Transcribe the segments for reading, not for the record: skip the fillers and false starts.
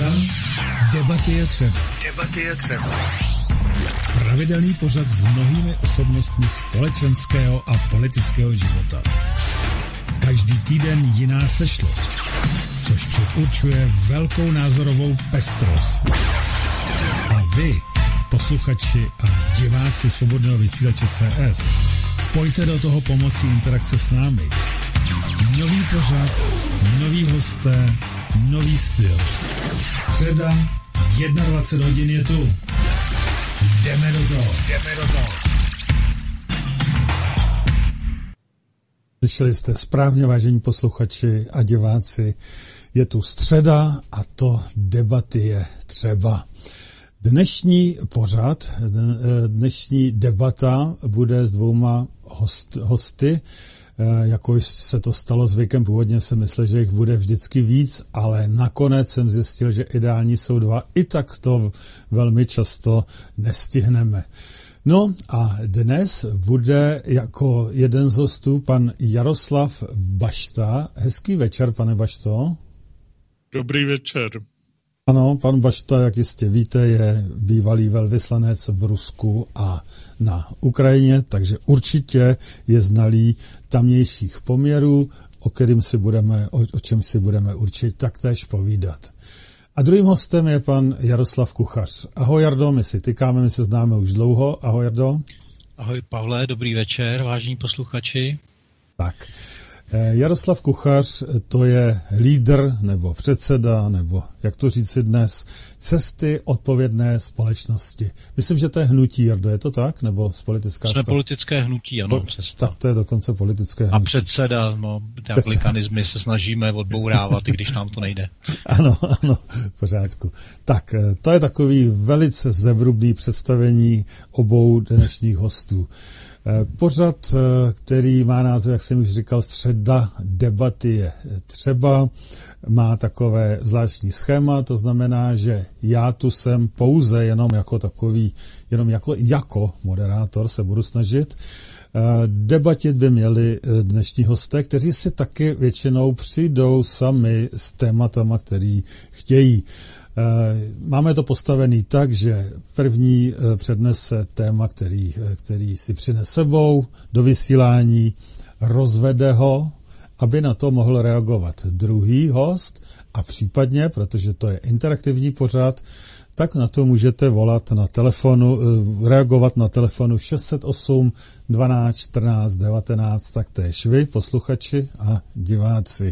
třeba, debaty je třeba. Debaty je třeba. Pravidelný pořad s mnohými osobnostmi společenského a politického života. Každý týden jiná sešlost, což určuje velkou názorovou pestrost. A vy, posluchači a diváci Svobodného vysílače CS, pojďte do toho pomocí interakce s námi. Nový pořad, noví hosté, nový styl. Středa, 21 hodin je tu. Jdeme do toho. Slyšeli jste správně, vážení posluchači a diváci. Je tu středa a to debaty je třeba. Dnešní pořad, dnešní debata bude s dvouma hosty, jako se to stalo zvykem. Původně jsem myslel, že jich bude vždycky víc, ale nakonec jsem zjistil, že ideální jsou dva. I tak to velmi často nestihneme. No a dnes bude jako jeden z hostů pan Jaroslav Bašta. Hezký večer, pane Bašto. Dobrý večer. Ano, pan Bašta, jak jistě víte, je bývalý velvyslanec v Rusku a na Ukrajině, takže určitě je znalý tamnějších poměrů, o čem si budeme určitě taktéž povídat. A druhým hostem je pan Jaroslav Kuchař. Ahoj Jardo, my se známe už dlouho. Ahoj Jardo. Ahoj Pavle, dobrý večer, vážení posluchači. Tak, Jaroslav Kuchař, to je lídr nebo předseda, nebo jak to říci dnes, Cesty odpovědné společnosti. Myslím, že to je hnutí, Jardo, je to tak? Nebo z politická Jsme politické hnutí, ano, Cesta. Tak to je dokonce politické hnutí. A předseda, ty aplikanizmy se snažíme odbourávat, i když nám to nejde. Ano, v pořádku. Tak, to je takový velice zevrubný představení obou dnešních hostů. Pořad, který má název, jak jsem už říkal, středa debaty je třeba, má takové zvláštní schéma, to znamená, že já tu jsem pouze jenom jako moderátor se budu snažit. Debatit by měli dnešní hosté, kteří si taky většinou přijdou sami s tématama, který chtějí. Máme to postavený tak, že první přednese téma, který si přinese sebou do vysílání, rozvede ho, aby na to mohl reagovat druhý host a případně, protože to je interaktivní pořad, tak na to můžete volat na telefonu, reagovat na telefonu 608 12 14 19, taktéž vy, posluchači a diváci.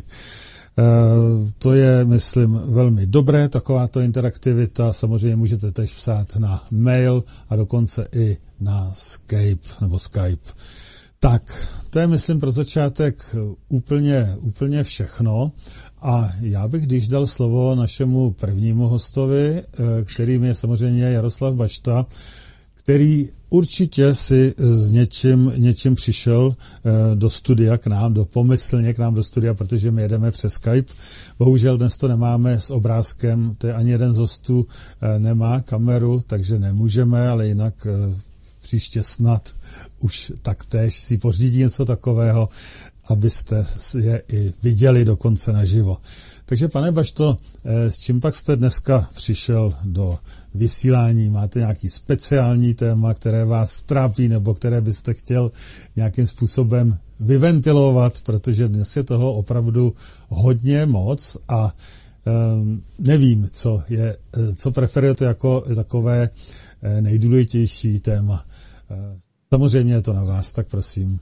To je, myslím, velmi dobré, takováto interaktivita. Samozřejmě můžete tež psát na mail a dokonce i na Skype. Tak, to je, myslím, pro začátek úplně všechno. A já bych, když dal slovo našemu prvnímu hostovi, kterým je samozřejmě Jaroslav Bašta, který určitě si s něčím přišel do studia pomyslně k nám do studia, protože my jedeme přes Skype. Bohužel dnes to nemáme s obrázkem, to je ani jeden z hostů nemá kameru, takže nemůžeme, ale jinak příště snad už taktéž si pořídí něco takového, abyste je i viděli dokonce naživo. Takže pane Bašto, s čím pak jste dneska přišel do vysílání? Máte nějaký speciální téma, které vás trápí, nebo které byste chtěl nějakým způsobem vyventilovat, protože dnes je toho opravdu hodně moc a nevím, co preferujete jako takové nejdůležitější téma. Samozřejmě je to na vás, tak prosím.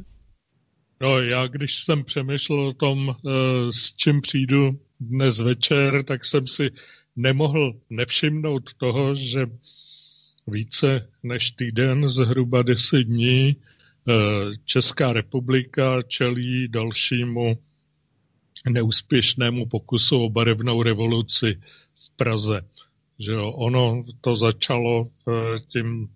No, já když jsem přemýšlel o tom, s čím přijdu dnes večer, tak jsem si nemohl nevšimnout toho, že více než týden, zhruba 10 dní, Česká republika čelí dalšímu neúspěšnému pokusu o barevnou revoluci v Praze. Že jo, ono to začalo tím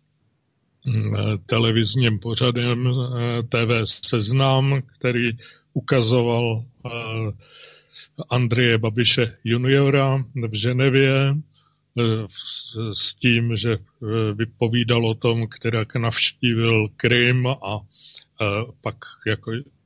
televizním pořadem TV Seznam, který ukazoval Andreje Babiše juniora v Ženevě s tím, že vypovídal o tom, kterak navštívil Krym a pak jako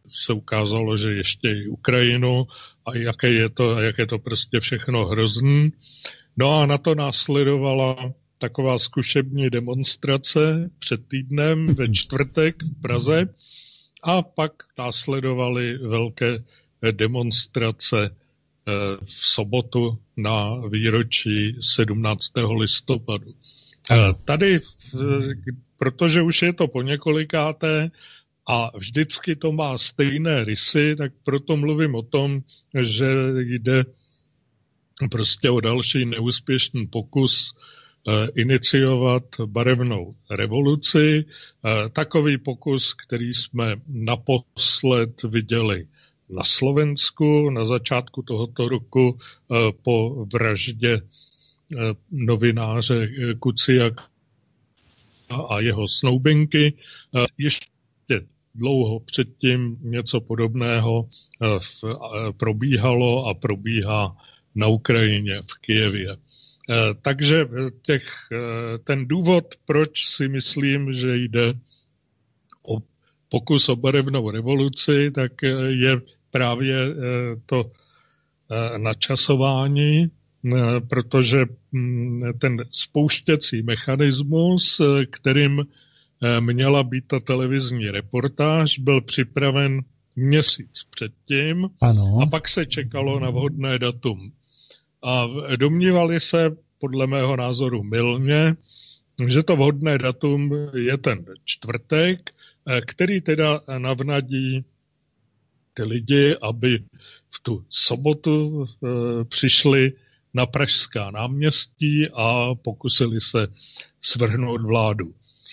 se ukázalo, že ještě i Ukrajinu a jak je to prostě všechno hrozný. No a na to následovala taková zkušební demonstrace před týdnem ve čtvrtek v Praze a pak následovaly velké demonstrace v sobotu na výročí 17. listopadu. Tady, protože už je to poněkolikáté a vždycky to má stejné rysy, tak proto mluvím o tom, že jde prostě o další neúspěšný pokus iniciovat barevnou revoluci. Takový pokus, který jsme naposled viděli na Slovensku na začátku tohoto roku po vraždě novináře Kuciaka a jeho snoubinky. Ještě dlouho předtím něco podobného probíhalo a probíhá na Ukrajině, v Kyjevě. Takže ten důvod, proč si myslím, že jde o pokus o barevnou revoluci, tak je právě to načasování, protože ten spouštěcí mechanismus, kterým měla být ta televizní reportáž, byl připraven měsíc předtím. Ano. A pak se čekalo na vhodné datum. A domnívali se, podle mého názoru mylně, že to vhodné datum je ten čtvrtek, který teda navnadí ty lidi, aby v tu sobotu přišli na Pražská náměstí a pokusili se svrhnout vládu.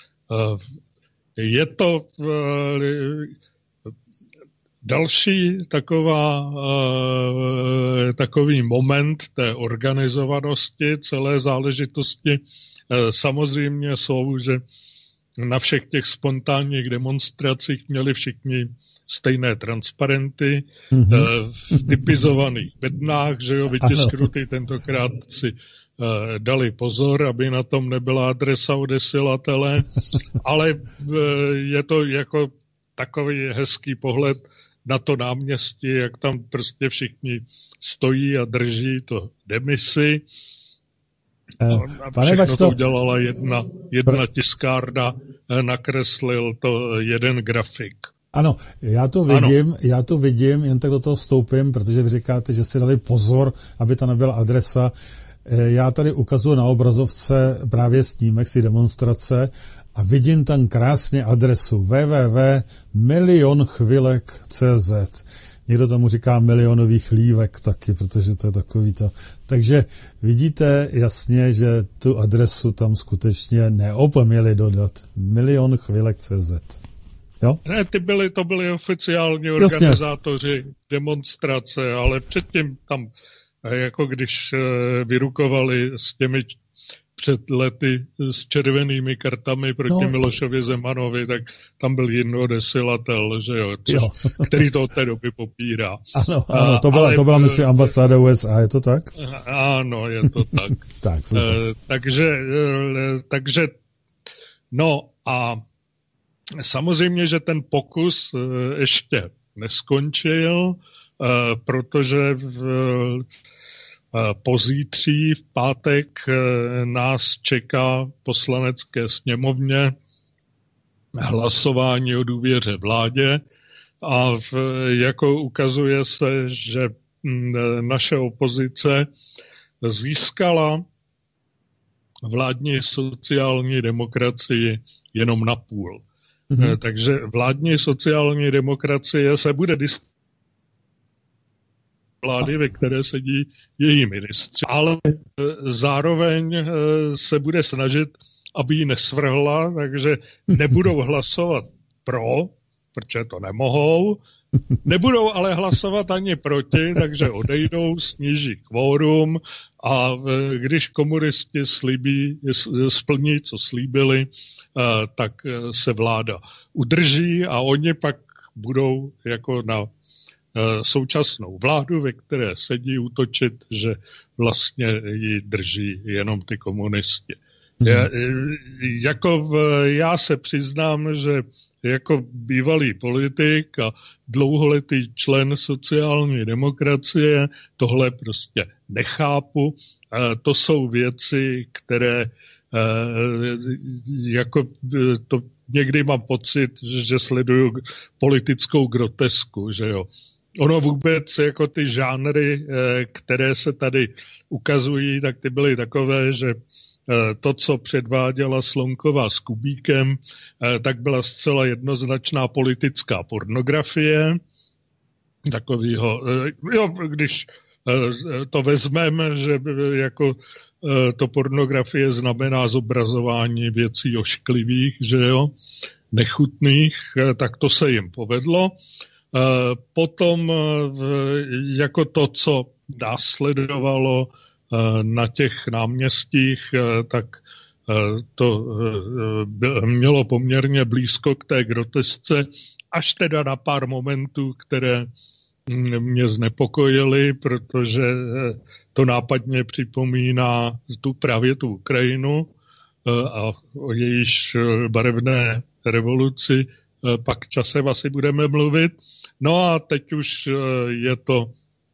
Je to další takový moment té organizovanosti celé záležitosti. Samozřejmě jsou, že na všech těch spontánních demonstracích měli všichni stejné transparenty v typizovaných bednách, že jo, vytisknutý, tentokrát si dali pozor, aby na tom nebyla adresa odesilatele, ale je to jako takový hezký pohled na to náměstí, jak tam prostě všichni stojí a drží to demisi. A všechno to udělala jedna tiskárna, nakreslil to jeden grafik. Ano, já to vidím, jen tak do toho vstoupím, protože vy říkáte, že si dali pozor, aby ta nebyla adresa. Já tady ukazuju na obrazovce právě snímek z demonstrace a vidím tam krásně adresu www.milionchvilek.cz. Někdo tomu říká milionových lívek taky, protože to je takový to. Takže vidíte jasně, že tu adresu tam skutečně neopomněli dodat. milionchvilek.cz. Jo? Ne, to byli oficiální organizátoři demonstrace, ale předtím tam, jako když vyrukovali s těmi před lety s červenými kartami proti Milošovi Zemanovi, tak tam byl jiný odesilatel, že jo, který to od té doby popírá. Ano, to byla myslím ambasáda USA, je to tak? Ano, je to tak. takže no a samozřejmě, že ten pokus ještě neskončil, protože pozítří v pátek nás čeká v Poslanecké sněmovně hlasování o důvěře vládě a jako ukazuje se, že naše opozice získala vládní sociální demokracii jenom na půl. Takže vládní sociální demokracie se bude vlády, ve které sedí její ministři, ale zároveň se bude snažit, aby ji nesvrhla, takže nebudou hlasovat pro, protože to nemohou, nebudou ale hlasovat ani proti, takže odejdou, sníží kvórum a když komunisti splní, co slíbili, tak se vláda udrží a oni pak budou jako na současnou vládu, ve které sedí, útočit, že vlastně ji drží jenom ty komunisti. Já se přiznám, že jako bývalý politik a dlouholetý člen sociální demokracie tohle prostě nechápu. To jsou věci, které jako to někdy mám pocit, že sleduju politickou grotesku, že jo. Ono vůbec jako ty žánry, které se tady ukazují, tak ty byly takové, že to, co předváděla Slonková s Kubíkem, tak byla zcela jednoznačná politická pornografie. Takovýho, když to vezmeme, že jako to pornografie znamená zobrazování věcí ošklivých, že jo, nechutných, tak to se jim povedlo. Potom jako to, co následovalo na těch náměstích, tak to mělo poměrně blízko k té grotesce, až teda na pár momentů, které mě znepokojily, protože to nápadně připomíná právě tu Ukrajinu a o jejíž barevné revoluci pak časem asi budeme mluvit. No a teď už je to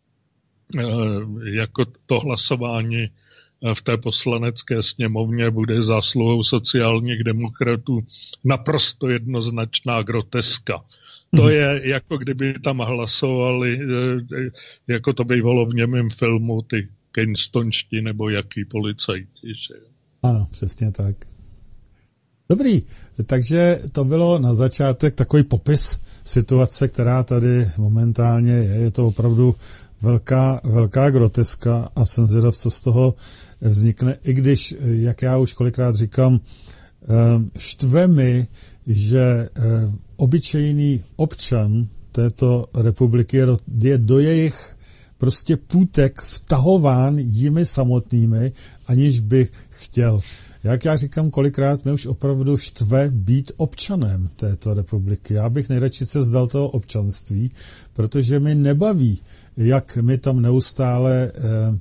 jako to hlasování v té poslanecké sněmovně bude zásluhou sociálních demokratů naprosto jednoznačná groteska. To je jako kdyby tam hlasovali, jako to bývalo v němém filmu, ty keynestonští nebo jaký policajti. Že? Ano, přesně tak. Dobrý, takže to bylo na začátek takový popis situace, která tady momentálně je. Je to opravdu velká groteska a jsem zvědav, co z toho vznikne, i když, jak já už kolikrát říkám, štve mi, že obyčejný občan této republiky je do jejich prostě půtek vtahován jimi samotnými, aniž by chtěl. Jak já říkám kolikrát, mě už opravdu štve být občanem této republiky. Já bych nejradši se vzdal toho občanství, protože mi nebaví, jak mi tam neustále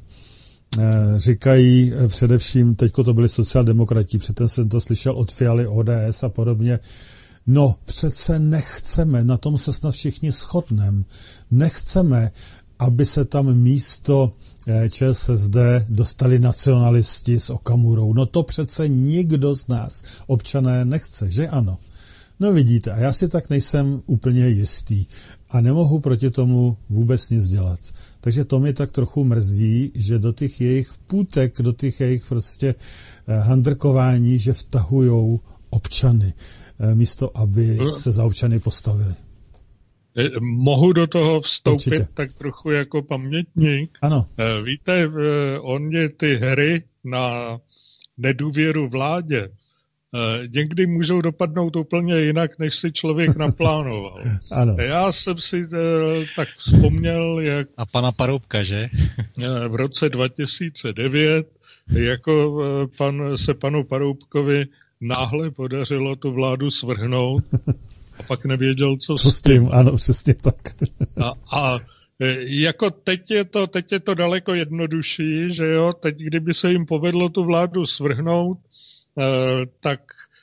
říkají, především teďko to byli sociáldemokrati, předtím jsem to slyšel od Fialy, ODS a podobně. No, přece nechceme, na tom se snad všichni shodneme, nechceme, aby se tam místo ČSSD dostali nacionalisti s Okamurou. No to přece nikdo z nás, občané, nechce, že ano? No vidíte, a já si tak nejsem úplně jistý a nemohu proti tomu vůbec nic dělat. Takže to mi tak trochu mrzí, že do těch jejich půtek, do těch jejich prostě handrkování, že vtahujou občany, místo aby se za občany postavili. Mohu do toho vstoupit Určitě. Tak trochu jako pamětník? Ano. Víte, oni ty hry na nedůvěru vládě někdy můžou dopadnout úplně jinak, než si člověk naplánoval. Ano. Já jsem si tak vzpomněl, jak... A pana Paroubka, že? V roce 2009 jako se panu Paroubkovi náhle podařilo tu vládu svrhnout a pak nevěděl, co s tím. Ano, přesně tak. A jako teď je to daleko jednodušší, že jo, teď kdyby se jim povedlo tu vládu svrhnout, tak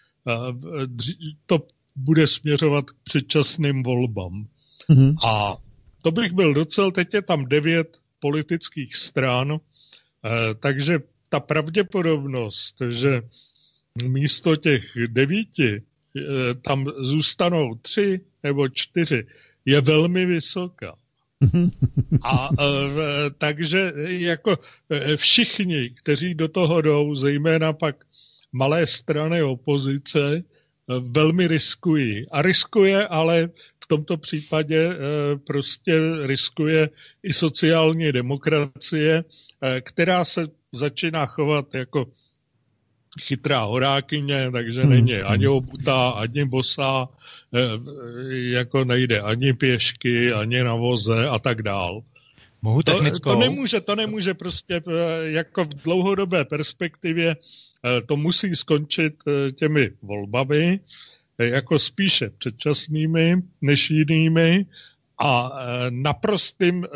to bude směřovat k předčasným volbám. Mm-hmm. A to bych byl docela, teď je tam 9 politických stran, takže ta pravděpodobnost, že místo těch 9 tam zůstanou 3 nebo 4, je velmi vysoká. A takže jako všichni, kteří do toho jdou, zejména pak malé strany opozice, velmi riskují. A riskuje, ale v tomto případě prostě riskuje i sociální demokracie, která se začíná chovat jako chytrá horákyně, takže není ani obutá, ani bosá, jako nejde ani pěšky, ani na voze a tak dál. Mohu technickou? To nemůže prostě jako v dlouhodobé perspektivě to musí skončit těmi volbami, jako spíše předčasnými než jinými a naprostým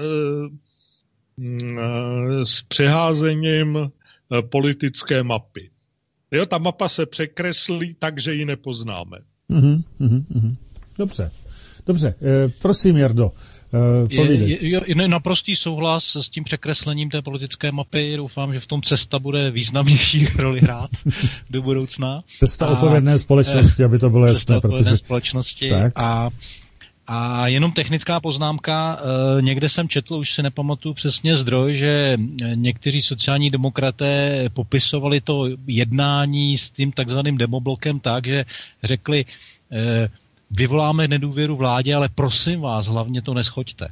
s přeházením politické mapy. Jo, ta mapa se překreslí tak, že ji nepoznáme. Dobře. Prosím, Jardo, povídej. Je naprostý souhlas s tím překreslením té politické mapy. Doufám, že v tom cesta bude významnější roli hrát do budoucna. Cesta odpovědné společnosti, aby to bylo jasné. Cesta odpovědné společnosti. A jenom technická poznámka, někde jsem četl, už si nepamatuju přesně zdroj, že někteří sociální demokraté popisovali to jednání s tím takzvaným demoblokem tak, že řekli, vyvoláme nedůvěru vládě, ale prosím vás, hlavně to neschoďte.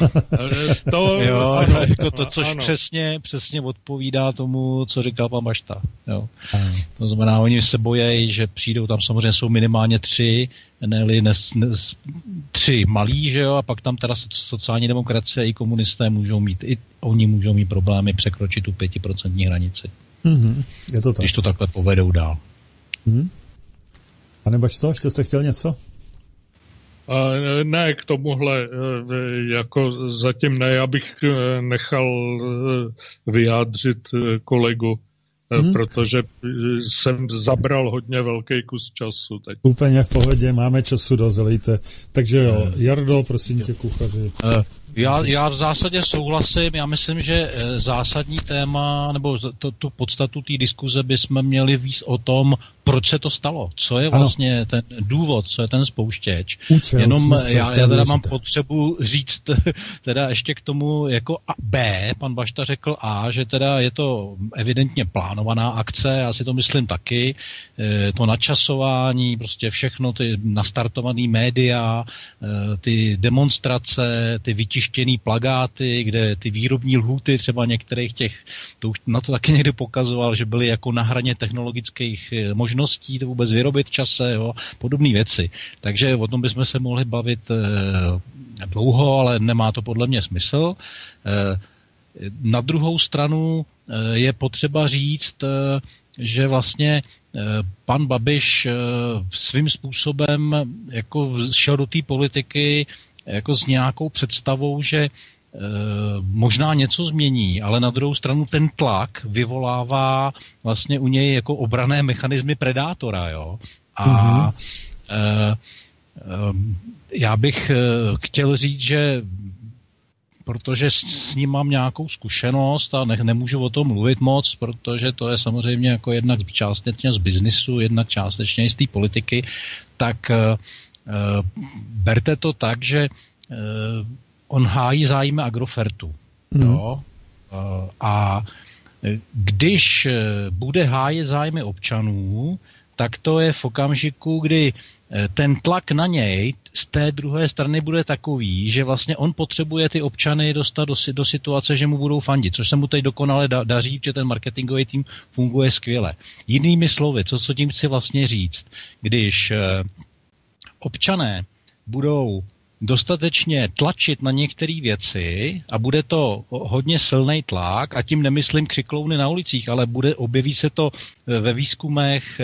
Což přesně odpovídá tomu, co říkal pan Bašta. Jo. To znamená, oni se bojí, že přijdou, tam samozřejmě jsou minimálně 3 malí, že jo, a pak tam teda sociální demokracie i komunisté můžou mít problémy překročit tu 5% hranici. Je to tak. Když to takhle povedou dál. Pane Bašto, ještě jste chtěl něco? Ne, k tomuhle jako zatím ne, abych nechal vyjádřit kolegu, protože jsem zabral hodně velký kus času teď. Úplně v pohodě, máme času dost, lejte. Takže jo, Jardo, prosím tě, kuchaři. Já v zásadě souhlasím, já myslím, že zásadní téma, nebo tu podstatu té diskuze bychom měli víc o tom, proč se to stalo, co je vlastně ten důvod, co je ten spouštěč. Já teda mám potřebu říct teda ještě k tomu jako B, pan Bašta řekl A, že teda je to evidentně plánovaná akce, já si to myslím taky, to načasování, prostě všechno, ty nastartované média, ty demonstrace, ty vytištěný plakáty, kde ty výrobní lhůty třeba některých těch, to už na to taky někdy pokazoval, že byly jako na hraně technologických možností to vůbec vyrobit v čase, jo, podobné věci. Takže o tom bychom se mohli bavit dlouho, ale nemá to podle mě smysl. Na druhou stranu je potřeba říct, že vlastně pan Babiš svým způsobem jako šel do té politiky jako s nějakou představou, že možná něco změní, ale na druhou stranu ten tlak vyvolává vlastně u něj jako obranné mechanismy predátora, jo. A já bych chtěl říct, že protože s ním mám nějakou zkušenost a nemůžu o tom mluvit moc, protože to je samozřejmě jako jednak částečně z biznisu, jednak částečně z té politiky, tak berte to tak, že on hájí zájmy Agrofertu. Jo? A když bude hájit zájmy občanů, tak to je v okamžiku, kdy ten tlak na něj z té druhé strany bude takový, že vlastně on potřebuje ty občany dostat do situace, že mu budou fandit, což se mu teď dokonale daří, že ten marketingový tým funguje skvěle. Jinými slovy, co tím chci vlastně říct, když občané budou dostatečně tlačit na některé věci a bude to hodně silný tlak, a tím nemyslím křiklouny na ulicích, ale objeví se to ve výzkumech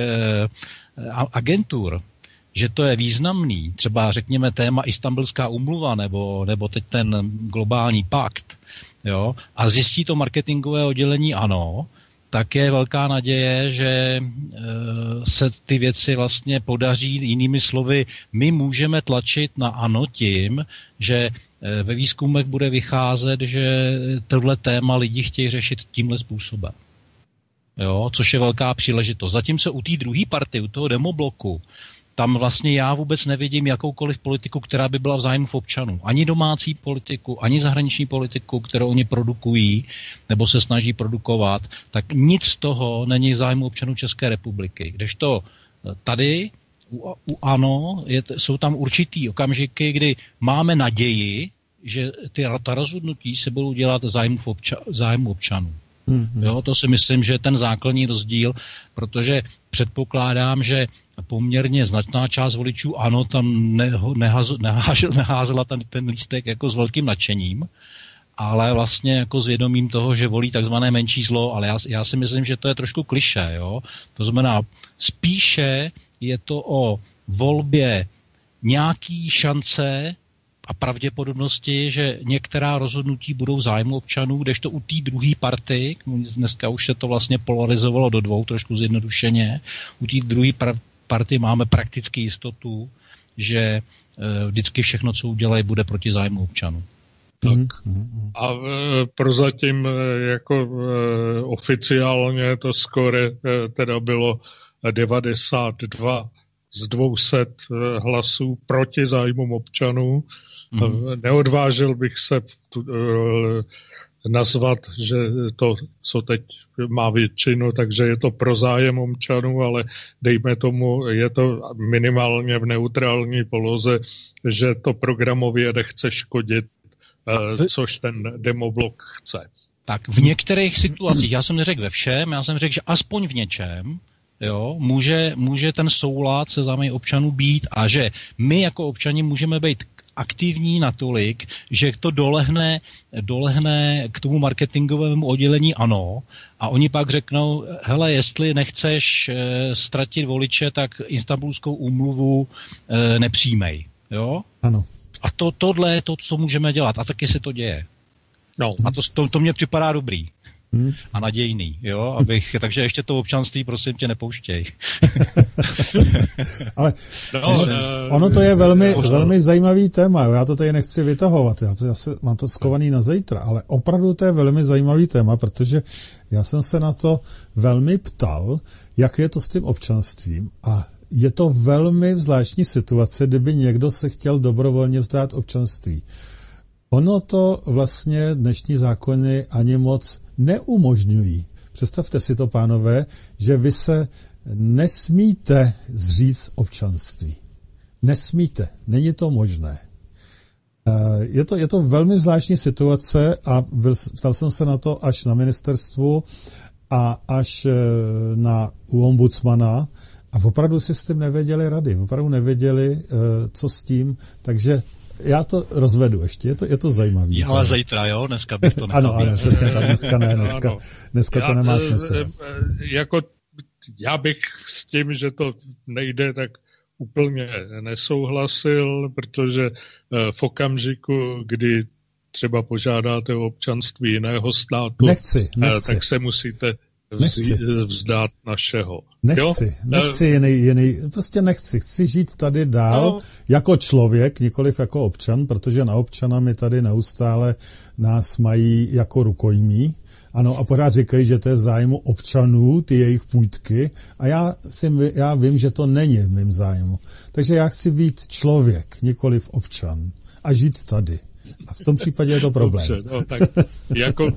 agentur, že to je významný, třeba řekněme téma Istanbulská úmluva nebo teď ten globální pakt, jo, a zjistí to marketingové oddělení ANO, tak je velká naděje, že se ty věci vlastně podaří. Jinými slovy, my můžeme tlačit na ANO tím, že ve výzkumech bude vycházet, že tohle téma lidi chtějí řešit tímhle způsobem. Jo, což je velká příležitost. Zatímco u té druhé party, u toho demobloku, tam vlastně já vůbec nevidím jakoukoliv politiku, která by byla v zájmu občanů. Ani domácí politiku, ani zahraniční politiku, kterou oni produkují nebo se snaží produkovat, tak nic z toho není v zájmu občanů České republiky. Kdežto tady u ANO jsou tam určitý okamžiky, kdy máme naději, že ta rozhodnutí se budou dělat v zájmu občanů. Jo, to si myslím, že je ten základní rozdíl, protože předpokládám, že poměrně značná část voličů ANO tam neházela ten lístek jako s velkým nadšením, ale vlastně jako s vědomím toho, že volí takzvané menší zlo, ale já si myslím, že to je trošku klišé, jo. To znamená, spíše je to o volbě nějaký šance a pravděpodobnosti, že některá rozhodnutí budou v zájmu občanů, kdežto u té druhé party, dneska už se to vlastně polarizovalo do dvou, trošku zjednodušeně, u té druhé party máme prakticky jistotu, že vždycky všechno, co udělají, bude proti zájmu občanů. Tak. A prozatím jako oficiálně to skóre teda bylo 92 z 200 hlasů proti zájmům občanů. Neodvážil bych se nazvat, že to, co teď má většinu, takže je to pro zájem občanů, ale dejme tomu, je to minimálně v neutrální poloze, že to programově nechce škodit, což ten demoblok chce. Tak v některých situacích, já jsem neřekl ve všem, já jsem řekl, že aspoň v něčem, jo, může ten soulad se zájmy občanů být a že my jako občani můžeme být aktivní natolik, že to dolehne k tomu marketingovému oddělení ANO a oni pak řeknou, hele, jestli nechceš ztratit voliče, tak Istanbulskou úmluvu nepřijmej. Jo? Ano. A tohle je to, co můžeme dělat. A taky se to děje. No. A to mně připadá dobrý. A nadějný, jo, takže ještě to občanství, prosím tě, nepouštěj. Ale ono to je velmi zajímavý téma, jo. Já to tady nechci vytahovat, já mám to skovaný na zítra, ale opravdu to je velmi zajímavý téma, protože já jsem se na to velmi ptal, jak je to s tím občanstvím a je to velmi zvláštní situace, kdyby někdo se chtěl dobrovolně vzdát občanství. Ono to vlastně dnešní zákony ani moc neumožňují. Představte si to, pánové, že vy se nesmíte zříct občanství. Nesmíte. Není to možné. Je to velmi zvláštní situace a ptal jsem se na to až na ministerstvu a až u ombudsmana a opravdu si s tím nevěděli rady. Opravdu nevěděli, co s tím, takže já to rozvedu ještě, je to zajímavý. Ale zítra, jo? Dneska bych to nechal. Ano, přesně tak, dneska to nemá smysl. Já bych s tím, že to nejde, tak úplně nesouhlasil, protože v okamžiku, kdy třeba požádáte o občanství jiného státu, tak se musíte vzdát našeho. Nechci jiný, prostě nechci. Chci žít tady dál jako člověk, nikoliv jako občan, protože na občana mi tady neustále nás mají jako rukojmí. Ano, a pořád říkají, že to je v zájmu občanů, ty jejich půjčky, a já vím, že to není v mém zájmu. Takže já chci být člověk, nikoliv občan a žít tady. A v tom případě je to problém. Dobře, no, tak jako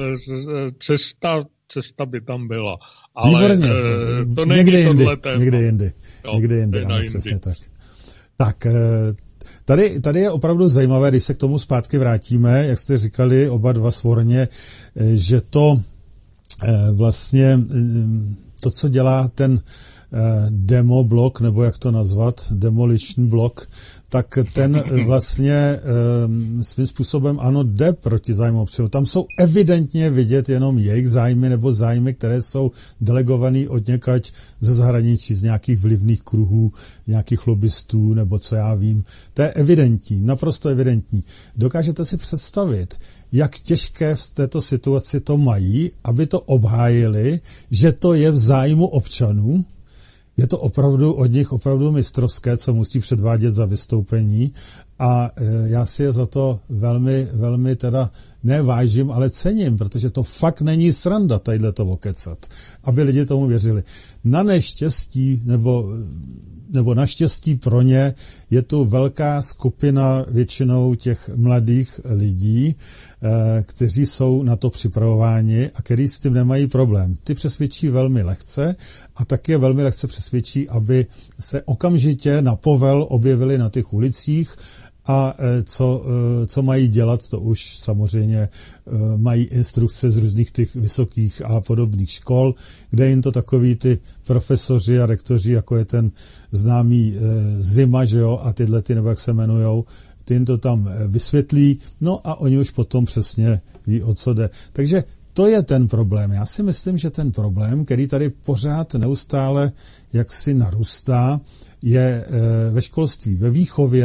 cesta by tam byla. Ale výborně. To není tohle téma. Někdy jindy, ano, přesně tak. Tak, tady je opravdu zajímavé, když se k tomu zpátky vrátíme, jak jste říkali oba dva svorně, že to vlastně, to, co dělá ten demo blok, nebo jak to nazvat, demolition blok, tak ten vlastně svým způsobem ano jde proti zájmu občanů. Tam jsou evidentně vidět jenom jejich zájmy nebo zájmy, které jsou delegované od někať ze zahraničí, z nějakých vlivných kruhů, nějakých lobbystů nebo co já vím. To je evidentní, naprosto evidentní. Dokážete si představit, jak těžké v této situaci to mají, aby to obhájili, že to je v zájmu občanů. Je to opravdu od nich opravdu mistrovské, co musí předvádět za vystoupení a já si je za to velmi, velmi teda nevážím, ale cením, protože to fakt není sranda tadyhleto okecat, aby lidi tomu věřili. Na neštěstí nebo naštěstí pro ně je tu velká skupina většinou těch mladých lidí, kteří jsou na to připravováni a kteří s tím nemají problém. Ty přesvědčí velmi lehce a taky velmi lehce přesvědčí, aby se okamžitě na povel objevili na těch ulicích a co mají dělat, to už samozřejmě mají instrukce z různých těch vysokých a podobných škol, kde jim to takový ty profesoři a rektoři, jako je ten známý Zima, že jo, a tyhle ty, nebo jak se jmenujou, ty jim to tam vysvětlí, no a oni už potom přesně ví, o co jde. Takže to je ten problém. Já si myslím, že ten problém, který tady pořád neustále jaksi narůstá, je ve školství, ve výchově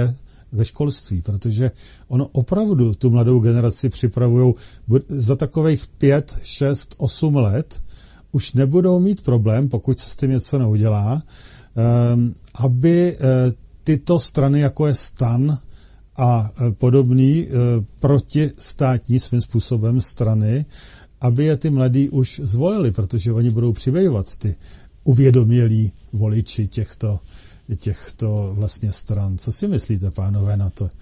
ve školství, protože ono opravdu tu mladou generaci připravujou za takových 5, 6, 8 let, už nebudou mít problém, pokud se s tím něco neudělá, aby tyto strany, jako je STAN a podobný protistátní svým způsobem strany, aby je ty mladí už zvolili, protože oni budou přibývat ty uvědomělí voliči těchto vlastně stran. Co si myslíte, pánové, na to?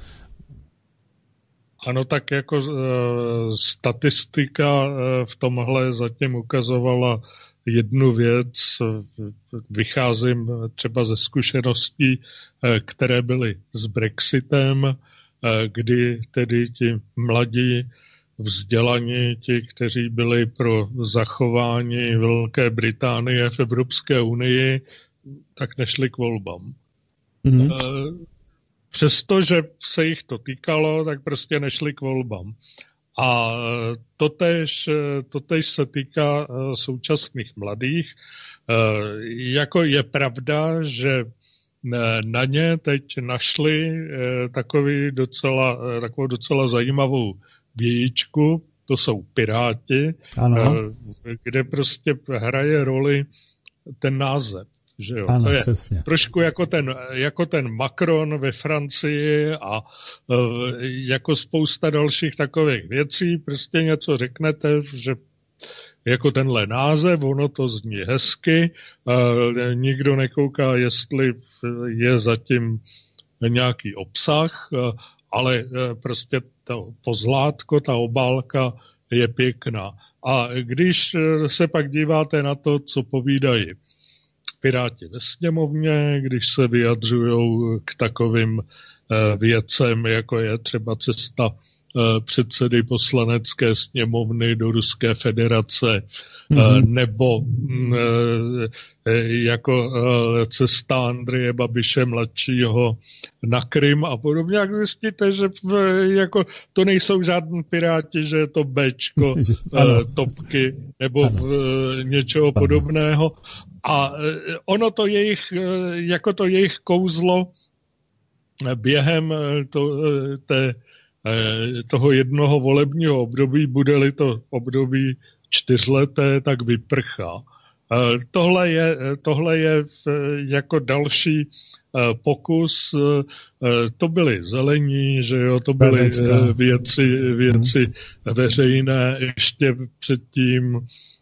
Ano, tak jako statistika v tomhle zatím ukazovala jednu věc. Vycházím třeba ze zkušeností, které byly s Brexitem, kdy tedy ti mladí vzdělaní, ti, kteří byli pro zachování Velké Británie v Evropské unii, tak nešli k volbám. Mm-hmm. Přestože se jich to týkalo, tak prostě nešli k volbám. A totéž se týká současných mladých. Jako je pravda, že na ně teď našli takovou docela zajímavou vějičku, to jsou Piráti, ano. Kde prostě hraje roli ten název. Že jo? Ano, to je přesně. Trošku jako ten Macron ve Francii a jako spousta dalších takových věcí. Prostě něco řeknete, že jako tenhle název, ono to zní hezky, nikdo nekouká, jestli je zatím nějaký obsah, ale prostě to pozlátko, ta obálka je pěkná. A když se pak díváte na to, co povídají Piráti ve sněmovně, když se vyjadřují k takovým věcem, jako je třeba cesta předsedy poslanecké sněmovny do Ruské federace, nebo jako cesta Andreje Babiše mladšího na Krym a podobně, jak zjistíte, že jako to nejsou žádní Piráti, že je to Bčko, topky nebo něčeho podobného. A ono to jejich kouzlo během toho jednoho volebního období, bude-li to období 4leté, tak vyprchá. Tohle je jako další pokus. To byly zelení, že jo, to byly věci veřejné, ještě předtím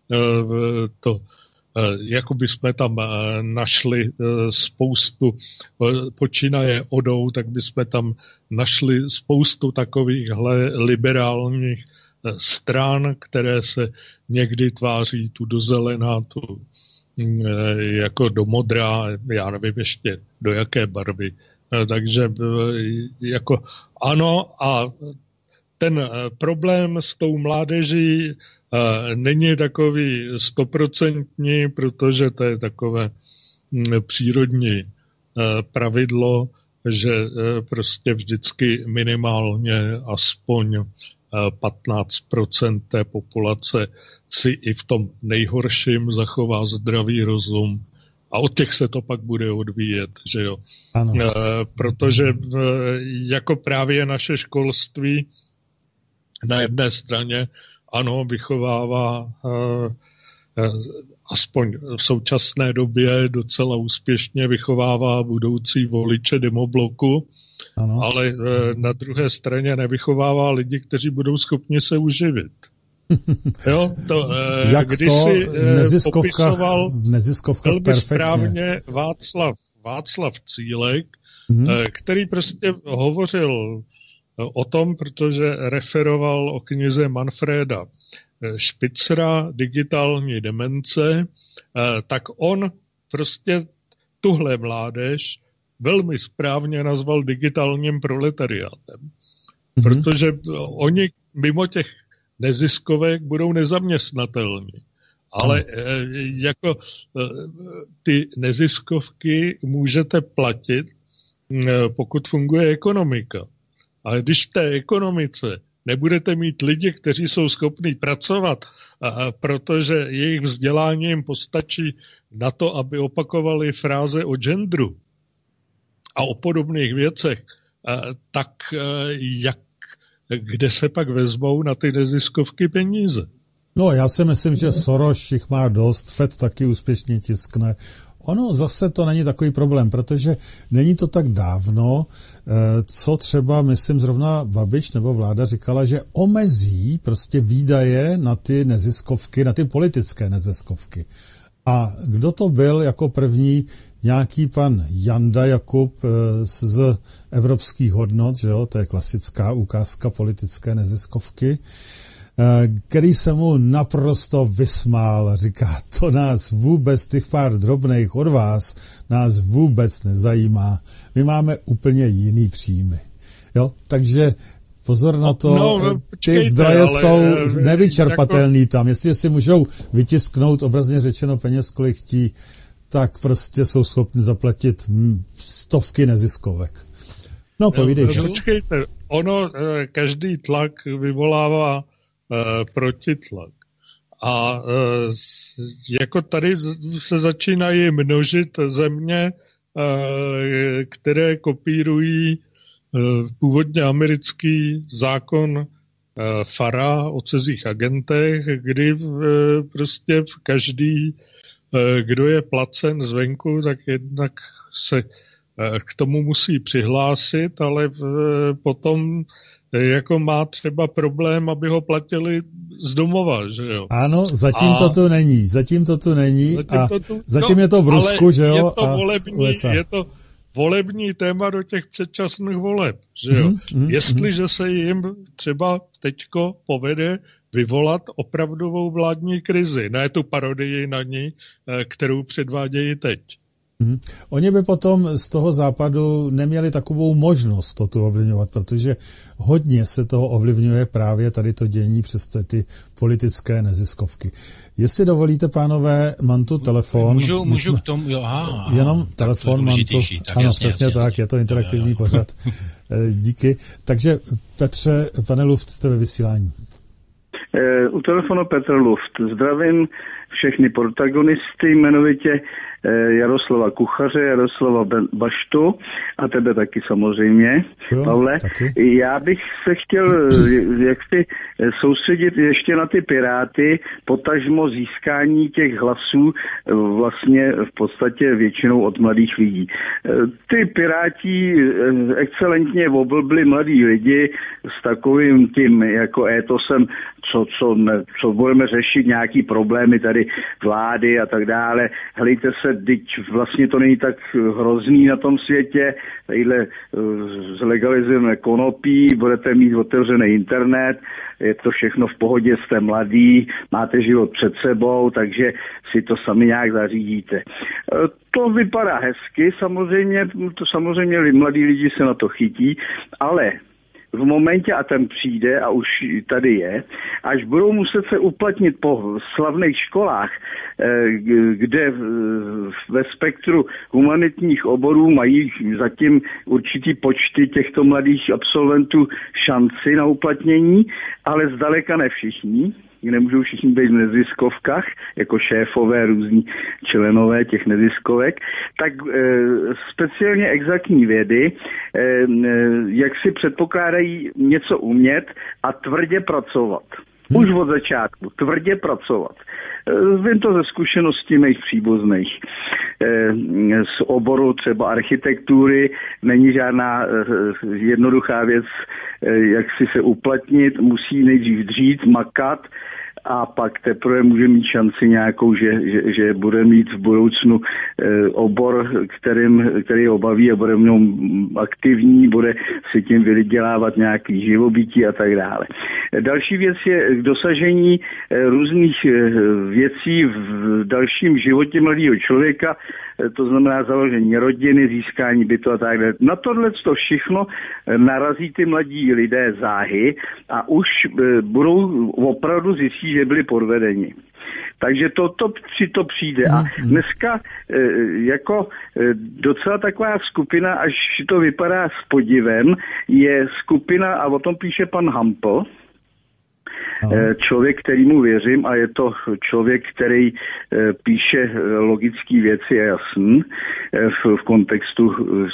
jakoby jsme tam našli spoustu, počínaje Odou, tak bychom tam našli spoustu takovýchhle liberálních stran, které se někdy tváří tu do zelená, tu jako do modrá, já nevím ještě do jaké barvy. Takže jako ano, a ten problém s tou mládeží není takový 100%, protože to je takové přírodní pravidlo, že prostě vždycky minimálně aspoň 15% té populace si i v tom nejhorším zachová zdravý rozum. A od těch se to pak bude odvíjet, že jo. Ano. Protože jako právě naše školství na jedné straně ano, vychovává aspoň v současné době docela úspěšně vychovává budoucí voliče demobloku, ano. Ale na druhé straně nevychovává lidi, kteří budou schopni se uživit. Jo, to, jak když to si popisoval velmi správně Václav Cílek, který prostě hovořil o tom, protože referoval o knize Manfreda Spitzera Digitální demence, tak on prostě tuhle mládež velmi správně nazval digitálním proletariátem. Protože oni mimo těch neziskovek budou nezaměstnatelní. Ale jako ty neziskovky můžete platit, pokud funguje ekonomika. Ale když v té ekonomice nebudete mít lidi, kteří jsou schopní pracovat, protože jejich vzdělání jim postačí na to, aby opakovali fráze o genderu a o podobných věcech, tak kde se pak vezmou na ty neziskovky peníze? No, já si myslím, že Soros jich má dost, Fed taky úspěšně tiskne. Ono zase to není takový problém, protože není to tak dávno, co třeba, myslím, zrovna Babiš nebo vláda říkala, že omezí prostě výdaje na ty neziskovky, na ty politické neziskovky. A kdo to byl jako první? Nějaký pan Janda Jakub z Evropských hodnot, že jo, to je klasická ukázka politické neziskovky, který se mu naprosto vysmál. Říká, to nás vůbec, těch pár drobných od vás, nás vůbec nezajímá. My máme úplně jiný příjmy. Jo, takže pozor na to, ty zdroje jsou nevyčerpatelný jako... tam. Jestli si můžou vytisknout, obrazně řečeno, peněz, kolik chtí, tak prostě jsou schopni zaplatit stovky neziskovek. No, povídejte. Počkejte, každý tlak vyvolává protitlak. A jako tady se začínají množit země, které kopírují původně americký zákon FARA o cizích agentech, kdy prostě každý, kdo je placen zvenku, tak jednak se k tomu musí přihlásit, ale potom jako má třeba problém, aby ho platili z domova, že jo. Ano, zatím to tu není. Zatím je to v Rusku, že jo. Je to volební téma do těch předčasných voleb, že jo. Jestliže se jim třeba teďko povede vyvolat opravdovou vládní krizi, ne tu parodii na ní, kterou předvádějí teď. Oni by potom z toho západu neměli takovou možnost to ovlivňovat, protože hodně se toho ovlivňuje právě tady to dění přes ty politické neziskovky. Jestli dovolíte, pánové, mám tu telefon. Můžu k tomu, jo, jenom telefon mám tu. Ano, přesně tak, je to interaktivní pořad. Díky. Takže Petře, pane Luft, jste ve vysílání. U telefonu Petr Luft. Zdravím všechny protagonisty, jmenovitě Jaroslava Kuchaře, Jaroslava Baštu a tebe taky samozřejmě, jo, Pavle. Taky. Já bych se chtěl jaksi soustředit ještě na ty Piráty, potažmo získání těch hlasů vlastně v podstatě většinou od mladých lidí. Ty Piráti excelentně oblbli mladí lidi s takovým tím jako étosem, co budeme řešit, nějaký problémy tady vlády a tak dále. Hlejte se, teď vlastně to není tak hrozný na tom světě, tadyhle zlegalizujeme konopí, budete mít otevřený internet, je to všechno v pohodě, jste mladý, máte život před sebou, takže si to sami nějak zařídíte. To vypadá hezky, samozřejmě mladí lidi se na to chytí, ale v momentě, a ten přijde, a už tady je, až budou muset se uplatnit po slavných školách, kde ve spektru humanitních oborů mají zatím určitý počty těchto mladých absolventů šanci na uplatnění, ale zdaleka ne všichni. Nemůžou všichni být v neziskovkách, jako šéfové, různí členové těch neziskovek, tak speciálně exaktní vědy, jak si předpokládají něco umět a tvrdě pracovat. Už od začátku, tvrdě pracovat. Vím to ze zkušeností mých příbuzných. Z oboru třeba architektury není žádná jednoduchá věc, jak si se uplatnit, musí nejdřív dřít, makat, a pak teprve může mít šanci nějakou, že bude mít v budoucnu obor, který ho baví a bude v něm aktivní, bude si tím vydělávat nějaký živobytí a tak dále. Další věc je k dosažení různých věcí v dalším životě mladého člověka, to znamená založení rodiny, získání bytu a tak dále. Na tohle to všechno narazí ty mladí lidé záhy a už budou opravdu zjistit, že byli podvedeni. Takže to přijde. A dneska jako docela taková skupina, až to vypadá s podivem, je skupina, a o tom píše pan Hampl, Člověk, kterýmu věřím, a je to člověk, který píše logické věci, je jasný v kontextu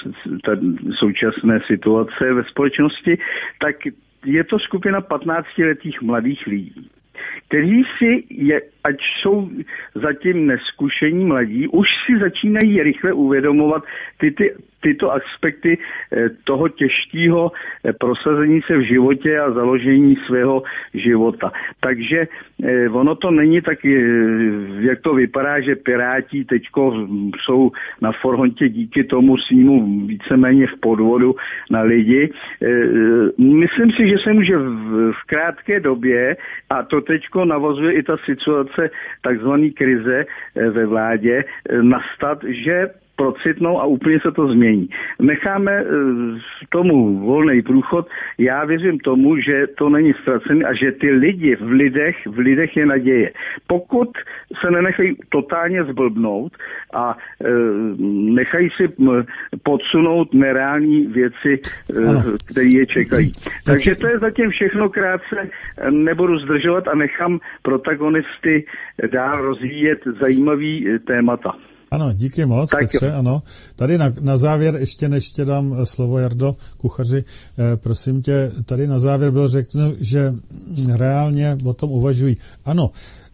současné situace ve společnosti, tak je to skupina 15letých mladých lidí, kteří ať jsou zatím neskušení mladí, už si začínají rychle uvědomovat tyto aspekty toho těžkého prosazení se v životě a založení svého života. Takže ono to není tak, jak to vypadá, že Piráti teďko jsou na frontě díky tomu svýmu víceméně v podvodu na lidi. Myslím si, že se může v krátké době, a to teďko navazuje i ta situace takzvané krize ve vládě, nastat, že procitnou a úplně se to změní. Necháme tomu volný průchod. Já věřím tomu, že to není ztracený a že ty lidi v lidech je naděje. Pokud se nenechají totálně zblbnout a nechají si podsunout nereální věci, které je čekají. Takže to je zatím všechno krátce. Nebudu zdržovat a nechám protagonisty dál rozvíjet zajímavý témata. Ano, díky moc, Petře, ano. Tady na závěr, ještě než tě dám slovo, Jardo Kuchaři, prosím tě, tady na závěr bylo řeknu, že reálně o tom uvažují. Ano,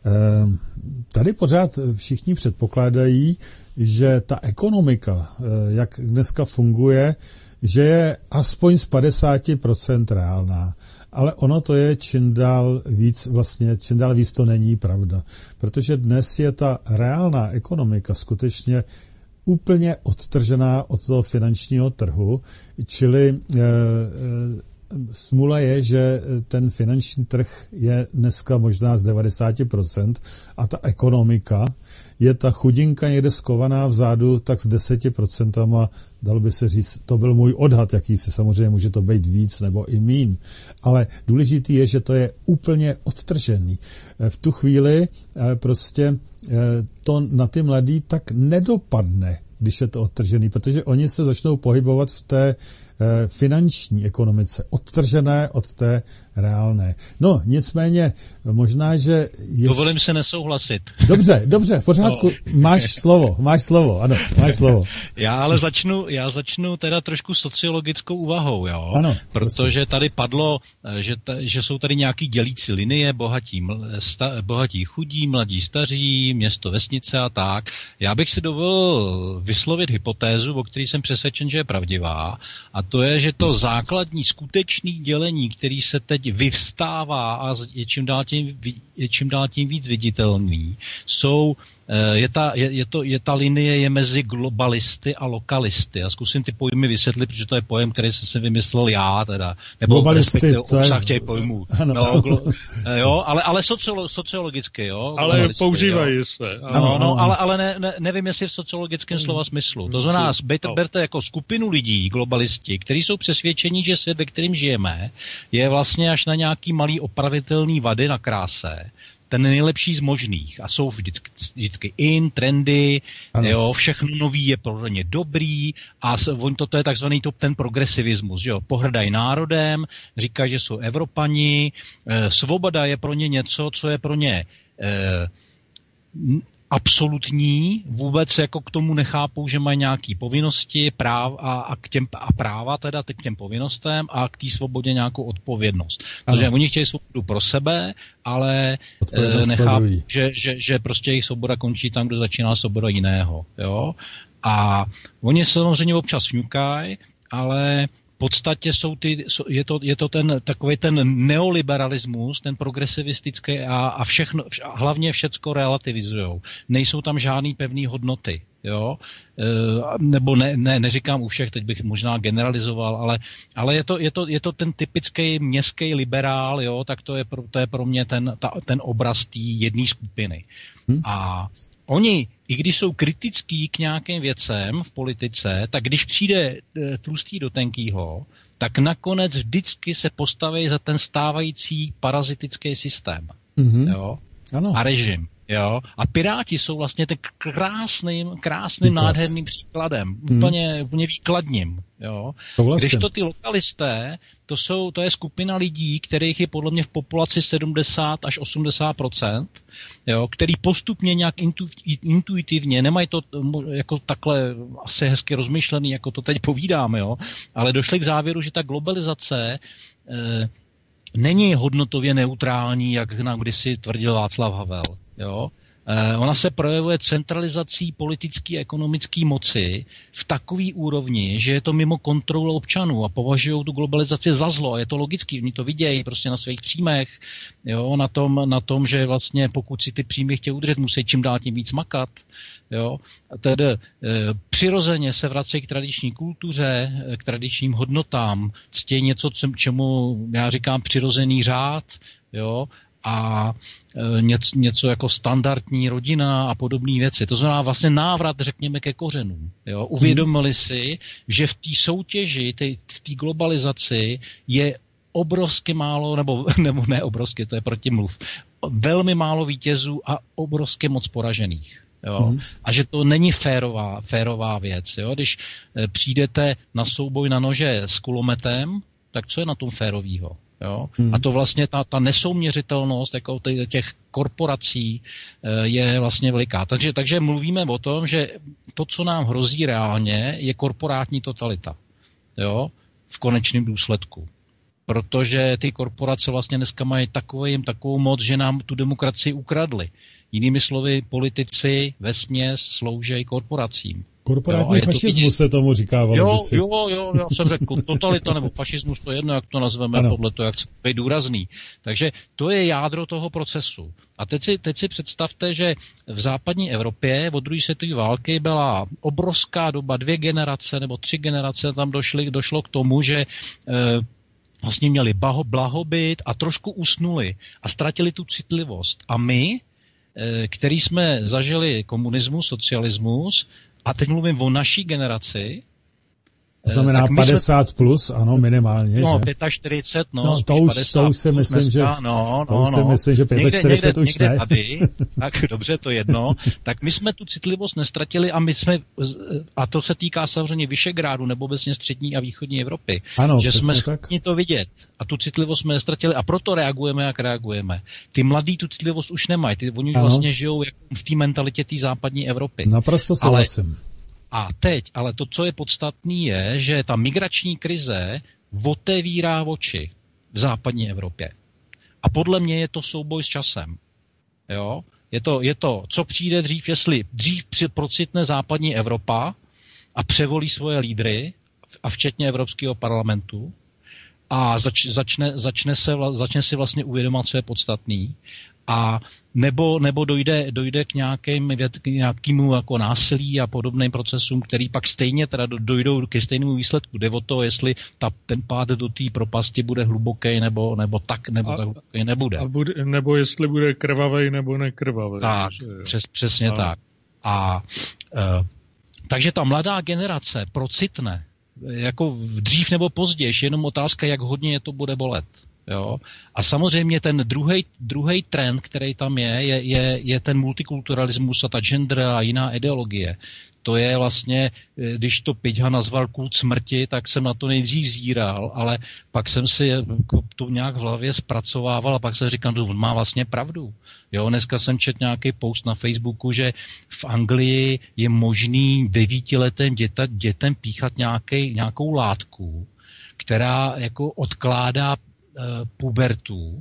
tady pořád všichni předpokládají, že ta ekonomika, jak dneska funguje, že je aspoň z 50% reálná. Ale ono to je čím dál víc to není pravda. Protože dnes je ta reálná ekonomika skutečně úplně odtržená od toho finančního trhu, čili smůla je, že ten finanční trh je dneska možná z 90% a ta ekonomika je ta chudinka někde skovaná vzadu tak s 10%, dalo by se říct, to byl můj odhad, jaký se samozřejmě může to být víc nebo i míň, ale důležitý je, že to je úplně odtržený. V tu chvíli prostě to na ty mladý tak nedopadne, když je to odtržený, protože oni se začnou pohybovat v té finanční ekonomice, odtržené od té reálné. No, nicméně, možná, že... Dovolím se nesouhlasit. Dobře, v pořádku, máš slovo, ano, máš slovo. Já začnu teda trošku sociologickou úvahou, jo? Ano, protože tady padlo, že jsou tady nějaký dělící linie, bohatí chudí, mladí staří, město, vesnice a tak. Já bych si dovolil vyslovit hypotézu, o který jsem přesvědčen, že je pravdivá, a to je, že to základní skutečný dělení, který se teď vyvstává a je čím dál tím víc viditelný, je ta linie mezi globalisty a lokalisty. Já zkusím ty pojmy vysvětlit, protože to je pojem, který jsem si vymyslel já, teda, nebo respektive obsah těch pojmů. Jo, ale sociologicky, jo. Ale používají se. Ale nevím, jestli v sociologickém slova smyslu. To znamená, berte jako skupinu lidí, globalisti, kteří jsou přesvědčeni, že svět, ve kterým žijeme, je vlastně až na nějaký malý opravitelný vady na kráse, ten nejlepší z možných. A jsou vždycky trendy, jo, všechno nový je pro ně dobrý a to je takzvaný ten progresivismus, jo. Pohrdají národem, říkají, že jsou Evropani, svoboda je pro ně něco, co je pro ně absolutní, vůbec jako k tomu nechápou, že mají nějaké povinnosti a práva teda k těm povinnostem a k té svobodě nějakou odpovědnost. Protože oni chtějí svobodu pro sebe, ale nechápou, že prostě jejich svoboda končí tam, kde začíná svoboda jiného. Jo? A oni samozřejmě občas fňukají, ale v podstatě je to takový ten neoliberalismus, ten progresivistický a všechno, hlavně všecko relativizujou. Nejsou tam žádný pevný hodnoty, jo? Nebo neříkám u všech, teď bych možná generalizoval, ale je to ten typický městský liberál, jo? Tak to je pro mě ten obraz té jedné skupiny. A oni, i když jsou kritický k nějakým věcem v politice, tak když přijde tlustý do tenkýho, tak nakonec vždycky se postaví za ten stávající parazitický systém. Jo? Ano. A režim. Jo? A Piráti jsou vlastně ten krásným nádherným příkladem. Úplně výkladním. Jo? Když to ty lokalisté, to je skupina lidí, kterých je podle mě v populaci 70 až 80%, jo? Který postupně nějak intuitivně, nemají to jako takhle asi hezky rozmyšlený, jako to teď povídáme, jo? Ale došli k závěru, že ta globalizace není hodnotově neutrální, jak nám kdysi tvrdil Václav Havel. Jo? Ona se projevuje centralizací politické a ekonomické moci v takový úrovni, že je to mimo kontrolu občanů a považují tu globalizaci za zlo. A je to logický, oni to vidějí prostě na svých příjmech, jo? Na tom, že vlastně pokud si ty příjmy chtějí udržet, musí čím dál tím víc makat. Jo? Tedy přirozeně se vrací k tradiční kultuře, k tradičním hodnotám, ctí něco, čemu já říkám přirozený řád, jo? A něco jako standardní rodina a podobné věci. To znamená vlastně návrat, řekněme, ke kořenům. Jo? Uvědomili si, že v té soutěži, v té globalizaci je obrovsky málo, nebo ne obrovsky, to je protimluv, velmi málo vítězů a obrovsky moc poražených. Jo? A že to není férová věc. Jo? Když přijdete na souboj na nože s kulometem, tak co je na tom férovýho? Jo? A to vlastně ta nesouměřitelnost jako těch korporací je vlastně veliká. Takže mluvíme o tom, že to, co nám hrozí reálně, je korporátní totalita. Jo? V konečném důsledku. Protože ty korporace vlastně dneska mají takovou moc, že nám tu demokracii ukradly. Jinými slovy, politici vesměs slouží korporacím. Korporátní fašismus se tomu říkávalo. Jo, já jsem řekl totalita nebo fašismus, to je jedno, jak to nazveme, podle toho, jak chce být důrazný. Takže to je jádro toho procesu. A teď si představte, že v západní Evropě od druhé světové války byla obrovská doba, 2 generace nebo 3 generace, tam došlo k tomu, že vlastně měli blahobyt a trošku usnuli a ztratili tu citlivost. A my, který jsme zažili komunismus, socialismus, a teď mluvím o naší generaci. To znamená 50 plus, ano, minimálně. No, že? 45, to už si myslím, že 45 už někde ne. Tady, tak dobře, to jedno. Tak my jsme tu citlivost nestratili a to se týká samozřejmě Visegrádu nebo obecně střední a východní Evropy. Ano, že jsme schopni to vidět a tu citlivost jsme nestratili a proto reagujeme, jak reagujeme. Ty mladí tu citlivost už nemají, oni vlastně žijou v té mentalitě té západní Evropy. Naprosto souhlasím. A teď, ale to, co je podstatný, je, že ta migrační krize otevírá oči v západní Evropě. A podle mě je to souboj s časem. Jo? Je to, co přijde dřív, jestli dřív procitne západní Evropa a převolí svoje lídry, a včetně Evropského parlamentu, a začne si vlastně uvědomovat, co je podstatný, a nebo dojde k nějakému jako násilí a podobným procesům, který pak stejně teda dojdou ke stejnému výsledku. Jde o to, jestli ten pád do té propasti bude hluboký nebo tak hluboký nebude. Nebo jestli bude krvavej nebo nekrvavej. Tak, přesně tak. A takže ta mladá generace procitne jako dřív nebo později, jenom otázka, jak hodně je to bude bolet. Jo? A samozřejmě ten druhý trend, který tam je ten multikulturalismus a ta gender a jiná ideologie. To je vlastně, když to Piťha nazval kult smrti, tak jsem na to nejdřív zíral, ale pak jsem si to nějak v hlavě zpracovával a pak jsem říkal, že on má vlastně pravdu. Jo, dneska jsem četl nějaký post na Facebooku, že v Anglii je možný 9letým dětem píchat nějakou látku, která jako odkládá pubertu,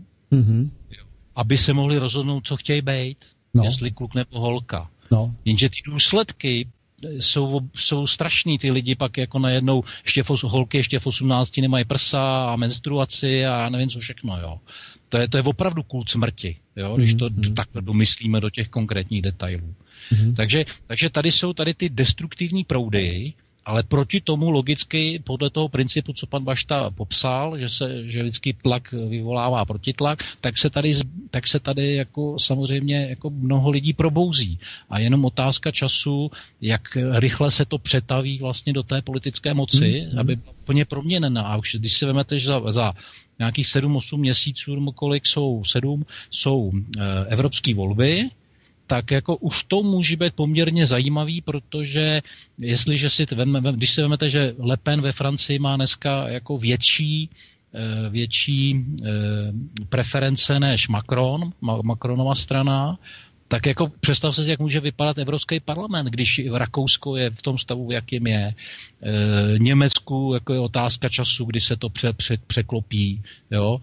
aby se mohli rozhodnout, co chtějí být, jestli kluk nebo holka. Jenže ty důsledky jsou strašný, ty lidi pak jako najednou, holky ještě v 18 nemají prsa a menstruaci a já nevím co všechno, jo. To je opravdu kult smrti, jo, když to takhle domyslíme do těch konkrétních detailů. Takže tady jsou ty destruktivní proudy, ale proti tomu logicky podle toho principu, co pan Bašta popsal, že vždycky tlak vyvolává protitlak, tak se tady jako samozřejmě jako mnoho lidí probouzí. A jenom otázka času, jak rychle se to přetaví vlastně do té politické moci, aby byla úplně proměněna. A už když si vezmete, že za nějakých 7-8 měsíců, kolik jsou evropské volby, tak jako už to může být poměrně zajímavý, protože jestliže když si vezmete, že Le Pen ve Francii má dneska jako větší preference než Macronova strana, tak jako představ se, jak může vypadat Evropský parlament, když v Rakousko je v tom stavu, jakým je. Německu jako je otázka času, kdy se to překlopí. Jo?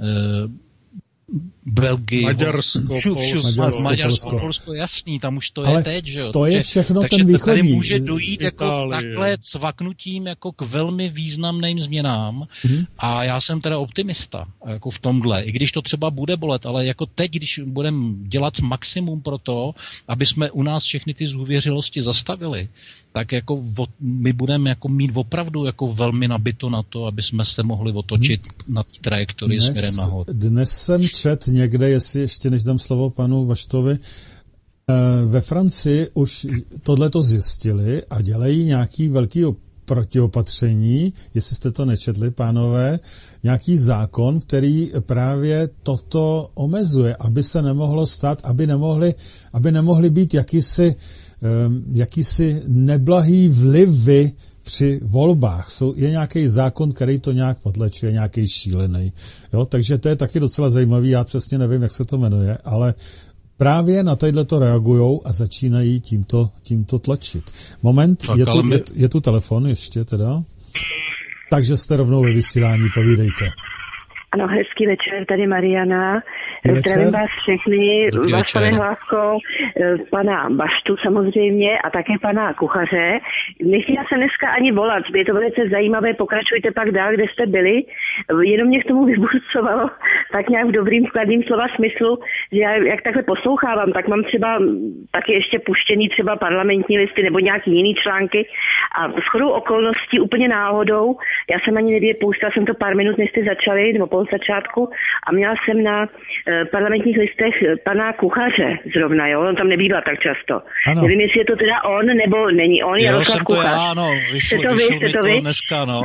Belgii, Maďarsko, Polsko, jasný, tam už to ale je teď, že jo. To je všechno takže ten východní. Takže může dojít jako takhle cvaknutím jako k velmi významným změnám a já jsem teda optimista jako v tomhle, i když to třeba bude bolet, ale jako teď, když budeme dělat maximum pro to, aby jsme u nás všechny ty zůvěřilosti zastavili, tak jako my budeme jako mít opravdu jako velmi nabito na to, aby jsme se mohli otočit na trajektorii směrem nahoru. Dnes jsem čet někde, jestli ještě než dám slovo panu Baštovi, ve Francii už tohleto zjistili a dělají nějaký velký protiopatření, jestli jste to nečetli, pánové, nějaký zákon, který právě toto omezuje, aby se nemohlo stát, aby nemohly být jakýsi neblahý vlivy při volbách. Je nějaký zákon, který to nějak potlačuje, nějaký šílený. Jo, takže to je taky docela zajímavý, já přesně nevím, jak se to jmenuje, ale právě na tadyhle to reagujou a začínají tímto tlačit. Moment, je tu telefon ještě teda. Takže jste rovnou ve vysílání, povídejte. Ano, hezký večer, tady Mariana. Zdravím vás všechny, vás, pane Hlávko, pana Baštu samozřejmě a také pana Kuchaře. Nechtěla jsem dneska ani volat, je to velice zajímavé, pokračujte pak dál, kde jste byli. Jenom mě k tomu vyburcovalo tak nějak v dobrým skladným slova smyslu, že já jak takhle poslouchávám, tak mám třeba taky ještě puštěný třeba parlamentní listy nebo nějaký jiný články a shodou okolností úplně náhodou, já jsem ani nevěděla, jsem to pár minut, než jste začali, nebo po začátku a měla jsem na parlamentních listech pana Kuchaře zrovna, jo, on tam nebývá tak často. Ano. Nevím, jestli je to teda on, nebo není on, Jaroslav Kuchař. Jste to vy? Dneska, no,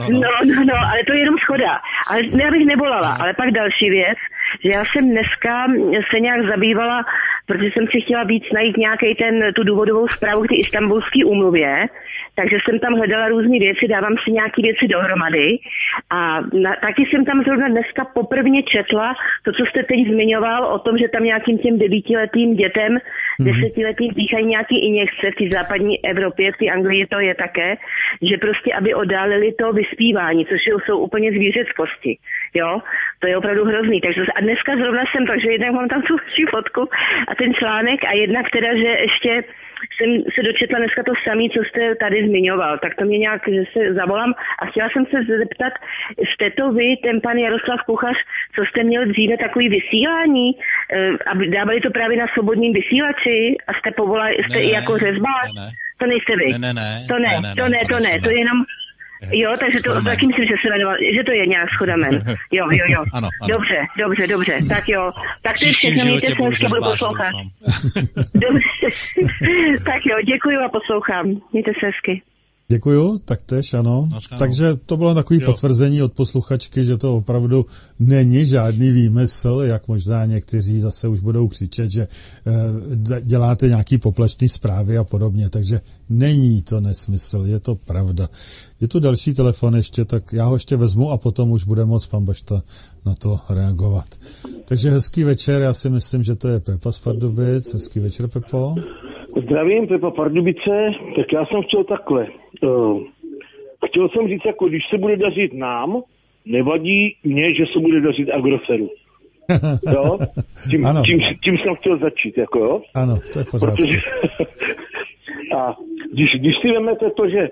ale to je jenom schoda. Ale já bych nebolala, ale pak další věc, že já jsem dneska se nějak zabývala, protože jsem si chtěla víc najít tu důvodovou zprávu k té Istanbulské úmluvě, takže jsem tam hledala různé věci, dávám si nějaké věci dohromady a taky jsem tam zrovna dneska poprvně četla to, co jste teď zmiňoval o tom, že tam nějakým těm 9letým dětem, 10letým dýchají nějaký injekce v té západní Evropě, v té Anglii to je také, že prostě, aby oddálili to vyspívání, což jsou úplně zvířeckosti, jo, to je opravdu hrozný, takže a dneska zrovna jsem, takže jednak mám tam tu fotku a ten článek a jednak teda, že ještě jsem se dočetla dneska to samé, co jste tady zmiňoval, tak to mě nějak, že se zavolám a chtěla jsem se zeptat, jste to vy, ten pan Jaroslav Kuchař, co jste měl dříve takový vysílání a dávali to právě na svobodným vysílači a jste jste i jako řezbář? To nejste vy. To ne, to je jenom... Jo, takže to taky myslím, že se jmenoval, že to je nějak schoda men. Jo. Ano. Dobře, tak jo. Tak to je všechno, mějte se, hezky, budu poslouchat. Dobře, tak jo, děkuji a poslouchám. Mějte se hezky. Děkuju, taktéž, ano. Takže to bylo takový potvrzení od posluchačky, že to opravdu není žádný výmysl, jak možná někteří zase už budou křičet, že děláte nějaký poplašný zprávy a podobně, takže není to nesmysl, je to pravda. Je tu další telefon ještě, tak já ho ještě vezmu a potom už bude moct pan Bašta na to reagovat. Takže hezký večer, já si myslím, že to je Pepa z Pardubic. Hezký večer, Pepo. Zdravím, Pepa Pardubice, tak já jsem chtěl takhle. Chtěl jsem říct, jako když se bude dařit nám, nevadí mě, že se bude dařit Agroferu. Jo? Tím jsem chtěl začít, jako jo? Ano, to je v pořádku. Protože, a když si vezmete to, že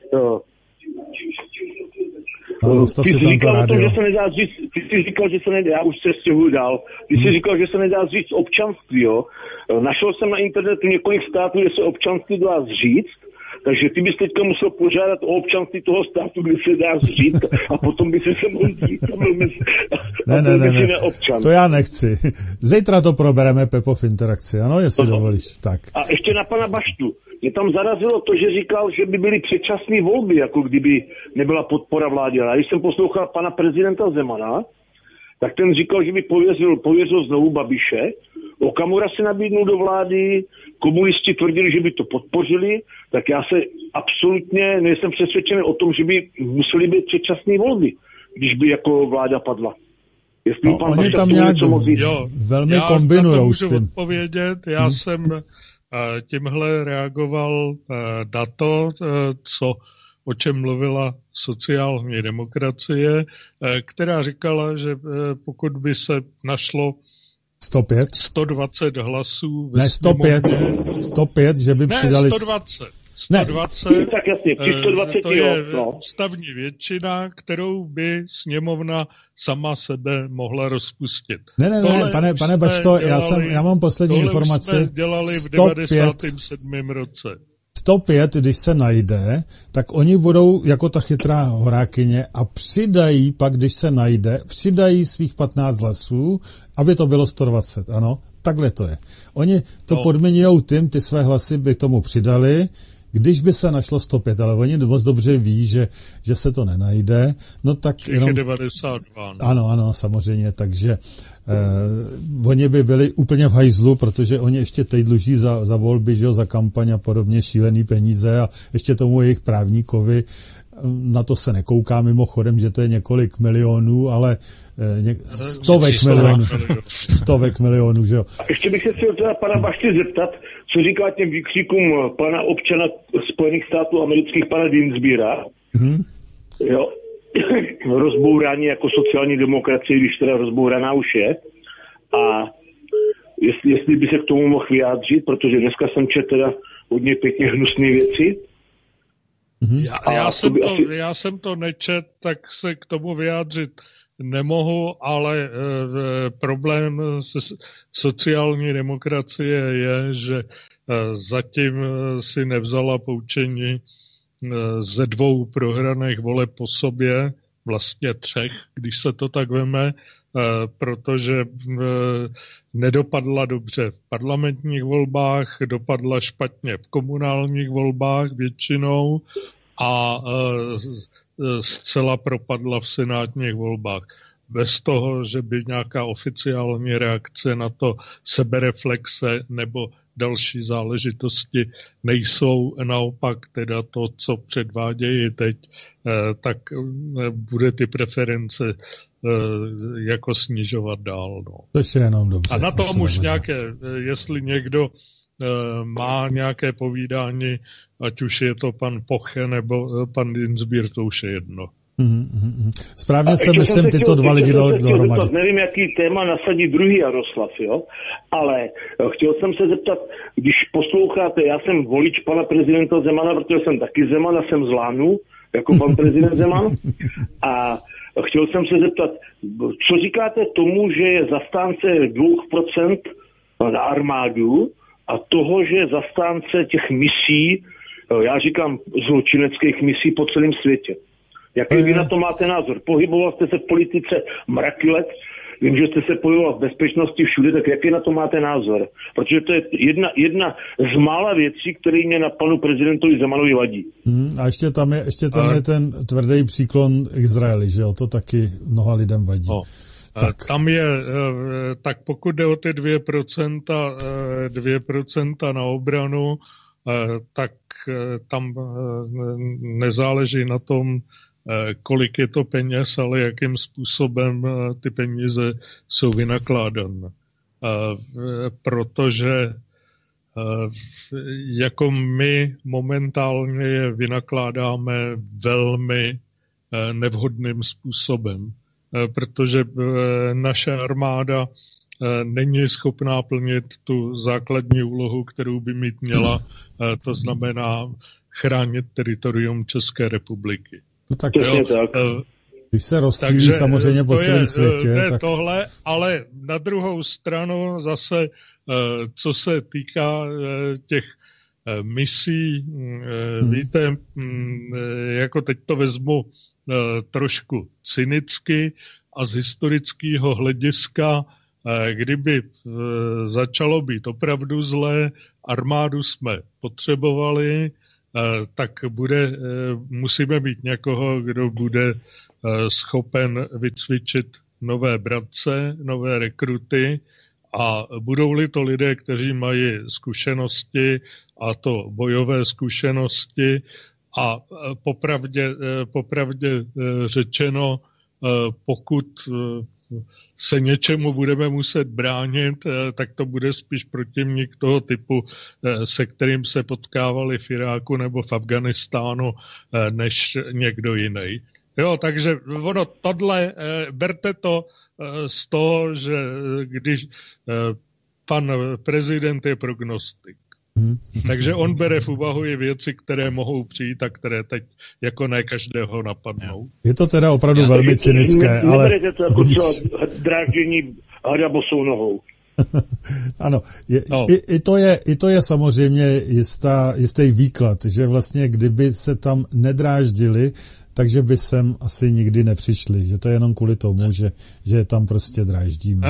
ty jsi říkal o tom, že se nedá říct, já už se stěhuju dál, ty jsi říkal, že se nedá říct občanství, jo. Našel jsem na internetu několik států, kde se občanství dá říct, takže ty bys teďka musel požádat o občanství toho státu, kde se dá říct a potom by se mohl říct. Ne, to já nechci. Zítra to probereme, Pepo, v interakci, ano, jestli dovolíš. Tak. A ještě na pana Baštu. Mě tam zarazilo to, že říkal, že by byly předčasné volby, jako kdyby nebyla podpora vládě. A když jsem poslouchal pana prezidenta Zemana, tak ten říkal, že by pověřil znovu Babiše. Okamura si nabídnul do vlády, komunisti tvrdili, že by to podpořili, tak já se absolutně nejsem přesvědčený o tom, že by museli být předčasné volby, když by jako vláda padla. Jestli no, oni tam nějak velmi kombinujou s tím. Já odpovědět, já jsem tímhle reagoval na to, o čem mluvila sociální demokracie, která říkala, že pokud by se našlo 120 hlasů. Ne, 105, že by přidali... 120. Tak jasně, při 120 to je stavní většina, kterou by sněmovna sama sebe mohla rozpustit. Ne, pane Bačto, já mám poslední informaci. Tohle jsme dělali v 97. roce. 105, když se najde, tak oni budou jako ta chytrá horákyně a přidají pak, když se najde, přidají svých 15 hlasů, aby to bylo 120, ano, takhle to je. Oni to podmiňujou tím, ty své hlasy by tomu přidali, když by se našlo 105, ale oni moc dobře ví, že se to nenajde, no tak jenom... 92. No. Ano, samozřejmě, takže oni by byli úplně v hajzlu, protože oni ještě teď dluží za volby, že jo, za kampaň a podobně šílený peníze a ještě tomu jejich právníkovi, na to se nekouká mimochodem, že to je několik milionů, ale stovek milionů, že jo. A ještě bych se chtěl teda pana Bašty zeptat, co říká těm výkřikům pana občana Spojených států amerických, pana Dinsbira, jo, rozbourání jako sociální demokracie, když teda rozbouraná už je. A jestli by se k tomu mohl vyjádřit, protože dneska jsem četl teda hodně pěkně hnusné věci. Já jsem to nečet, tak se k tomu vyjádřit nemohu, ale problém sociální demokracie je, že zatím si nevzala poučení ze 2 prohraných voleb po sobě, vlastně 3, když se to tak veme, protože nedopadla dobře v parlamentních volbách, dopadla špatně v komunálních volbách většinou a zcela propadla v senátních volbách. Bez toho, že by nějaká oficiální reakce na to, sebereflexe nebo další záležitosti nejsou, naopak teda to, co předvádějí teď, tak bude ty preference jako snižovat dál. No. To je jenom dobře. A na tom už nějaké, jestli někdo má nějaké povídání, ať už je to pan Poche nebo pan Dinsbír, to už je jedno. Správně jste, myslím, tyto 2 lidi dali dohromady. Nevím, jaký téma nasadí druhý Jaroslav, jo? Ale chtěl jsem se zeptat, když posloucháte, já jsem volič pana prezidenta Zemana, protože jsem taky Zeman a jsem z Lánu, jako pan prezident Zeman. A chtěl jsem se zeptat, co říkáte tomu, že je zastánce 2% na armádu a toho, že je zastánce těch misí, já říkám zločineckých misí po celém světě. Jaký vy na to máte názor? Pohyboval jste se v politice mraky let, vím, že jste se pohyboval v bezpečnosti všude, tak jaký na to máte názor? Protože to je jedna z mála věcí, které mě na panu prezidentovi Zemanovi vadí. A ještě tam je ten tvrdý příklon Izraeli, že jo? To taky mnoha lidem vadí. Tak. Tam je, tak pokud jde o ty 2% na obranu, tak tam nezáleží na tom, kolik je to peněz, ale jakým způsobem ty peníze jsou vynakládány. Protože jako my momentálně je vynakládáme velmi nevhodným způsobem, protože naše armáda není schopná plnit tu základní úlohu, kterou by mít měla, to znamená chránit teritorium České republiky. No tak, když se rozstýlí samozřejmě po celém světě. Tak... tohle, ale na druhou stranu zase, co se týká těch misí, víte, jako teď to vezmu trošku cynicky a z historického hlediska, kdyby začalo být opravdu zlé, armádu jsme potřebovali, tak musíme mít někoho, kdo bude schopen vycvičit nové bratce, nové rekruty a budou-li to lidé, kteří mají zkušenosti a to bojové zkušenosti a popravdě řečeno, pokud se něčemu budeme muset bránit, tak to bude spíš protivník toho typu, se kterým se potkávali v Iráku nebo v Afghánistánu, než někdo jiný. Jo, takže ono tohle, berte to z toho, že když pan prezident je prognostik. Takže on bere v úvahu i věci, které mohou přijít a které teď jako ne každého napadnou. Je to teda opravdu velmi cynické, ale... Neberete to jako třeba dráždění hada bosou nohou. Ano, i to je samozřejmě jistý výklad, že vlastně kdyby se tam nedráždili, takže by sem asi nikdy nepřišli, že to je jenom kvůli tomu, že tam prostě dráždíme.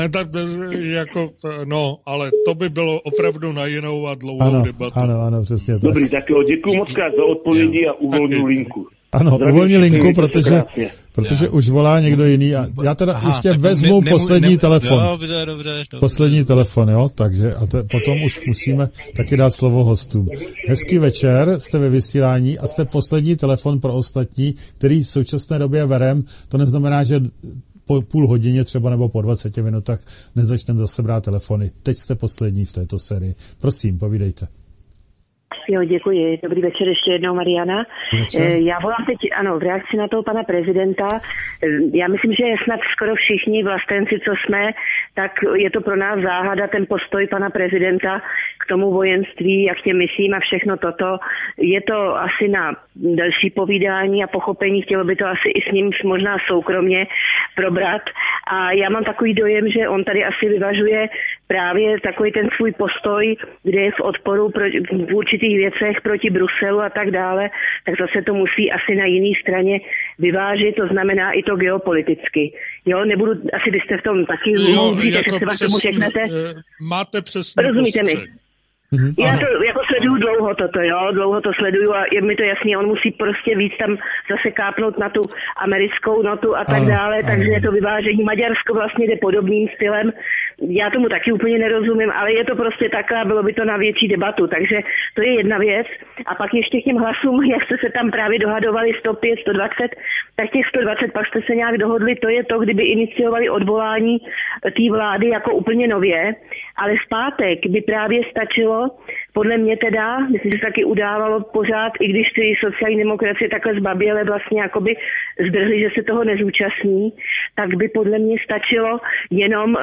Ale to by bylo opravdu na jinou a dlouhou debatu. Ano, přesně tak. Dobrý, tak jo, děkuju moc krát za odpovědi a uvolňuji linku. Ano, uvolni linku, protože už volá někdo jiný. A já teda ještě vezmu poslední telefon. Dobře. Poslední telefon, jo, takže potom už musíme taky dát slovo hostům. Hezký večer, jste ve vysílání a jste poslední telefon pro ostatní, který v současné době verem. To neznamená, že po půl hodině třeba nebo po 20 minutách nezačneme zase brát telefony. Teď jste poslední v této sérii. Prosím, povídejte. Jo, děkuji. Dobrý večer ještě jednou, Mariana. Já volám teď, v reakci na toho pana prezidenta. Já myslím, že snad skoro všichni vlastenci, co jsme, tak je to pro nás záhada, ten postoj pana prezidenta k tomu vojenství a k těm misím a všechno toto. Je to asi na další povídání a pochopení, chtělo by to asi i s ním možná soukromně probrat. A já mám takový dojem, že on tady asi vyvažuje právě takový ten svůj postoj, kde je v odporu v určitých věcech proti Bruselu a tak dále, tak zase to musí asi na jiné straně vyvážit, to znamená i to geopoliticky. Jo, nebudu, asi byste v tom taky moudří, takže se vás tomu řeknete. Máte přesně. Rozumíte mi? Já to jako sleduju dlouho to sleduju a je mi to jasný, on musí prostě víc tam zase kápnout na tu americkou notu a tak dále, takže je to vyvážení. Maďarsko vlastně jde podobným stylem. Já tomu taky úplně nerozumím, ale je to prostě takhle, bylo by to na větší debatu, takže to je jedna věc. A pak ještě k těm hlasům, jak jste se tam právě dohadovali 105, 120, tak těch 120 pak jste se nějak dohodli, to je to, kdyby iniciovali odvolání té vlády jako úplně nově, ale v pátek by právě stačilo, podle mě teda, myslím, že se taky udávalo pořád, i když ty sociální demokracie takhle zbaběle vlastně jakoby zdrhli, že se toho nezúčastní, tak by podle mě stačilo jenom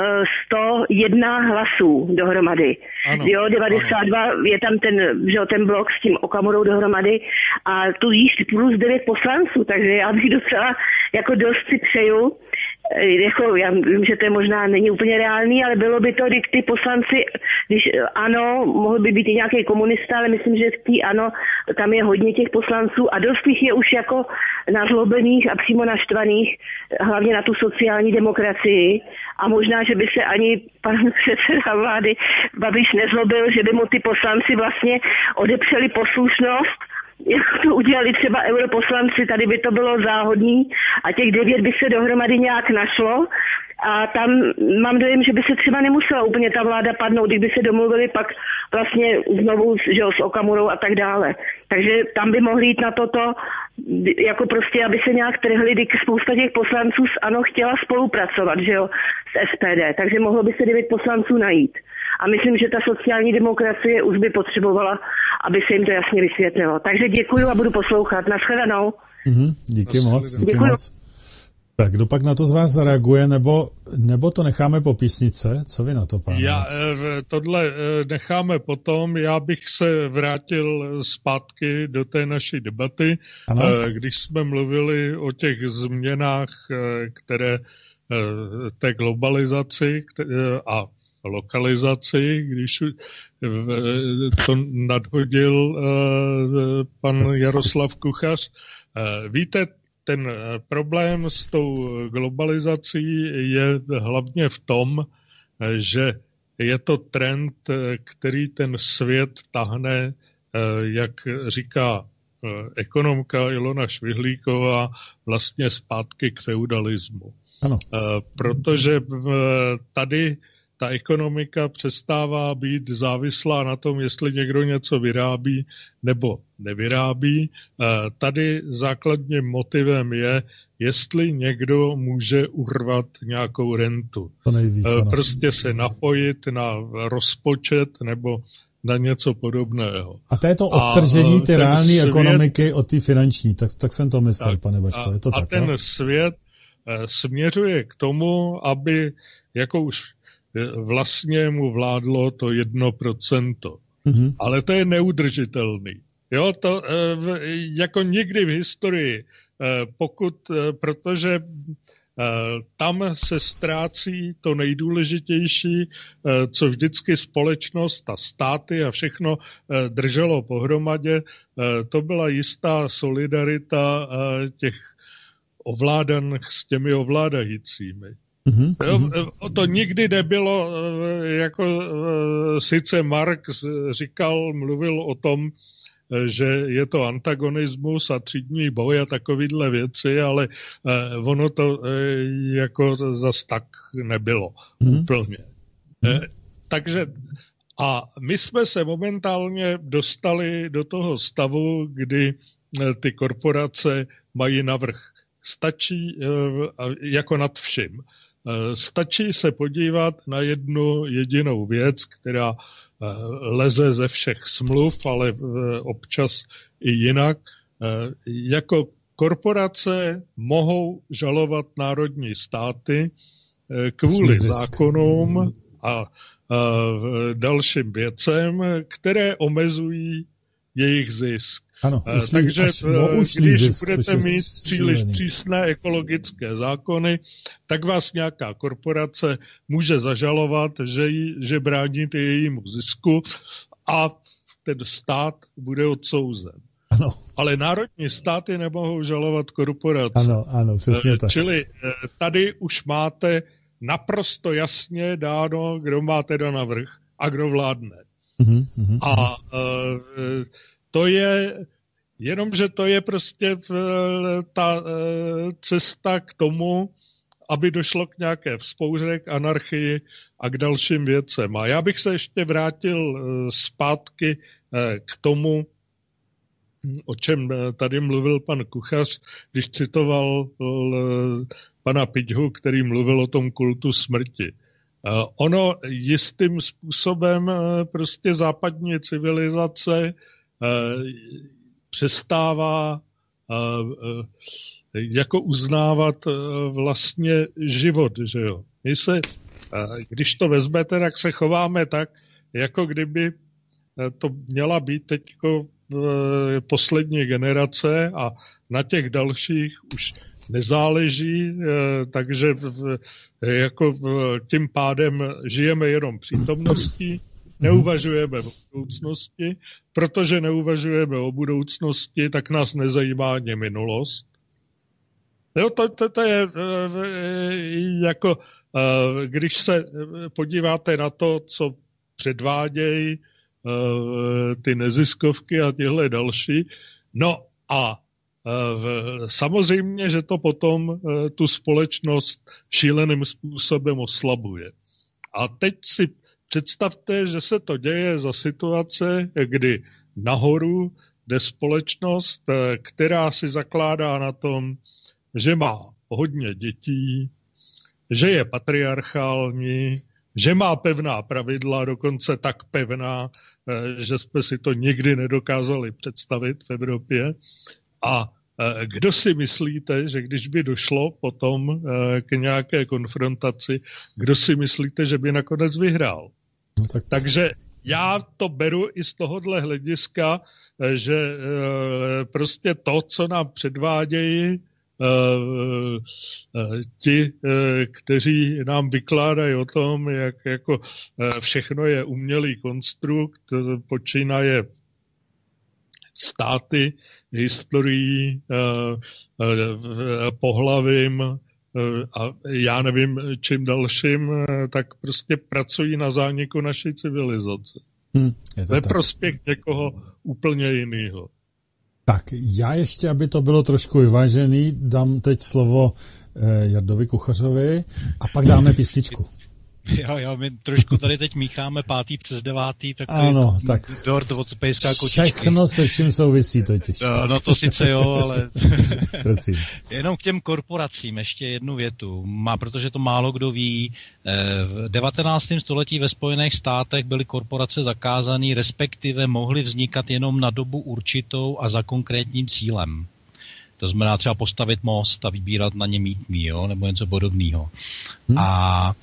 101 hlasů dohromady. Ano, jo, 92 ano. Je tam ten blok s tím Okamurou dohromady a tu jíž plus 9 poslanců, takže já bych docela jako dost si přeju, jako já vím, že to je možná není úplně reálný, ale bylo by to, když ty poslanci, když ano, mohl by být i nějaký komunista, ale myslím, že v tí ano, tam je hodně těch poslanců a dost jich je už jako nazlobených a přímo naštvaných, hlavně na tu sociální demokracii a možná, že by se ani pan předseda vlády Babiš nezlobil, že by mu ty poslanci vlastně odepřeli poslušnost, jak to udělali třeba europoslanci, tady by to bylo záhodný a těch 9 by se dohromady nějak našlo a tam mám dojem, že by se třeba nemusela úplně ta vláda padnout, kdyby se domluvili pak vlastně znovu s Okamurou a tak dále. Takže tam by mohli jít na toto, jako prostě, aby se nějak trhli, když spousta těch poslanců ANO chtěla spolupracovat, že jo, s SPD, takže mohlo by se 9 poslanců najít. A myslím, že ta sociální demokracie už by potřebovala, aby se jim to jasně vysvětlilo. Takže děkuju a budu poslouchat. Naschledanou. Díky moc. Tak kdo pak na to z vás zareaguje, nebo to necháme po písnice? Co vy na to, pánové? Tohle necháme potom. Já bych se vrátil zpátky do té naší debaty, když jsme mluvili o těch změnách, které té globalizaci a lokalizaci, když to nadhodil pan Jaroslav Kuchař. Víte, ten problém s tou globalizací je hlavně v tom, že je to trend, který ten svět tahne, jak říká ekonomka Ilona Švihlíková vlastně zpátky k feudalismu. Ano. Protože tady ta ekonomika přestává být závislá na tom, jestli někdo něco vyrábí nebo nevyrábí. Tady základním motivem je, jestli někdo může urvat nějakou rentu. To nejvíc, prostě se napojit na rozpočet nebo na něco podobného. A to je to odtržení té reálné ekonomiky od té finanční. Tak jsem to myslel, tak, pane Bašto. Je to a tak, ten no? svět směřuje k tomu, aby jako už vlastně mu vládlo to 1%. Mm-hmm. Ale to je neudržitelný. Jo, to jako nikdy v historii, protože tam se ztrácí to nejdůležitější, co vždycky společnost a státy a všechno drželo pohromadě. To byla jistá solidarita těch ovládaných s těmi ovládajícími. To nikdy nebylo, jako sice Marx mluvil o tom, že je to antagonismus a třídní boj a takovýhle věci, ale ono to jako zas tak nebylo úplně. Takže a my jsme se momentálně dostali do toho stavu, kdy ty korporace mají navrch. Stačí jako nad vším. Stačí se podívat na jednu jedinou věc, která leze ze všech smluv, ale občas i jinak. Jako korporace mohou žalovat národní státy kvůli zákonům a dalším věcem, které omezují jejich zisk. Ano, takže když budete mít příliš přísné ekologické zákony, tak vás nějaká korporace může zažalovat, že bráníte jejímu zisku a ten stát bude odsouzen. Ano. Ale národní státy nemohou žalovat korporace. Ano, přesně tak. Čili tady už máte naprosto jasně dáno, kdo má teda navrch a kdo vládne. A to je, jenomže to je prostě ta cesta k tomu, aby došlo k nějaké vzpouře, k anarchii a k dalším věcem. A já bych se ještě vrátil zpátky k tomu, o čem tady mluvil pan Kuchař, když citoval pana Piťhu, který mluvil o tom kultu smrti. Ono jistým způsobem prostě západní civilizace přestává jako uznávat vlastně život, že jo. My se, když to vezmete, tak se chováme tak, jako kdyby to měla být teďko poslední generace a na těch dalších už nezáleží, takže jako tím pádem žijeme jenom přítomností, neuvažujeme o budoucnosti, protože neuvažujeme o budoucnosti, tak nás nezajímá ani minulost. Jo, to je jako, když se podíváte na to, co předvádějí ty neziskovky a tyhle další, no a samozřejmě, že to potom tu společnost šíleným způsobem oslabuje. A teď si představte, že se to děje za situace, kdy nahoru jde společnost, která si zakládá na tom, že má hodně dětí, že je patriarchální, že má pevná pravidla, dokonce tak pevná, že jsme si to nikdy nedokázali představit v Evropě. A kdo si myslíte, že když by došlo potom k nějaké konfrontaci, kdo si myslíte, že by nakonec vyhrál? No tak... Takže já to beru i z tohohle hlediska, že prostě to, co nám předvádějí ti, kteří nám vykládají o tom, jak jako všechno je umělý konstrukt, počínaje státy, historií, pohlavím a já nevím čím dalším, tak prostě pracují na zániku naší civilizace. Ve prospěch někoho úplně jiného. Tak, já ještě, aby to bylo trošku vyvážený, dám teď slovo Jardovi Kuchařovi a pak dáme písničku. Jo, my trošku tady teď mícháme 5. přes 9. takový ano, tak dort od pejská kočičky. Všechno se vším souvisí totiž. No to sice jo, ale Prosím. Jenom k těm korporacím ještě jednu větu. Protože to málo kdo ví. V 19. století ve Spojených státech byly korporace zakázané, respektive mohly vznikat jenom na dobu určitou a za konkrétním cílem. To znamená třeba postavit most a vybírat na ně mýtný, jo, nebo něco podobného. A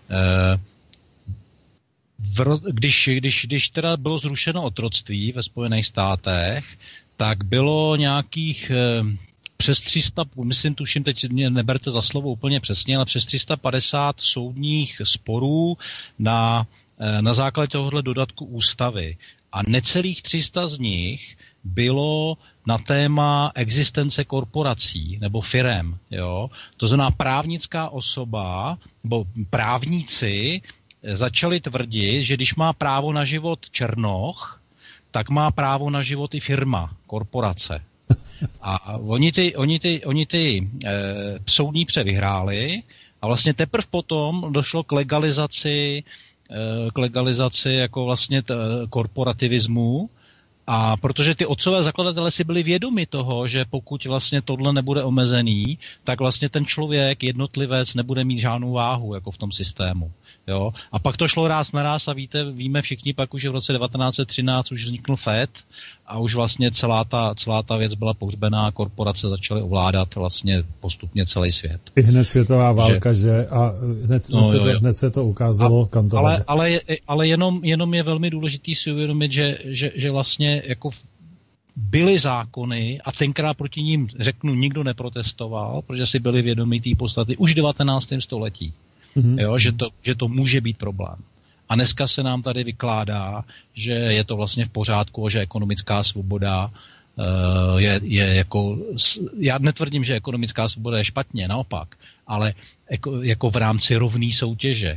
když teda bylo zrušeno otroctví ve Spojených státech, tak bylo nějakých přes 300, tuším, teď mě neberte za slovo úplně přesně, ale přes 350 soudních sporů na základě tohohle dodatku ústavy. A necelých 300 z nich bylo na téma existence korporací nebo firem. Jo? To znamená právnická osoba nebo právníci začali tvrdit, že když má právo na život černoch, tak má právo na život i firma, korporace. A oni ty soudní pře vyhráli a vlastně teprve potom došlo k legalizaci jako vlastně korporativismu. A protože ty otcové zakladatelé si byli vědomi toho, že pokud vlastně tohle nebude omezený, tak vlastně ten člověk, jednotlivec, nebude mít žádnou váhu jako v tom systému. Jo? A pak to šlo ráz na ráz a víme všichni pak už v roce 1913 už vznikl FED a už vlastně celá ta věc byla pohřbená a korporace začaly ovládat vlastně postupně celý svět. I hned světová válka, že? A hned se to ukázalo, kam to vede. Ale jenom je velmi důležitý si uvědomit, že vlastně jako byly zákony a tenkrát proti ním, řeknu, nikdo neprotestoval, protože si byli vědomí té podstaty už v 19. století. Jo, že to může být problém. A dneska se nám tady vykládá, že je to vlastně v pořádku, že ekonomická svoboda je jako... Já netvrdím, že ekonomická svoboda je špatně, naopak, ale jako v rámci rovné soutěže.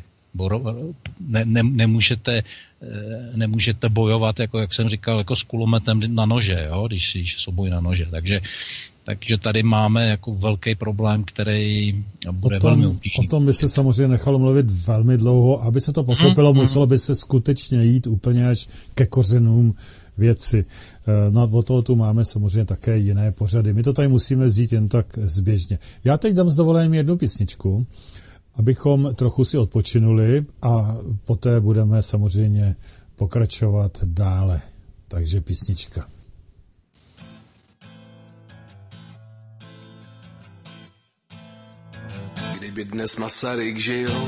Nemůžete bojovat, jako jak jsem říkal, jako s kulometem na nože, jo, když jsou boj na nože. Takže tady máme jako velký problém, který bude velmi obtížný. O tom by se samozřejmě nechalo mluvit velmi dlouho. Aby se to pochopilo, muselo by se skutečně jít úplně až ke kořenům věci. Od toho tu máme samozřejmě také jiné pořady. My to tady musíme vzít jen tak zběžně. Já teď dám s dovolením jednu písničku, abychom trochu si odpočinuli a poté budeme samozřejmě pokračovat dále. Takže písnička. Kdyby dnes Masaryk žil,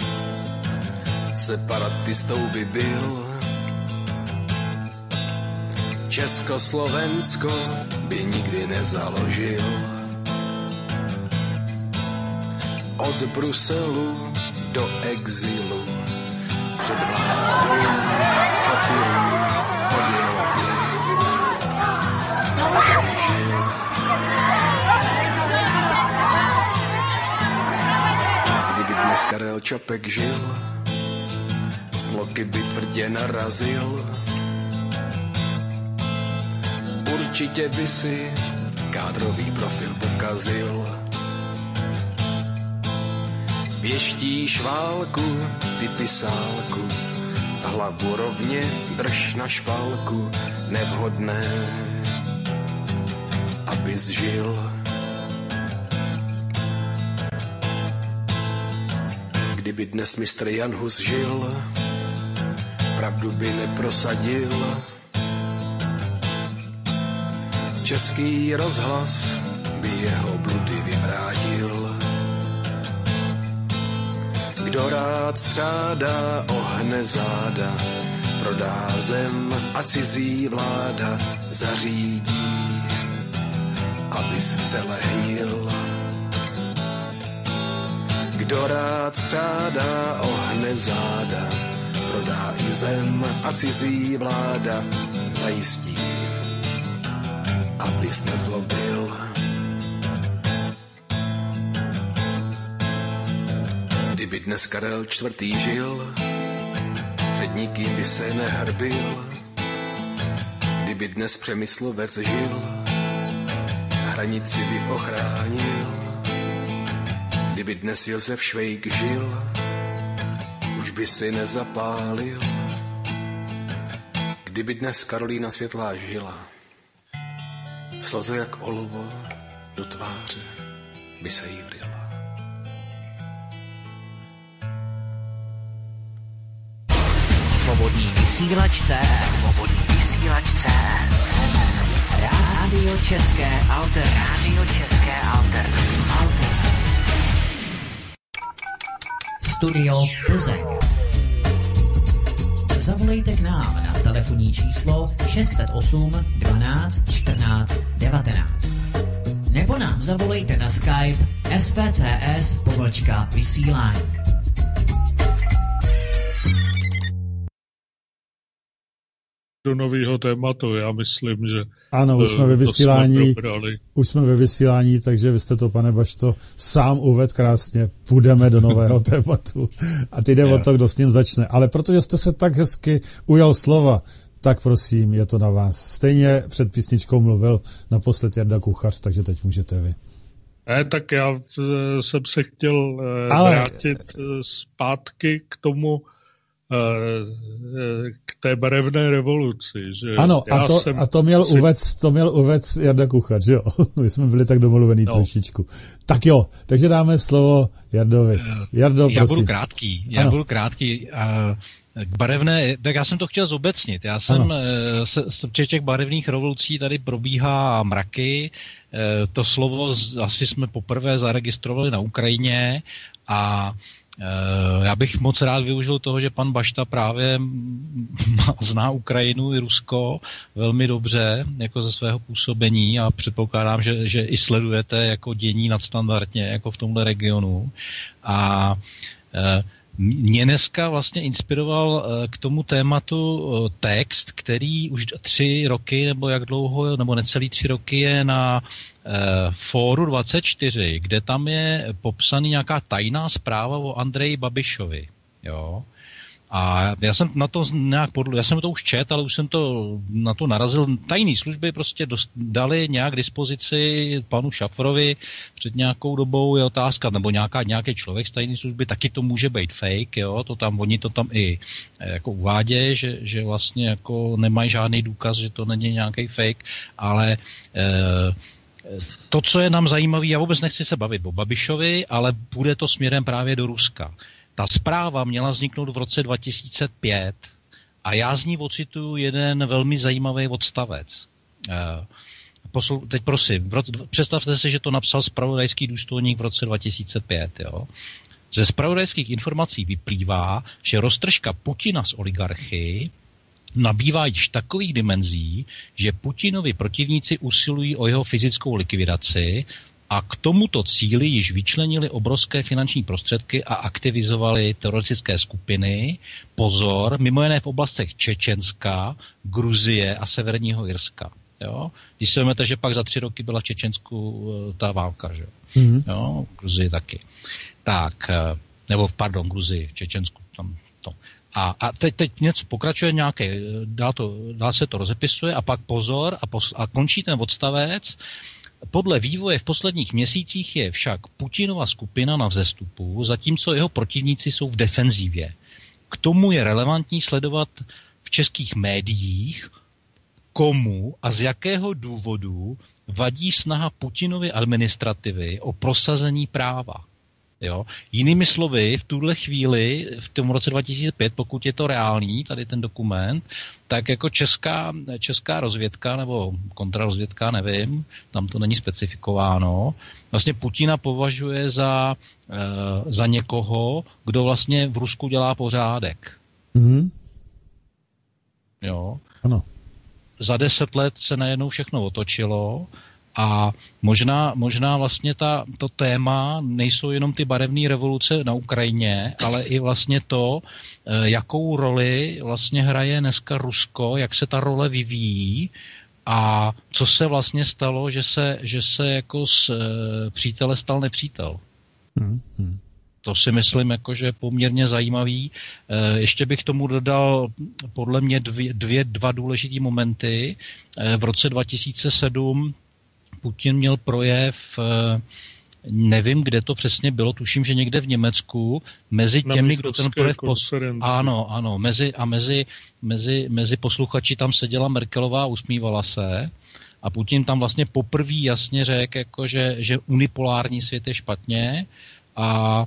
separatistou by byl. Československo by nikdy nezaložil. Od Bruselu do exilu před vládou satiru odjel by žil. Kdyby dnes Karel Čapek žil, smloky by tvrdě narazil. Určitě by si kádrový profil pokazil. Věštíš válku, ty pisálku, hlavu rovně drž na špalku, nevhodné, abys žil. Kdyby dnes mistr Jan Hus žil, pravdu by neprosadil. Český rozhlas by jeho bludy vyvrátil. Kdo rád střádá, ohne záda, prodá zem a cizí vláda zařídí, abys celé hnil. Kdo rád střádá, ohne záda, prodá i zem a cizí vláda zajistí, abys nezlobil. Kdyby dnes Karel IV. Žil, před nikým by se nehrbil. Kdyby dnes Přemyslovec žil, hranici by ochránil. Kdyby dnes Josef Švejk žil, už by si nezapálil. Kdyby dnes Karolína Světlá žila, slze jak olovo do tváře by se jí vrila. Svobodný vysílač CS. Svobodný vysílač CS. Rádio České Alternativy. Rádio České Alternativy. Studio Plzeň. Zavolejte k nám na telefonní číslo 608 12 14 19. Nebo nám zavolejte na Skype svcs_vysílání. Do nového tématu, já myslím, že ano, už jsme ve vysílání, takže vy jste to, pane Bašto, sám uvedl krásně. Půjdeme do nového tématu. A teď jde o to, kdo s ním začne. Ale protože jste se tak hezky ujal slova, tak prosím, je to na vás. Stejně před písničkou mluvil naposled Jarda Kuchař, takže teď můžete vy. Tak já jsem se chtěl vrátit zpátky k tomu, k té barevné revoluci. Že ano, a to měl uvést Jarda Kuchař, jo? My jsme byli tak domluvený trošičku. Tak jo, takže dáme slovo Jardovi. Jardo, prosím. Já budu krátký. K barevné, tak já jsem to chtěl zobecnit. Já jsem těch barevných revolucí tady probíhá mraky. To slovo asi jsme poprvé zaregistrovali na Ukrajině a já bych moc rád využil toho, že pan Bašta právě zná Ukrajinu i Rusko velmi dobře, jako ze svého působení a předpokládám, že i sledujete jako dění nadstandardně, jako v tomhle regionu. A mě dneska vlastně inspiroval k tomu tématu text, který už 3 roky, nebo jak dlouho, nebo necelý 3 roky je na Fóru 24, kde tam je popsaný nějaká tajná zpráva o Andreji Babišovi. Jo? A já jsem na to já jsem to už čet, ale už jsem na to narazil. Tajné služby prostě dali nějak dispozici panu Šafrovi před nějakou dobou, je otázka, nebo nějaký člověk z tajné služby, taky to může být fake, jo, oni to tam i jako uvádějí, že vlastně jako nemají žádný důkaz, že to není nějaký fake, ale to, co je nám zajímavé, já vůbec nechci se bavit o Babišovi, ale bude to směrem právě do Ruska. Ta zpráva měla vzniknout v roce 2005 a já z ní ocituju jeden velmi zajímavý odstavec. Teď prosím, představte si, že to napsal zpravodajský důstojník v roce 2005. Jo? Ze zpravodajských informací vyplývá, že roztržka Putina s oligarchy nabývá již takových dimenzí, že Putinovi protivníci usilují o jeho fyzickou likvidaci a k tomuto cíli již vyčlenili obrovské finanční prostředky a aktivizovali teroristické skupiny. Pozor, mimo jiné v oblastech Čečenska, Gruzie a Severního Irska. Jo? Když si vezmete, že pak za 3 roky byla v Čečensku ta válka, že? Jo? V Gruzii taky. Tak, nebo pardon, Gruzii, v Čečensku tam to. A teď něco pokračuje nějaké, dál se to rozepisuje a pak pozor a končí ten odstavec. Podle vývoje v posledních měsících je však Putinova skupina na vzestupu, zatímco jeho protivníci jsou v defenzivě. K tomu je relevantní sledovat v českých médiích, komu a z jakého důvodu vadí snaha Putinovy administrativy o prosazení práva. Jo? Jinými slovy, v tuhle chvíli, v tom roce 2005, pokud je to reálný, tady ten dokument, tak jako česká rozvědka nebo kontrarozvědka, nevím, tam to není specifikováno, vlastně Putina považuje za někoho, kdo vlastně v Rusku dělá pořádek. Jo? Ano. Za 10 let se najednou všechno otočilo a možná vlastně to téma nejsou jenom ty barevné revoluce na Ukrajině, ale i vlastně to, jakou roli vlastně hraje dneska Rusko, jak se ta role vyvíjí a co se vlastně stalo, že se jako z přítele stal nepřítel. To si myslím, jako, že je poměrně zajímavý. Ještě bych tomu dodal podle mě dva důležitý momenty. V roce 2007 Putin měl projev, nevím, kde to přesně bylo, tuším, že někde v Německu, mezi těmi, kdo ten projev ano, mezi posluchači tam seděla Merkelová a usmívala se a Putin tam vlastně poprvé jasně řekl, jako, že unipolární svět je špatně a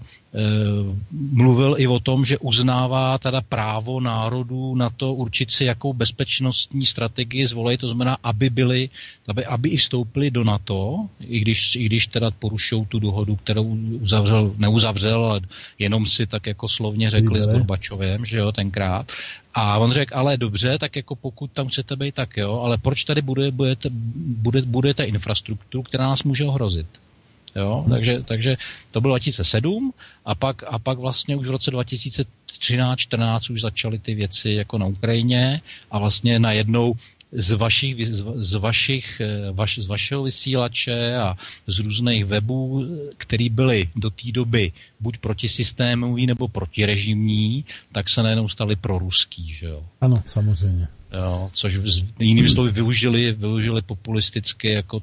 mluvil i o tom, že uznává teda právo národů na to určit si, jakou bezpečnostní strategii zvolej, to znamená, aby i vstoupili do NATO, i když teda porušou tu dohodu, kterou neuzavřel, ale jenom si tak jako slovně řekli s Gorbačovem, že jo, tenkrát. A on řekl, ale dobře, tak jako pokud tam chcete být, tak jo, ale proč tady budete infrastrukturu, která nás může ohrozit? Jo, takže to bylo 2007 a pak vlastně už v roce 2013-14 už začaly ty věci jako na Ukrajině a vlastně najednou z vašeho vysílače a z různých webů, který byly do té doby buď protisystémový nebo protirežimní, tak se najednou staly proruský, že jo. Ano, samozřejmě. Jo, což jinými slovy využili populisticky jako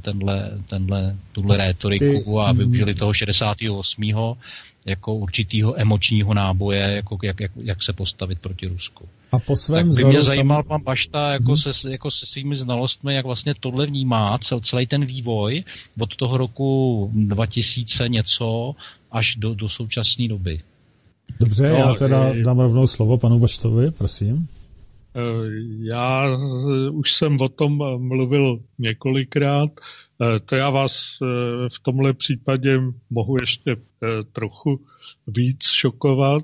tuhle rétoriku a využili toho 68. jako určitýho emočního náboje, jako jak se postavit proti Rusku. A po svém tak by mě zajímal pan Bašta jako se svými znalostmi, jak vlastně tohle vnímá celý ten vývoj od toho roku 2000 něco až do současné doby. Dobře, já teda dám rovnou slovo panu Baštovi, prosím. Já už jsem o tom mluvil několikrát, to já vás v tomhle případě mohu ještě trochu víc šokovat.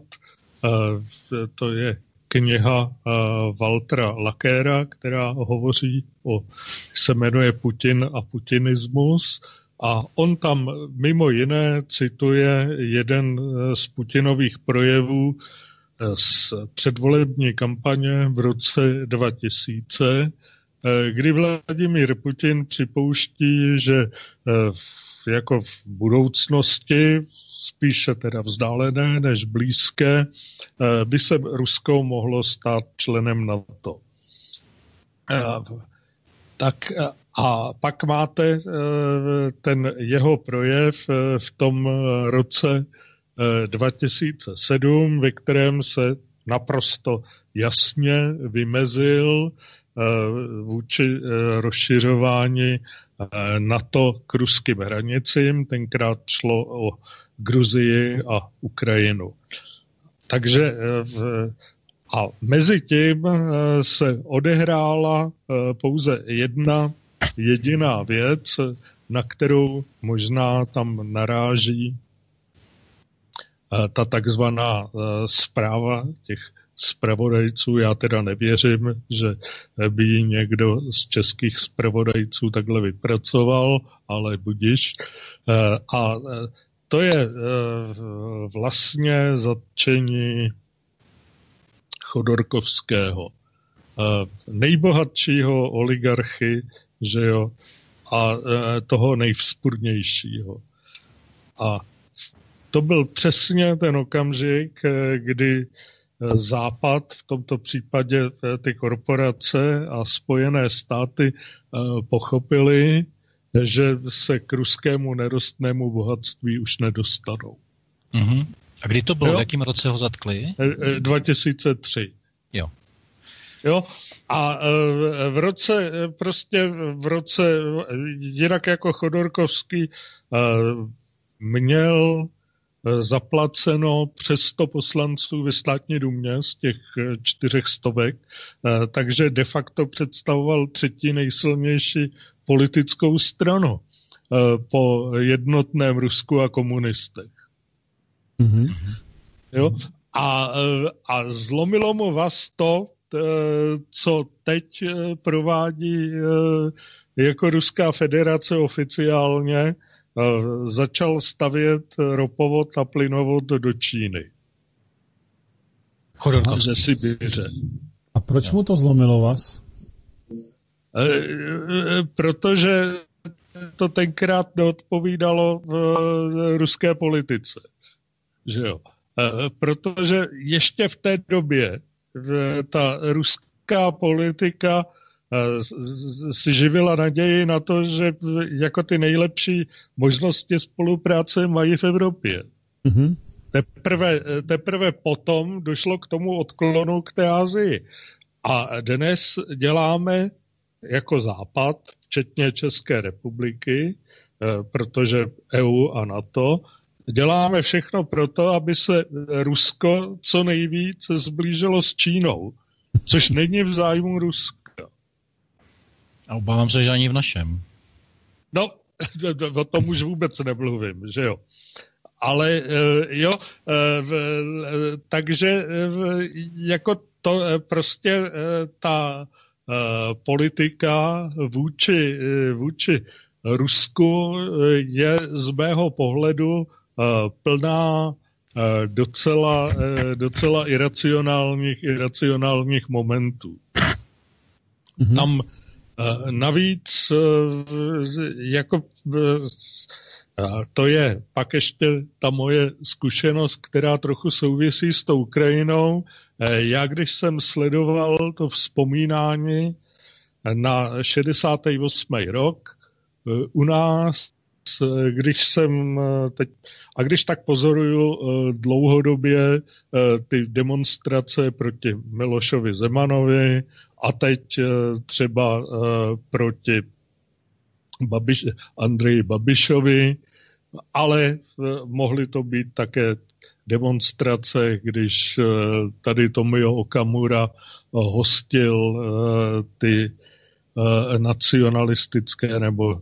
To je kniha Waltera Lackera, která hovoří se jmenuje Putin a putinismus. A on tam mimo jiné cituje jeden z Putinových projevů z předvolební kampaně v roce 2000, kdy Vladimír Putin připouští, že jako v budoucnosti, spíše teda vzdálené než blízké, by se Rusko mohlo stát členem NATO. Tak a pak máte ten jeho projev v tom roce 2007, ve kterém se naprosto jasně vymezil vůči rozšiřování NATO k ruským hranicím. Tenkrát šlo o Gruzii a Ukrajinu. Takže a mezi tím se odehrála pouze jedna jediná věc, na kterou možná tam naráží ta takzvaná zpráva těch zpravodajců. Já teda nevěřím, že by ji někdo z českých zpravodajců takhle vypracoval, ale budiš. A to je vlastně zatčení Chodorkovského, nejbohatšího oligarchy, že jo, a toho nejvzpurnějšího. A to byl přesně ten okamžik, kdy Západ, v tomto případě ty korporace a Spojené státy pochopili, že se k ruskému nerostnému bohatství už nedostanou. Mm-hmm. A kdy to bylo? Jo? V jakém roce ho zatkli? 2003. Jo? A v roce, jinak jako Chodorkovský, měl zaplaceno přes 100 poslanců ve státní dumě z těch 400, takže de facto představoval třetí nejsilnější politickou stranu po jednotném Rusku a komunistech. Mm-hmm. Jo? A zlomilo mu vás to, co teď provádí jako Ruská federace oficiálně, začal stavět ropovod a plynovod do Číny. Ze Sibiře. A proč mu to zlomilo vás? Protože to tenkrát neodpovídalo v ruské politice. Že jo? Protože ještě v té době ta ruská politika si živila naději na to, že jako ty nejlepší možnosti spolupráce mají v Evropě. Mm-hmm. Teprve potom došlo k tomu odklonu k té Asii. A dnes děláme jako Západ, včetně České republiky, protože EU a NATO, děláme všechno proto, aby se Rusko co nejvíce zblížilo s Čínou, což není v zájmu Ruska. A obávám se, že ani v našem. No, o tom už vůbec nemluvím, že jo. Ale jo, takže jako to prostě ta politika vůči Rusku je z mého pohledu plná docela iracionálních momentů. Mm-hmm. Tam navíc jako to je pak ještě ta moje zkušenost, která trochu souvisí s tou Ukrajinou. Já když jsem sledoval to vzpomínání na 68. rok u nás, když tak pozoruju dlouhodobě ty demonstrace proti Milošovi Zemanovi a teď třeba proti Andreji Babišovi, ale mohly to být také demonstrace, když tady Tomio Okamura hostil ty nacionalistické nebo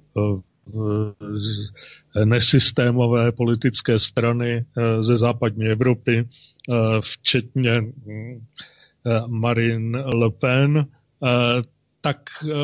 nesystémové politické strany ze západní Evropy, včetně Marine Le Pen, tak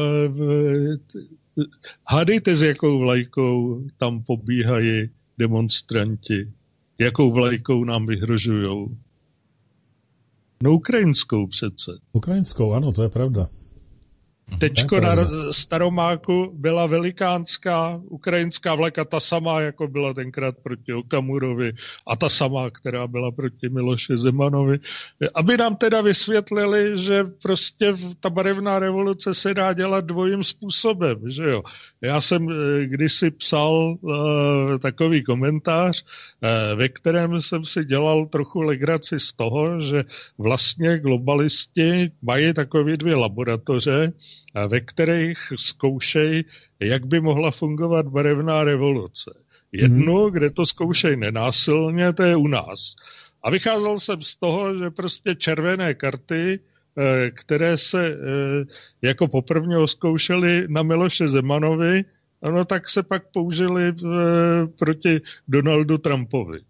hádejte, s jakou vlajkou tam pobíhají demonstranti, jakou vlajkou nám vyhrožujou. No ukrajinskou přece. Ukrajinskou, ano, to je pravda. Teďko na Staromáku byla velikánská ukrajinská vlajka, ta samá, jako byla tenkrát proti Okamurovi a ta samá, která byla proti Miloši Zemanovi. Aby nám teda vysvětlili, že prostě ta barevná revoluce se dá dělat dvojím způsobem, že jo. Já jsem kdysi psal takový komentář, ve kterém jsem si dělal trochu legraci z toho, že vlastně globalisti mají takové dvě laboratoře, ve kterých zkoušejí, jak by mohla fungovat barevná revoluce. Jednu, kde to zkoušejí nenásilně, to je u nás. A vycházel jsem z toho, že prostě červené karty, které se jako poprvně zkoušely na Miloše Zemanovi, no tak se pak použili proti Donaldu Trumpovi.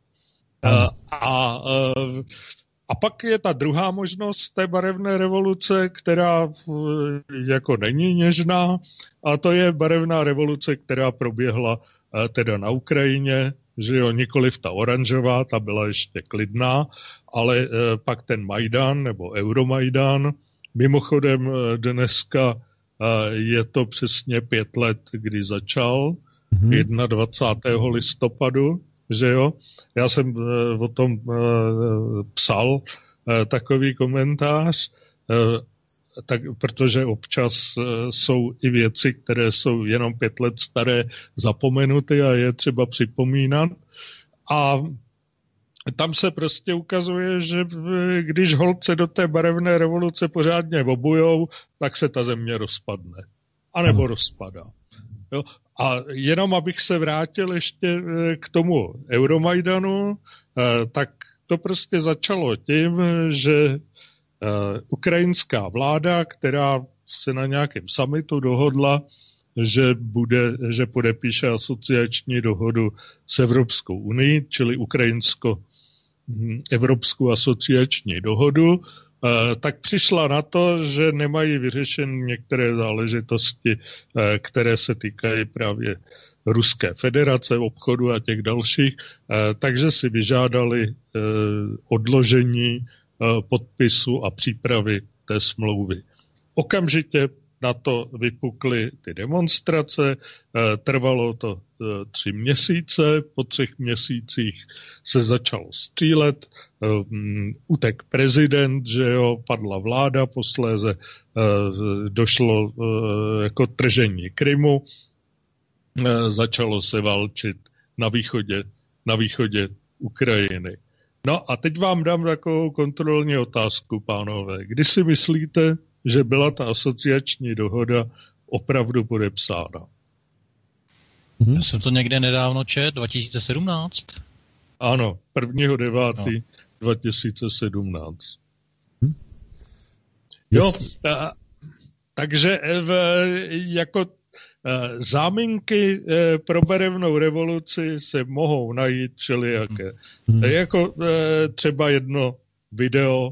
A pak je ta druhá možnost té barevné revoluce, která jako není něžná, a to je barevná revoluce, která proběhla teda na Ukrajině, že jo, nikoliv ta oranžová, ta byla ještě klidná, ale pak ten Majdan nebo Euromajdan. Mimochodem dneska je to přesně 5 let, kdy začal, 21. listopadu, že jo. Já jsem o tom psal takový komentář, tak, protože občas jsou i věci, které jsou jenom 5 let staré, zapomenuty a je třeba připomínat. A tam se prostě ukazuje, že když holce do té barevné revoluce pořádně obujou, tak se ta země rozpadne. A nebo rozpadá. Jo? A jenom abych se vrátil ještě k tomu Euromajdanu, tak to prostě začalo tím, že ukrajinská vláda, která se na nějakém summitu dohodla, že podepíše asociační dohodu s Evropskou unii, čili ukrajinsko-evropskou asociační dohodu, tak přišla na to, že nemají vyřešen některé záležitosti, které se týkají právě Ruské federace, obchodu a těch dalších, takže si vyžádali odložení podpisu a přípravy té smlouvy. Okamžitě na to vypukly ty demonstrace, trvalo to 3 měsíce, po 3 měsících se začalo střílet, utek prezident, že jo, padla vláda, posléze došlo jako tržení Krymu, začalo se válčit na východě Ukrajiny. No a teď vám dám takovou kontrolní otázku, pánové. Kdy si myslíte, že byla ta asociační dohoda opravdu podepsána? Já jsem to někde nedávno četl, 2017? Ano, 1.9.2017. Jo, takže jako záminky pro barevnou revoluci se mohou najít všelijaké. Jako třeba jedno video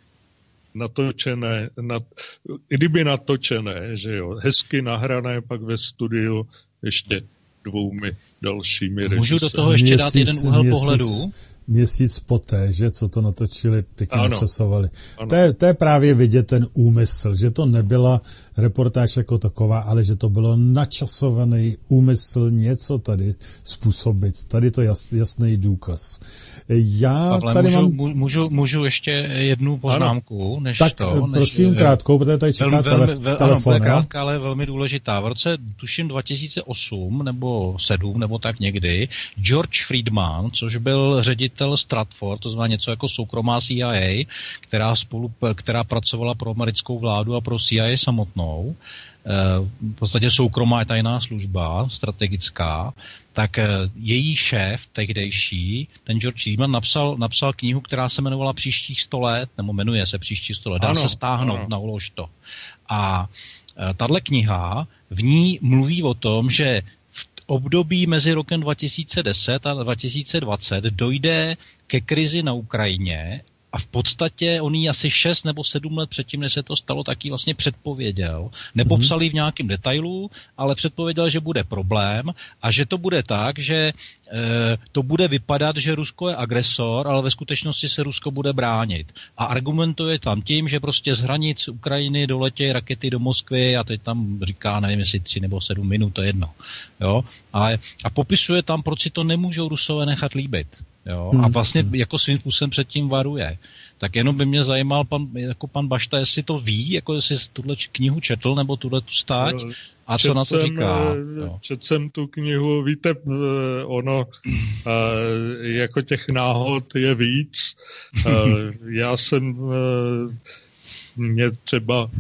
natočené, kdyby natočené, že jo, hezky nahrané pak ve studiu ještě 2 dalšími režiséry. Můžu do toho ještě dát jeden úhel pohledu? Měsíc poté, že co to natočili, pěkně načasovali. To je právě vidět ten úmysl, že to nebyla reportáž jako taková, ale že to bylo načasovaný úmysl něco tady způsobit. Tady to jasný důkaz. Pavle, tady můžu ještě jednu poznámku, než tak, to. Prosím krátkou, protože tady čeká telefon. Ano, bude krátká, ale velmi důležitá. V roce, tuším 2008 nebo 7, nebo tak někdy, George Friedman, což byl ředitel Stratford, to znamená něco jako soukromá CIA, která pracovala pro americkou vládu a pro CIA samotnou, v podstatě soukromá tajná služba, strategická, tak její šéf, tehdejší, ten George Friedman, napsal knihu, která se jmenovala Příštích 100 let, nebo jmenuje se Příštích 100 let, dá se stáhnout, naulož to. A tahle kniha, v ní mluví o tom, že v období mezi rokem 2010 a 2020 dojde ke krizi na Ukrajině a v podstatě on jí asi 6 nebo 7 let předtím, než se to stalo, taky vlastně předpověděl. Nepopsal ji v nějakém detailu, ale předpověděl, že bude problém a že to bude tak, že to bude vypadat, že Rusko je agresor, ale ve skutečnosti se Rusko bude bránit. A argumentuje tam tím, že prostě z hranic Ukrajiny doletějí rakety do Moskvy a teď tam říká, nevím, jestli 3 nebo 7 minut, to je jedno. Jo? A popisuje tam, proč si to nemůžou Rusové nechat líbit. Jo? A vlastně jako svým způsobem před tím varuje. Tak jenom by mě zajímal pan Bašta, jestli to ví, jako jestli tuhle knihu četl, nebo tuhle tu stáť, a co na to říká. Četl jsem tu knihu, víte, ono jako těch náhod je víc. Já jsem mě třeba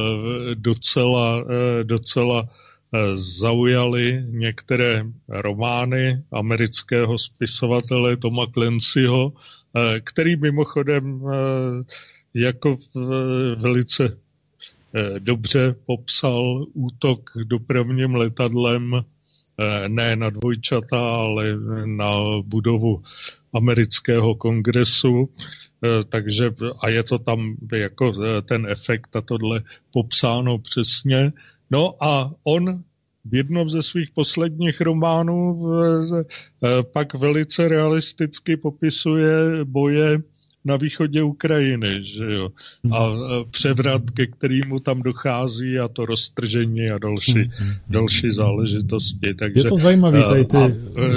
docela zaujaly některé romány amerického spisovatele Toma Clancyho, který mimochodem jako velice dobře popsal útok dopravním letadlem ne na dvojčata, ale na budovu amerického kongresu. Takže a je to tam jako ten efekt a tohle popsáno přesně. No a on v jednom ze svých posledních románů pak velice realisticky popisuje boje na východě Ukrajiny, že jo. A převrat, ke kterému tam dochází, a to roztržení a další záležitosti. Takže, je to zajímavé tady ty...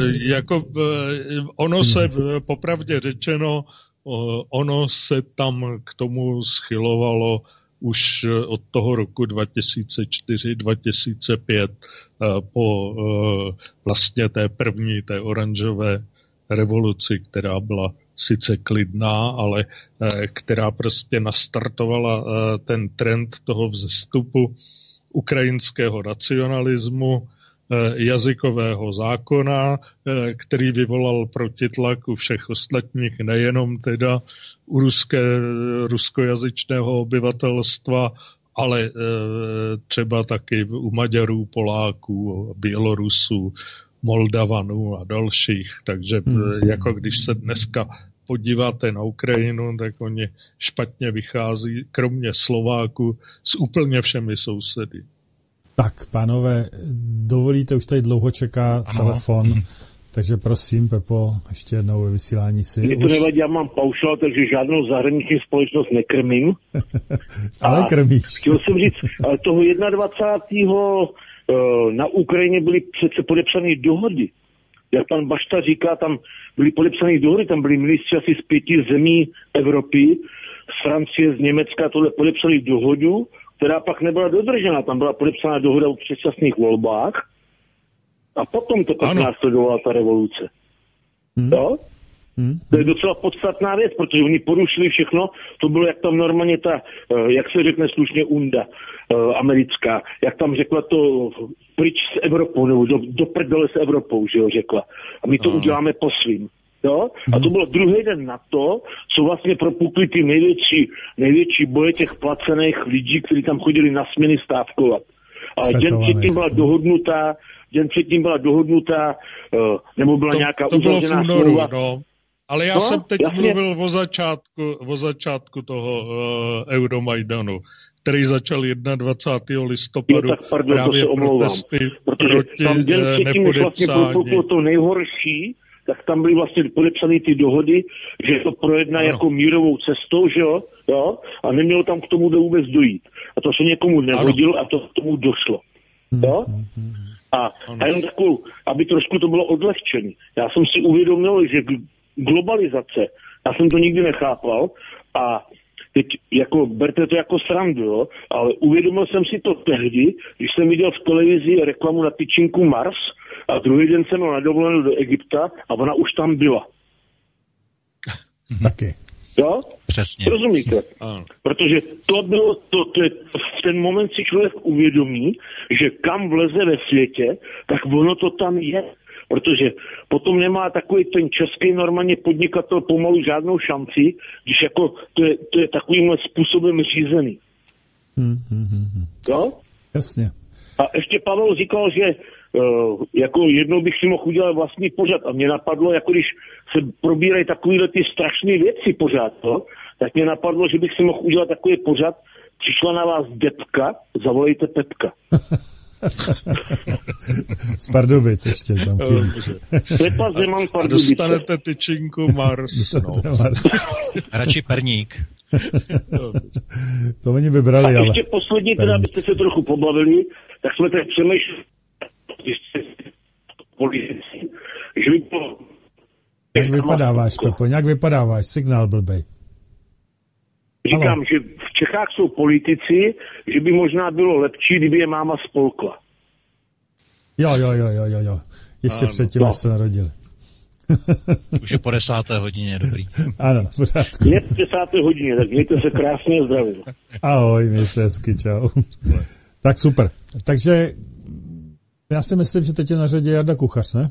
ono se, popravdě řečeno, ono se tam k tomu schylovalo už od toho roku 2004-2005 po vlastně té první, té oranžové revoluci, která byla sice klidná, ale která prostě nastartovala ten trend toho vzestupu ukrajinského nacionalismu, jazykového zákona, který vyvolal protitlak u všech ostatních, nejenom teda u ruskojazyčného obyvatelstva, ale třeba taky u Maďarů, Poláků, Bělorusů, Moldavanů a dalších. Takže jako když se dneska podíváte na Ukrajinu, tak oni špatně vychází, kromě Slováků, s úplně všemi sousedy. Tak, pánové, dovolíte, už tady dlouho čeká telefon, Takže prosím, Pepo, ještě jednou ve vysílání si. Mně to nevadí, já mám paušál, takže žádnou zahraniční společnost nekrmím. Ale krmíš. Chtěl jsem říct, ale toho 21. Na Ukrajině byly přece podepsané dohody. Jak pan Bašta říká, tam byly podepsané dohody, tam byli ministři asi z 5 zemí Evropy, z Francie, z Německa, tohle podepsali dohodu, která pak nebyla dodržena. Tam byla podepsána dohoda o předčasných volbách a potom to pak následovala ta revoluce. Jo? To je docela podstatná věc, protože oni porušili všechno. To bylo, jak tam normálně ta, jak se řekne slušně, unda americká, jak tam řekla to pryč s Evropou, nebo do prdele s Evropou, že jo, řekla. A my to uděláme po svým. Jo? A to bylo druhý den na to, co vlastně propukly ty největší boje těch placených lidí, kteří tam chodili na směny stávkovat. Ale den předtím byla dohodnutá, nebo byla nějaká uzavřená smlouva. No. Ale já jsem teď mluvil o začátku toho Euromajdanu, který začal 21. listopadu právě protesty proti nepodepsání. Vlastně propuklo to nejhorší, tak tam byly vlastně podepsané ty dohody, že to projedná jako mírovou cestou, že jo? A nemělo tam k tomu vůbec dojít. A to se někomu nehodilo a to k tomu došlo. Jo? A jenom takovou, aby trošku to bylo odlehčené. Já jsem si uvědomil, že globalizace, já jsem to nikdy nechápal a teď jako berte to jako srandu, jo? Ale uvědomil jsem si to tehdy, když jsem viděl v televizi reklamu na tyčinku Mars a druhý den jsem byl na dovolenou do Egypta a ona už tam byla. Taky. Jo? Přesně. Rozumíte? Protože to bylo, to je, v ten moment si člověk uvědomí, že kam vleze ve světě, tak ono to tam je. Protože potom nemá takový ten český normálně podnikatel pomalu žádnou šanci, když jako to je takovýmhle způsobem řízený. Jo? Jasně. A ještě Pavel říkal, že jako jednou bych si mohl udělat vlastní pořad a mě napadlo, jako když se probírají takovýhle ty strašné věci pořád, no, tak mě napadlo, že bych si mohl udělat takový pořad, přišla na vás depka, zavolejte Pepka. Z Pardubic ještě tam chvíli. Pepa Zeman Pardubice. Dostanete tyčinku Mars. Radši Perník. To oni vybrali, ale... ještě poslední, teda, abyste se trochu pobavili, tak jsme teď přemýšleli, že by to... Jak vypadáváš, Pepo? Jak vypadáváš? Signál blbej. Říkám, že v Čechách jsou politici, že by možná bylo lepší, kdyby je máma spolkla. Jo. Ještě předtím, než se narodili. Už je po 10. hodině, dobrý. Ano, v pořádku. Je po 10. hodině, tak mějte se krásně a zdravím. Ahoj, měj se hezky, čau. Tak super. Takže já si myslím, že teď je na řadě Jarda Kuchař, ne?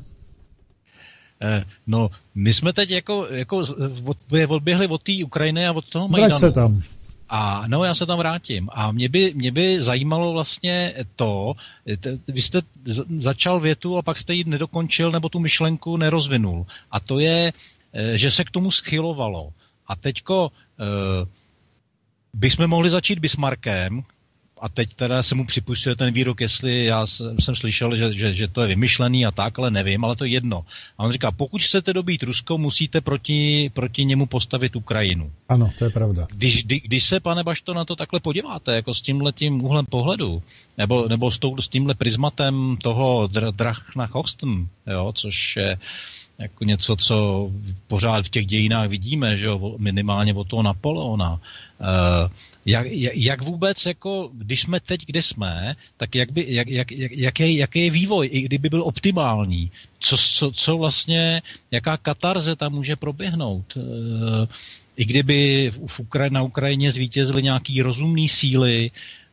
No, my jsme teď jako odběhli od té Ukrajiny a od toho Majdanu. Vrať se tam. A no, já se tam vrátím. A mě by zajímalo vlastně vy jste začal větu a pak jste ji nedokončil nebo tu myšlenku nerozvinul. A to je, že se k tomu schylovalo. A teďko bychom mohli začít Bismarckem, a teď teda se mu připustuje ten výrok, jestli já jsem slyšel, že to je vymyšlený a tak, ale nevím, ale to je jedno. A on říká, pokud chcete dobít Rusko, musíte proti němu postavit Ukrajinu. Ano, to je pravda. Když se, pane Bašto, na to takhle podíváte, jako s tímhletím úhlem pohledu, nebo s tímhle prismatem toho Drach nach Osten, jo, což je jako něco, co pořád v těch dějinách vidíme, že jo, minimálně od toho Napoleona. Jak vůbec, jako, když jsme teď, kde jsme, tak jaký je vývoj, i kdyby byl optimální, co vlastně, jaká katarze tam může proběhnout, i kdyby na Ukrajině zvítězily nějaký rozumný síly,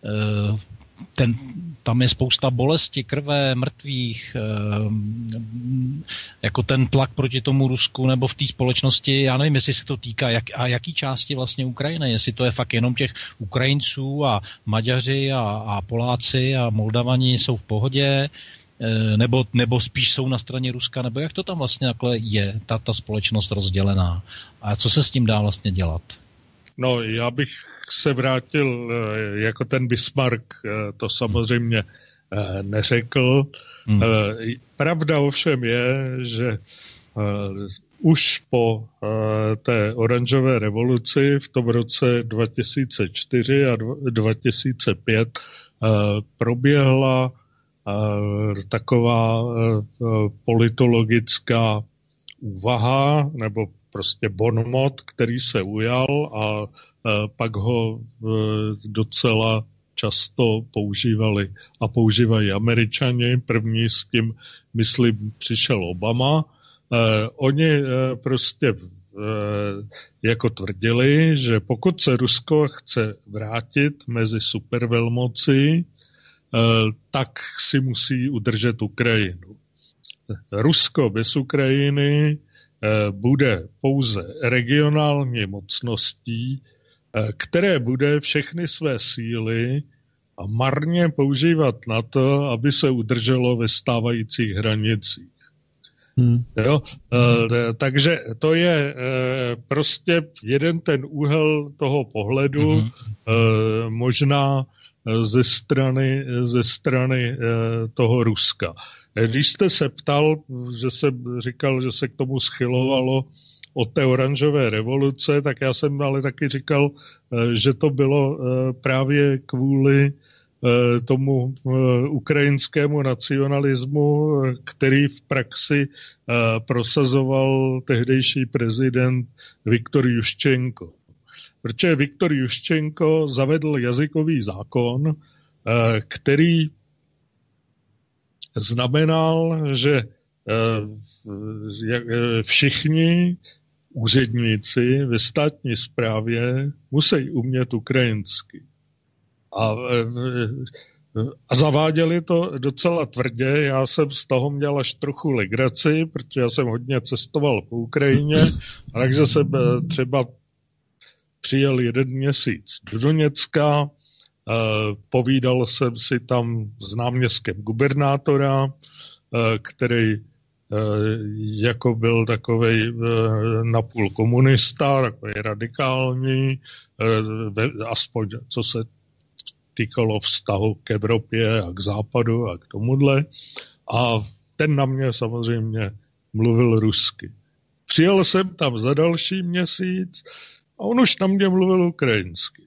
tam je spousta bolesti, krve, mrtvých, jako ten tlak proti tomu Rusku nebo v té společnosti, já nevím, jestli se to týká, jaký části vlastně Ukrajiny, jestli to je fakt jenom těch Ukrajinců a Maďaři a Poláci a Moldavani jsou v pohodě, nebo spíš jsou na straně Ruska, nebo jak to tam vlastně takhle je, ta společnost rozdělená a co se s tím dá vlastně dělat? No, já bych se vrátil jako ten Bismarck, to samozřejmě neřekl. Pravda ovšem je, že už po té oranžové revoluci v tom roce 2004 a 2005 proběhla taková politologická úvaha nebo prostě bonmot, který se ujal a pak ho docela často používali a používají Američani. První s tím, myslím, přišel Obama. Oni prostě jako tvrdili, že pokud se Rusko chce vrátit mezi supervelmoci, tak si musí udržet Ukrajinu. Rusko bez Ukrajiny bude pouze regionální mocností, které bude všechny své síly a marně používat na to, aby se udrželo ve stávajících hranicích. Jo? Takže to je prostě jeden ten úhel toho pohledu, možná ze strany toho Ruska. Když jste se ptal, že jsem říkal, že se k tomu schylovalo od té oranžové revoluce, tak já jsem ale taky říkal, že to bylo právě kvůli tomu ukrajinskému nacionalismu, který v praxi prosazoval tehdejší prezident Viktor Juščenko. Protože Viktor Juščenko zavedl jazykový zákon, který znamenal, že všichni úředníci ve státní správě musí umět ukrajinsky. A zaváděli to docela tvrdě. Já jsem z toho měl až trochu legraci, protože já jsem hodně cestoval po Ukrajině, takže jsem třeba přijel 1 měsíc do Doněcka, povídal jsem si tam s náměstkem gubernátora, který jako byl takovej napůl komunista, takový radikální, aspoň co se týkalo vztahu k Evropě a k západu a k tomuhle. A ten na mě samozřejmě mluvil rusky. Přijel jsem tam za další měsíc a on už na mě mluvil ukrajinsky.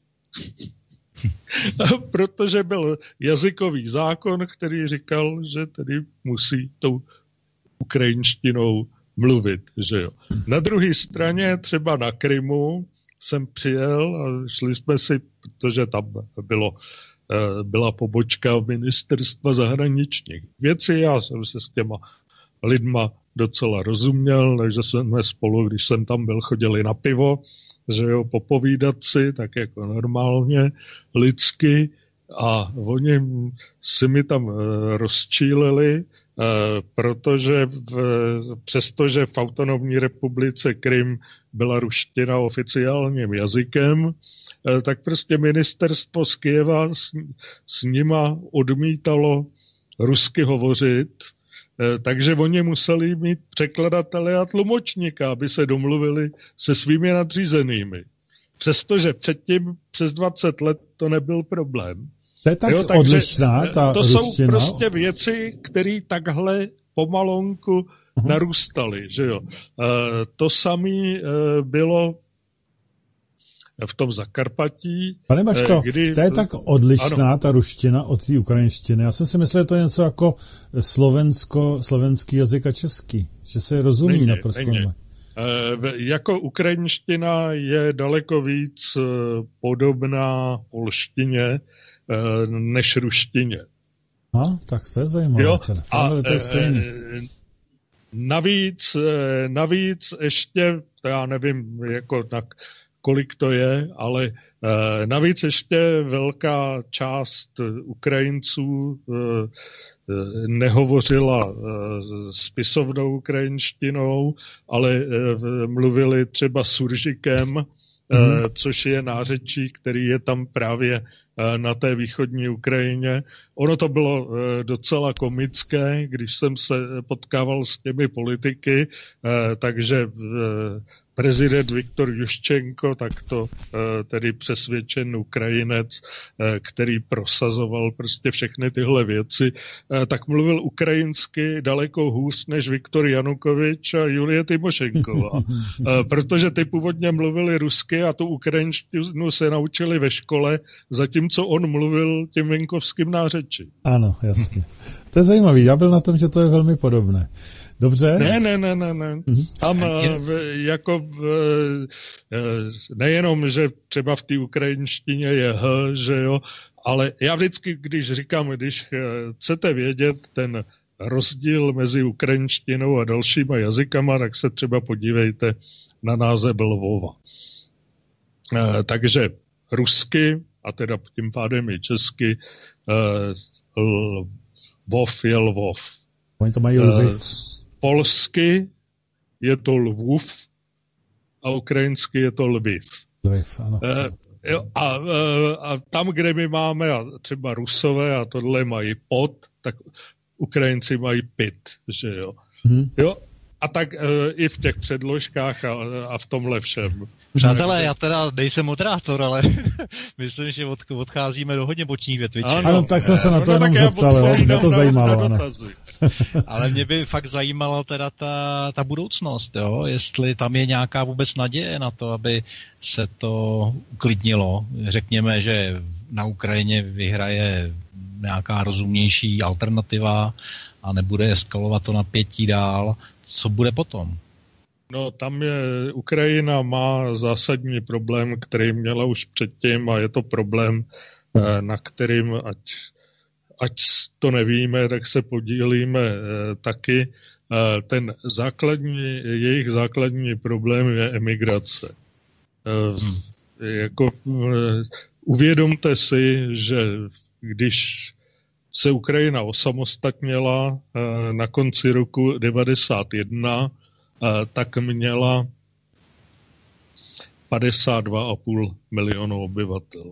Protože byl jazykový zákon, který říkal, že tedy musí tou ukrajinštinou mluvit. Že jo. Na druhé straně třeba na Krymu jsem přijel a šli jsme si, protože tam byla pobočka ministerstva zahraničních věcí. Já jsem se s těma lidma docela rozuměl, takže jsme spolu, když jsem tam byl, chodili na pivo, že jo, popovídat si, tak jako normálně, lidsky. A oni si mi tam rozčílili, protože přestože v autonomní republice Krym byla ruština oficiálním jazykem, tak prostě ministerstvo z Kyjeva s nima odmítalo rusky hovořit, takže oni museli mít překladatele a tlumočníka, aby se domluvili se svými nadřízenými. Přestože předtím přes 20 let to nebyl problém. To je tak odlišná ta to ruština. Jsou prostě věci, které takhle pomalonku narůstaly. Že jo? To samé bylo v tom Zakarpatí. Pane Bašto, to je tak odlišná ta ruština od té ukrajinštiny. Já jsem si myslel, že to je něco jako slovenský jazyk a český. Že se rozumí naprosto. Jako ukrajinština je daleko víc podobná polštině než ruštině. Tak to je zajímavé. Jo? To je stejný. Navíc ještě, já nevím, jako kolik to je, ale navíc ještě velká část Ukrajinců nehovořila spisovnou ukrajinštinou, ale mluvili třeba suržikem, což je nářečí, který je tam právě na té východní Ukrajině. Ono to bylo docela komické, když jsem se potkával s těmi politiky, takže prezident Viktor Juščenko, tak to tedy přesvědčen Ukrajinec, který prosazoval prostě všechny tyhle věci, tak mluvil ukrajinsky daleko hůř než Viktor Janukovič a Julie Tymošenková. Protože ty původně mluvili rusky a tu ukrajinštinu se naučili ve škole, zatímco on mluvil tím venkovským nářečím. Ano, jasně. To je zajímavý. Já byl na tom, že to je velmi podobné. Dobře? Ne. Tam jako nejenom, že třeba v té ukrajinštině je h, že jo, ale já vždycky, když říkám, když chcete vědět ten rozdíl mezi ukrajinštinou a dalšíma jazykama, tak se třeba podívejte na název Lvova. Takže rusky, a teda tím pádem i česky, Lvov je Lvov. Oni to mají Lviv. Polsky je to Lvův a ukrajinsky je to Lviv. Lviv, ano. A tam, kde my máme třeba Rusové a tohle mají pot, tak Ukrajinci mají pit, že jo. Jo? A tak i v těch předložkách a v tomhle všem. Přátelé, já teda nejsem moderátor, ale myslím, že odcházíme do hodně bočních větviček. Ano, tak jsem se na to jenom zeptal, mě to zajímalo. Ano. Ale mě by fakt zajímala teda ta budoucnost, jo? Jestli tam je nějaká vůbec naděje na to, aby se to uklidnilo. Řekněme, že na Ukrajině vyhraje nějaká rozumnější alternativa a nebude eskalovat to napětí dál. Co bude potom? No, tam Ukrajina má zásadní problém, který měla už předtím a je to problém, na kterým, ať to nevíme, tak se podílíme taky. Ten jejich základní problém je emigrace. Uvědomte si, že když se Ukrajina osamostatnila na konci roku 1991, tak měla 52,5 milionu obyvatel.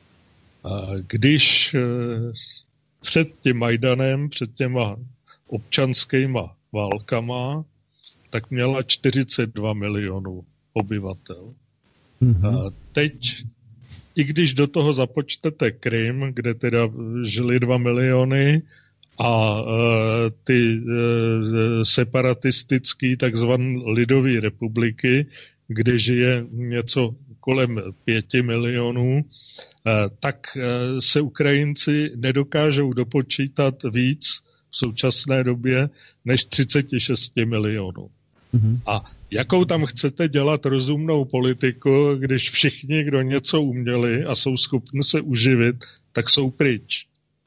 Když před tím Majdanem, před těma občanskýma válkama, tak měla 42 milionů obyvatel. Teď, i když do toho započtete Krym, kde teda žili 2 miliony, a ty separatistický takzvané lidové republiky, kde žije něco kolem 5 milionů, tak se Ukrajinci nedokážou dopočítat víc v současné době než 36 milionů. A jakou tam chcete dělat rozumnou politiku, když všichni, kdo něco uměli a jsou schopni se uživit, tak jsou pryč.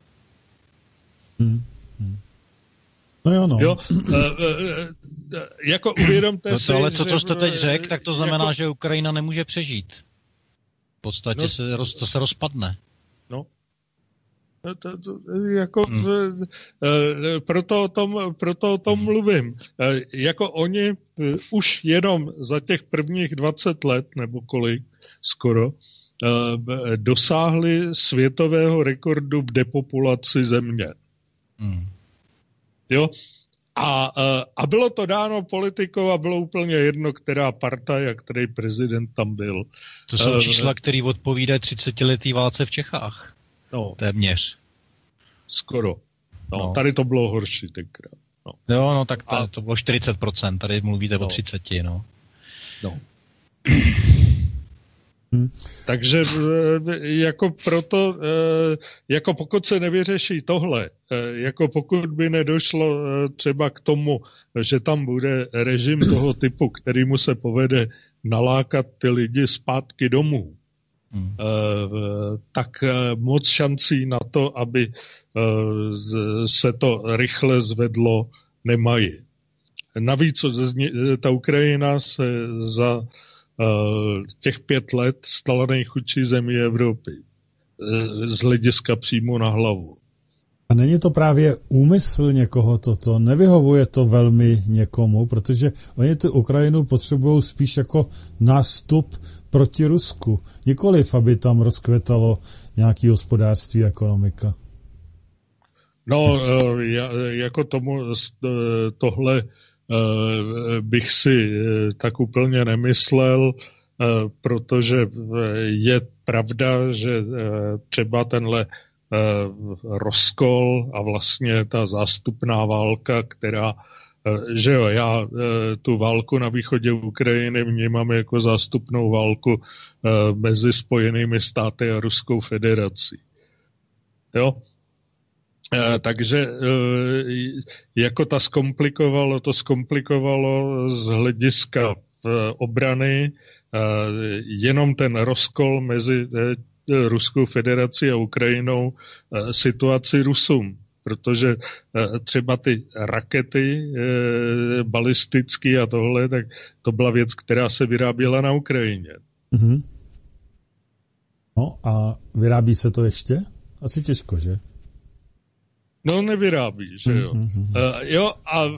No jo, no. Jo, jako uvědomte si... Ale co jste teď řekl, tak to znamená, že Ukrajina nemůže přežít. V podstatě to se rozpadne. No. Proto o tom mluvím. Jako oni už jenom za těch prvních 20 let, nebo kolik skoro, dosáhli světového rekordu v depopulaci země. Jo? A bylo to dáno politikou a bylo úplně jedno, která partaj a který prezident tam byl. To jsou čísla, které odpovídají 30letý válce v Čechách. No. Téměř. Skoro. No. Tady to bylo horší tenkrát. No. Jo, no tak to bylo 40%, tady mluvíte o 30, no. Takže jako proto, jako pokud se nevyřeší tohle, jako pokud by nedošlo třeba k tomu, že tam bude režim toho typu, kterýmu se povede nalákat ty lidi zpátky domů, tak moc šancí na to, aby se to rychle zvedlo, nemají. Navíc ta Ukrajina se za těch 5 let stala nejchudší zemí Evropy z hlediska přímo na hlavu. A není to právě úmysl někoho toto? Nevyhovuje to velmi někomu, protože oni tu Ukrajinu potřebují spíš jako nástup proti Rusku. Nikoliv, aby tam rozkvetalo nějaký hospodářství, ekonomika. No, jako tohle bych si tak úplně nemyslel, protože je pravda, že třeba tenhle rozkol a vlastně ta zástupná válka, která, že jo, já tu válku na východě Ukrajiny vnímám jako zástupnou válku mezi Spojenými státy a Ruskou federací. Jo? Takže jako to zkomplikovalo z hlediska obrany jenom ten rozkol mezi Ruskou federací a Ukrajinou situaci Rusům, protože třeba ty rakety balistické a tohle, tak to byla věc, která se vyráběla na Ukrajině. Mm-hmm. No a vyrábí se to ještě? Asi těžko, že? No nevyrábí, že jo. Jo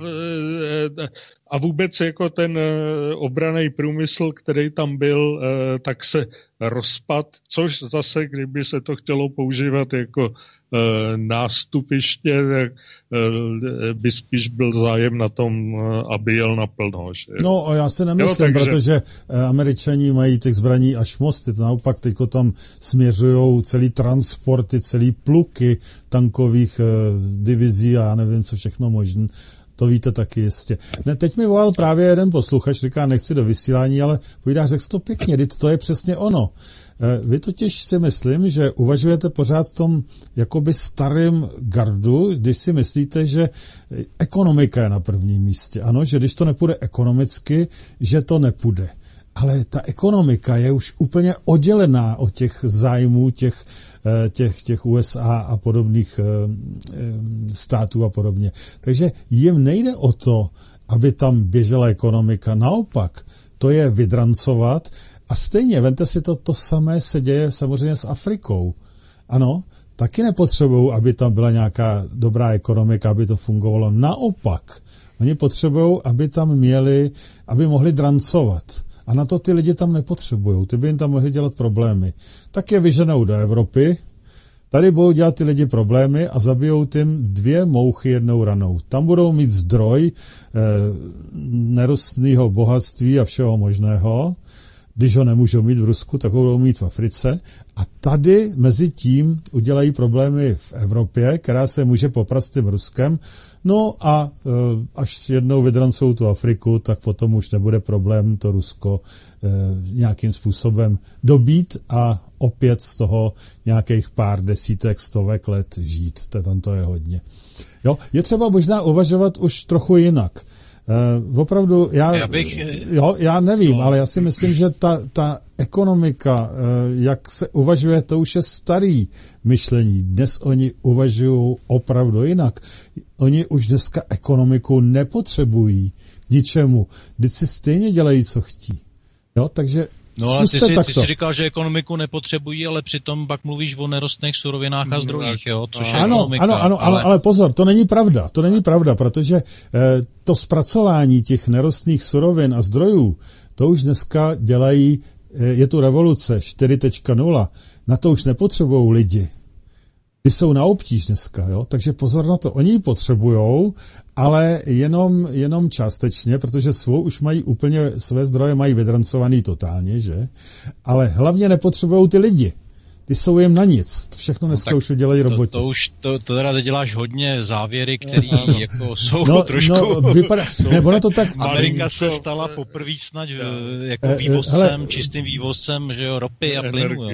a vůbec jako ten obranný průmysl, který tam byl, tak se rozpad, což zase, kdyby se to chtělo používat jako nástupiště, tak by spíš byl zájem na tom, aby jel naplno. Že? No a já se nemyslím, protože Američani mají těch zbraní až moc, naopak teďko tam směřujou celý transporty, celý pluky tankových divizí a já nevím, co všechno možné. To víte taky jistě. Ne, teď mi volal právě jeden posluchač, říká, nechci do vysílání, ale povídá, řekl to pěkně, to je přesně ono. Vy totiž si myslím, že uvažujete pořád v tom jakoby starým gardu, když si myslíte, že ekonomika je na prvním místě. Ano, že když to nepůjde ekonomicky, že to nepůjde. Ale ta ekonomika je už úplně oddělená od těch zájmů těch USA a podobných států a podobně. Takže jim nejde o to, aby tam běžela ekonomika. Naopak, to je vydrancovat. A stejně, vemte si to samé se děje samozřejmě s Afrikou. Ano, taky nepotřebují, aby tam byla nějaká dobrá ekonomika, aby to fungovalo. Naopak, oni potřebují, aby tam aby mohli drancovat. A na to ty lidi tam nepotřebují. Ty by jim tam mohli dělat problémy. Tak je vyženou do Evropy, tady budou dělat ty lidi problémy a zabijou tím 2 mouchy jednou ranou. Tam budou mít zdroj nerostného bohatství a všeho možného. Když ho nemůžou mít v Rusku, tak ho budou mít v Africe. A tady mezi tím udělají problémy v Evropě, která se může poprat s tím Ruskem. No a až jednou vydrancou tu Afriku, tak potom už nebude problém to Rusko nějakým způsobem dobít a opět z toho nějakých pár desítek, stovek let žít. Tam to je hodně. Jo, je třeba možná uvažovat už trochu jinak. Opravdu, já nevím, ale já si myslím, že ta ekonomika, jak se uvažuje, to už je starý myšlení. Dnes oni uvažují opravdu jinak. Oni už dneska ekonomiku nepotřebují ničemu. Vždyť si stejně dělají, co chtí. Jo, takže no ale ty jsi říkal, že ekonomiku nepotřebují, ale přitom pak mluvíš o nerostných surovinách a zdrojích, jo? Což je ekonomika. Ano, ale pozor, to není pravda, protože to zpracování těch nerostných surovin a zdrojů, to už dneska dělají, je tu revoluce 4.0, na to už nepotřebují lidi. Ty jsou na obtíž dneska, jo? Takže pozor na to. Oni ji potřebujou, ale jenom částečně, protože už mají úplně, své zdroje mají vydrancovaný totálně, že? Ale hlavně nepotřebují ty lidi. Ty jsou jim na nic. Všechno dneska už udělají roboti. To teda děláš hodně závěry, které jako jsou trošku... ono to tak... Amerika se stala poprvé snad jako vývozcem, čistým vývozcem, že jo, ropy a plynu.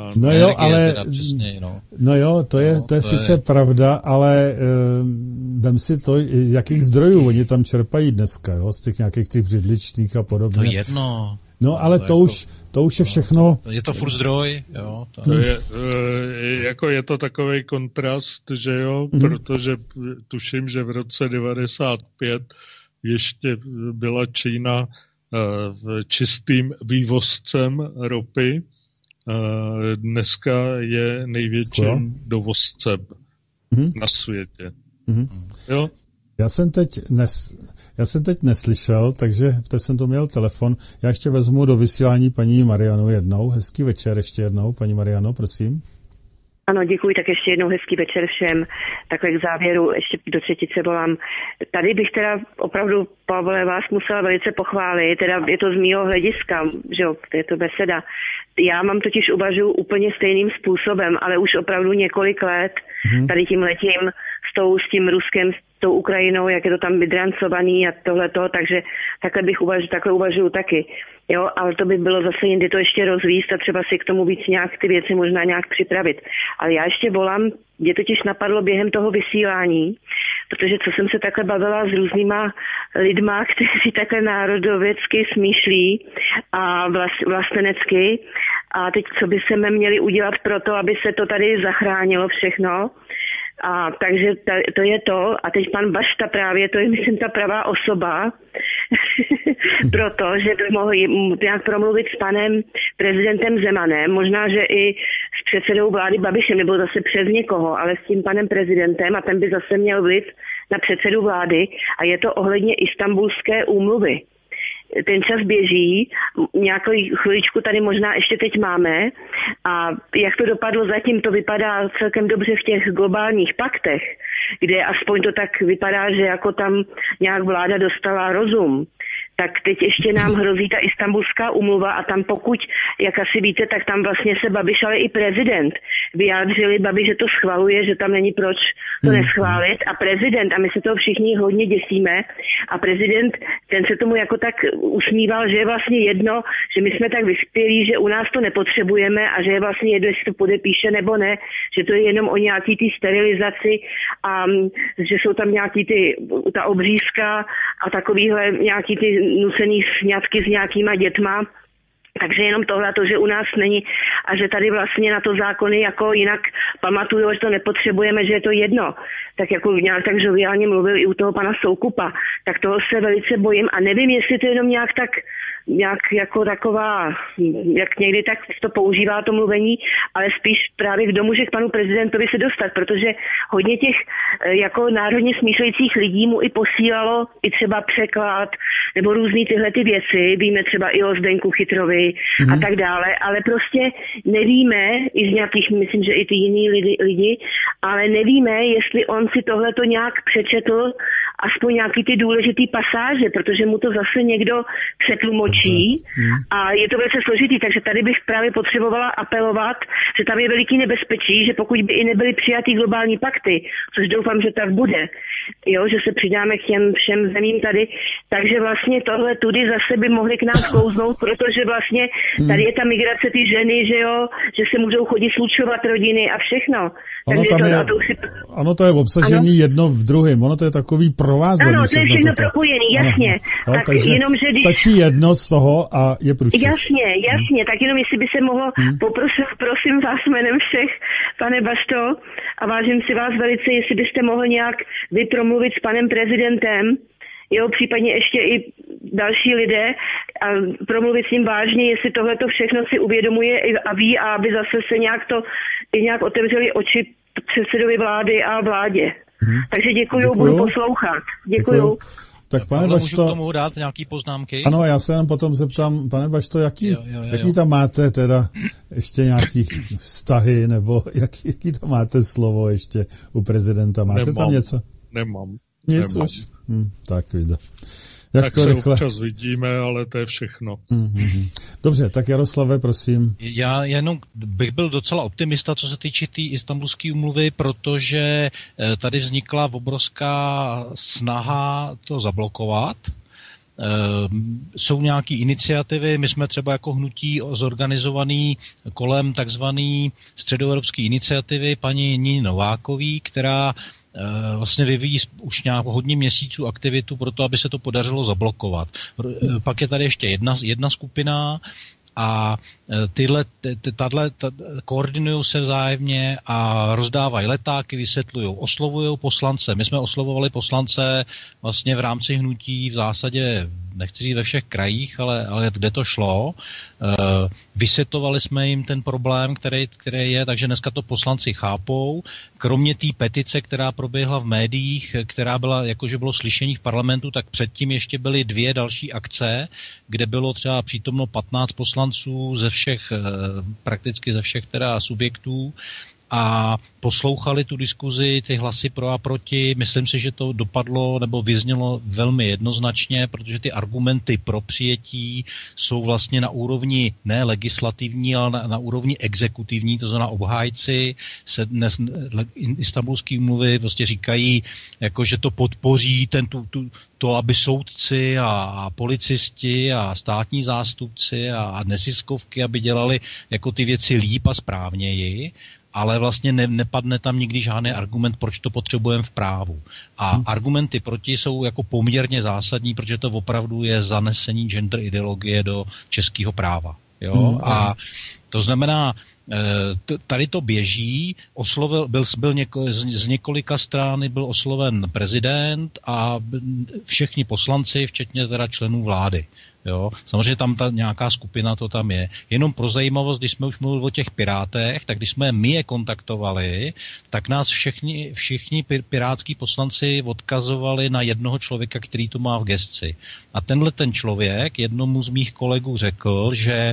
To je sice pravda, ale vem si to, jakých zdrojů oni tam čerpají dneska, jo, z těch nějakých těch břidličných a podobně. To jedno. No, ale to už je všechno... Je to furt zdroj, jo. To je to takovej kontrast, že jo, protože tuším, že v roce 95 ještě byla Čína čistým vývozcem ropy. Dneska je největším dovozcem na světě. Jo? Já jsem teď neslyšel, takže teď jsem to měl telefon. Já ještě vezmu do vysílání paní Marianu jednou. Hezký večer ještě jednou, paní Mariano, prosím. Ano, děkuji, tak ještě jednou hezký večer všem. Takhle k závěru, ještě do třetice volám. Tady bych teda opravdu, Pavle, vás musela velice pochválit, teda je to z mýho hlediska, že jo, je to beseda. Já mám totiž uvažuji úplně stejným způsobem, ale už opravdu několik let tady tím letím s tím Ruskem, s tou Ukrajinou, jak je to tam vydrancovaný a tohleto, takže takhle uvažuji taky. Jo, ale to by bylo zase jindy to ještě rozvíst a třeba si k tomu víc nějak ty věci možná nějak připravit. Ale já ještě volám, mě totiž napadlo během toho vysílání, protože co jsem se takhle bavila s různýma lidma, kteří takhle národověcky smýšlí a vlastenecky. A teď co by se měli udělat pro to, aby se to tady zachránilo všechno. A takže to je to. A teď pan Bašta právě, to je myslím ta pravá osoba, proto, že by mohl nějak promluvit s panem prezidentem Zemanem, možná, že i s předsedou vlády Babišem, nebo zase přes někoho, ale s tím panem prezidentem a ten by zase měl vliv na předsedu vlády a je to ohledně Istanbulské úmluvy. Ten čas běží, nějakou chviličku tady možná ještě teď máme a jak to dopadlo zatím, to vypadá celkem dobře v těch globálních paktech, kde aspoň to tak vypadá, že jako tam nějak vláda dostala rozum. Tak teď ještě nám hrozí ta Istanbulská úmluva a tam pokud, jak asi víte, tak tam vlastně se Babiš, ale i prezident vyjádřili, Babiš, že to schvaluje, že tam není proč to neschválit a prezident, a my se toho všichni hodně děsíme a prezident, ten se tomu jako tak usmíval, že je vlastně jedno, že my jsme tak vyspělí, že u nás to nepotřebujeme a že je vlastně jedno, jestli to podepíše nebo ne, že to je jenom o nějaký ty sterilizaci a že jsou tam nějaký ta obřízka a takovýhle nějaký ty nucený sňatky s nějakýma dětma. Takže jenom tohle, že u nás není a že tady vlastně na to zákony jako jinak pamatuju, že to nepotřebujeme, že je to jedno. Tak jako nějak tak žoviálně mluvil i u toho pana Soukupa. Tak toho se velice bojím a nevím, jestli to jenom nějak jako taková, jak někdy tak to používá to mluvení, ale spíš právě k domu, že k panu prezidentovi se dostat, protože hodně těch jako národně smýšlejících lidí mu i posílalo i třeba překlad nebo různý tyhle ty věci, víme třeba i o Zdeňku Chytrovi a tak dále, ale prostě nevíme, i z nějakých, myslím, že i ty jiný lidi, ale nevíme, jestli on si tohleto nějak přečetl, aspoň nějaký ty důležitý pasáže, protože mu to zase někdo přetlumočí a je to velice složitý, takže tady bych právě potřebovala apelovat, že tam je veliký nebezpečí, že pokud by i nebyly přijatý globální pakty, což doufám, že tak bude, jo, že se přidáme k těm všem zemím tady, takže vlastně tohle tudy zase by mohli k nám klouznout, protože vlastně tady je ta migrace ty ženy, že jo, že se můžou chodit slučovat rodiny a všechno. Ano, to je obsažení jedno v druhém, ono to je takový provázaný. Ano, to je všechno propojený, jasně. Ano, tak jenom, že stačí jedno z toho a je průček. Jasně, tak jenom jestli by se mohlo, prosím vás jménem všech, pane Bašto, a vážím si vás velice, jestli byste mohl nějak vypromluvit s panem prezidentem, jo, případně ještě i další lidé a promluvit s ním vážně, jestli tohleto všechno si uvědomuje a ví a aby zase se nějak otevřeli oči předsedovi vlády a vládě. Takže děkuju, budu poslouchat. Děkuju. Tak pane Bašto, můžu k tomu dát nějaký poznámky? Ano, já se jenom potom zeptám, pane Bašto, jaký tam máte teda ještě nějaký vztahy, nebo jaký tam máte slovo ještě u prezidenta? Máte tam něco? Nemám. Nic už? Tak vidím. Tak to se rychle občas vidíme, ale to je všechno. Dobře, tak Jaroslave, prosím. Já jenom bych byl docela optimista, co se týče té Istanbulské úmluvy, protože tady vznikla obrovská snaha to zablokovat. Jsou nějaké iniciativy, my jsme třeba jako hnutí zorganizovaný kolem takzvané středoevropské iniciativy paní Niny Novákový, která vlastně vyvíjí už nějak hodně měsíců aktivitu pro to, aby se to podařilo zablokovat. Pak je tady ještě jedna skupina a tahle koordinují se vzájemně a rozdávají letáky, vysvětlují, oslovují poslance. My jsme oslovovali poslance vlastně v rámci hnutí v zásadě, nechci říct ve všech krajích, ale kde to šlo. Vysvětlovali jsme jim ten problém, který je, takže dneska to poslanci chápou. Kromě té petice, která proběhla v médiích, která byla, jakože bylo slyšení v parlamentu, tak předtím ještě byly 2 další akce, kde bylo třeba přítomno 15 poslanců prakticky ze všech teda subjektů. a poslouchali tu diskuzi, ty hlasy pro a proti. Myslím si, že to dopadlo nebo vyznělo velmi jednoznačně, protože ty argumenty pro přijetí jsou vlastně na úrovni ne legislativní, ale na úrovni exekutivní, to znamená obhájci se dnes Istanbulské úmluvy prostě říkají, jako, že to podpoří to, aby soudci a policisti a státní zástupci a neziskovky, aby dělali jako ty věci líp a správněji, ale vlastně nepadne tam nikdy žádný argument, proč to potřebujeme v právu. A argumenty proti jsou jako poměrně zásadní, protože to opravdu je zanesení gender ideologie do českého práva. Jo? A to znamená, tady to běží, z několika stran byl osloven prezident a všichni poslanci, včetně teda členů vlády. Jo? Samozřejmě tam ta nějaká skupina to tam je. Jenom pro zajímavost, když jsme už mluvili o těch pirátech, tak když jsme my je kontaktovali, tak nás všichni pirátský poslanci odkazovali na jednoho člověka, který to má v gesci. A tenhle ten člověk jednomu z mých kolegů řekl, že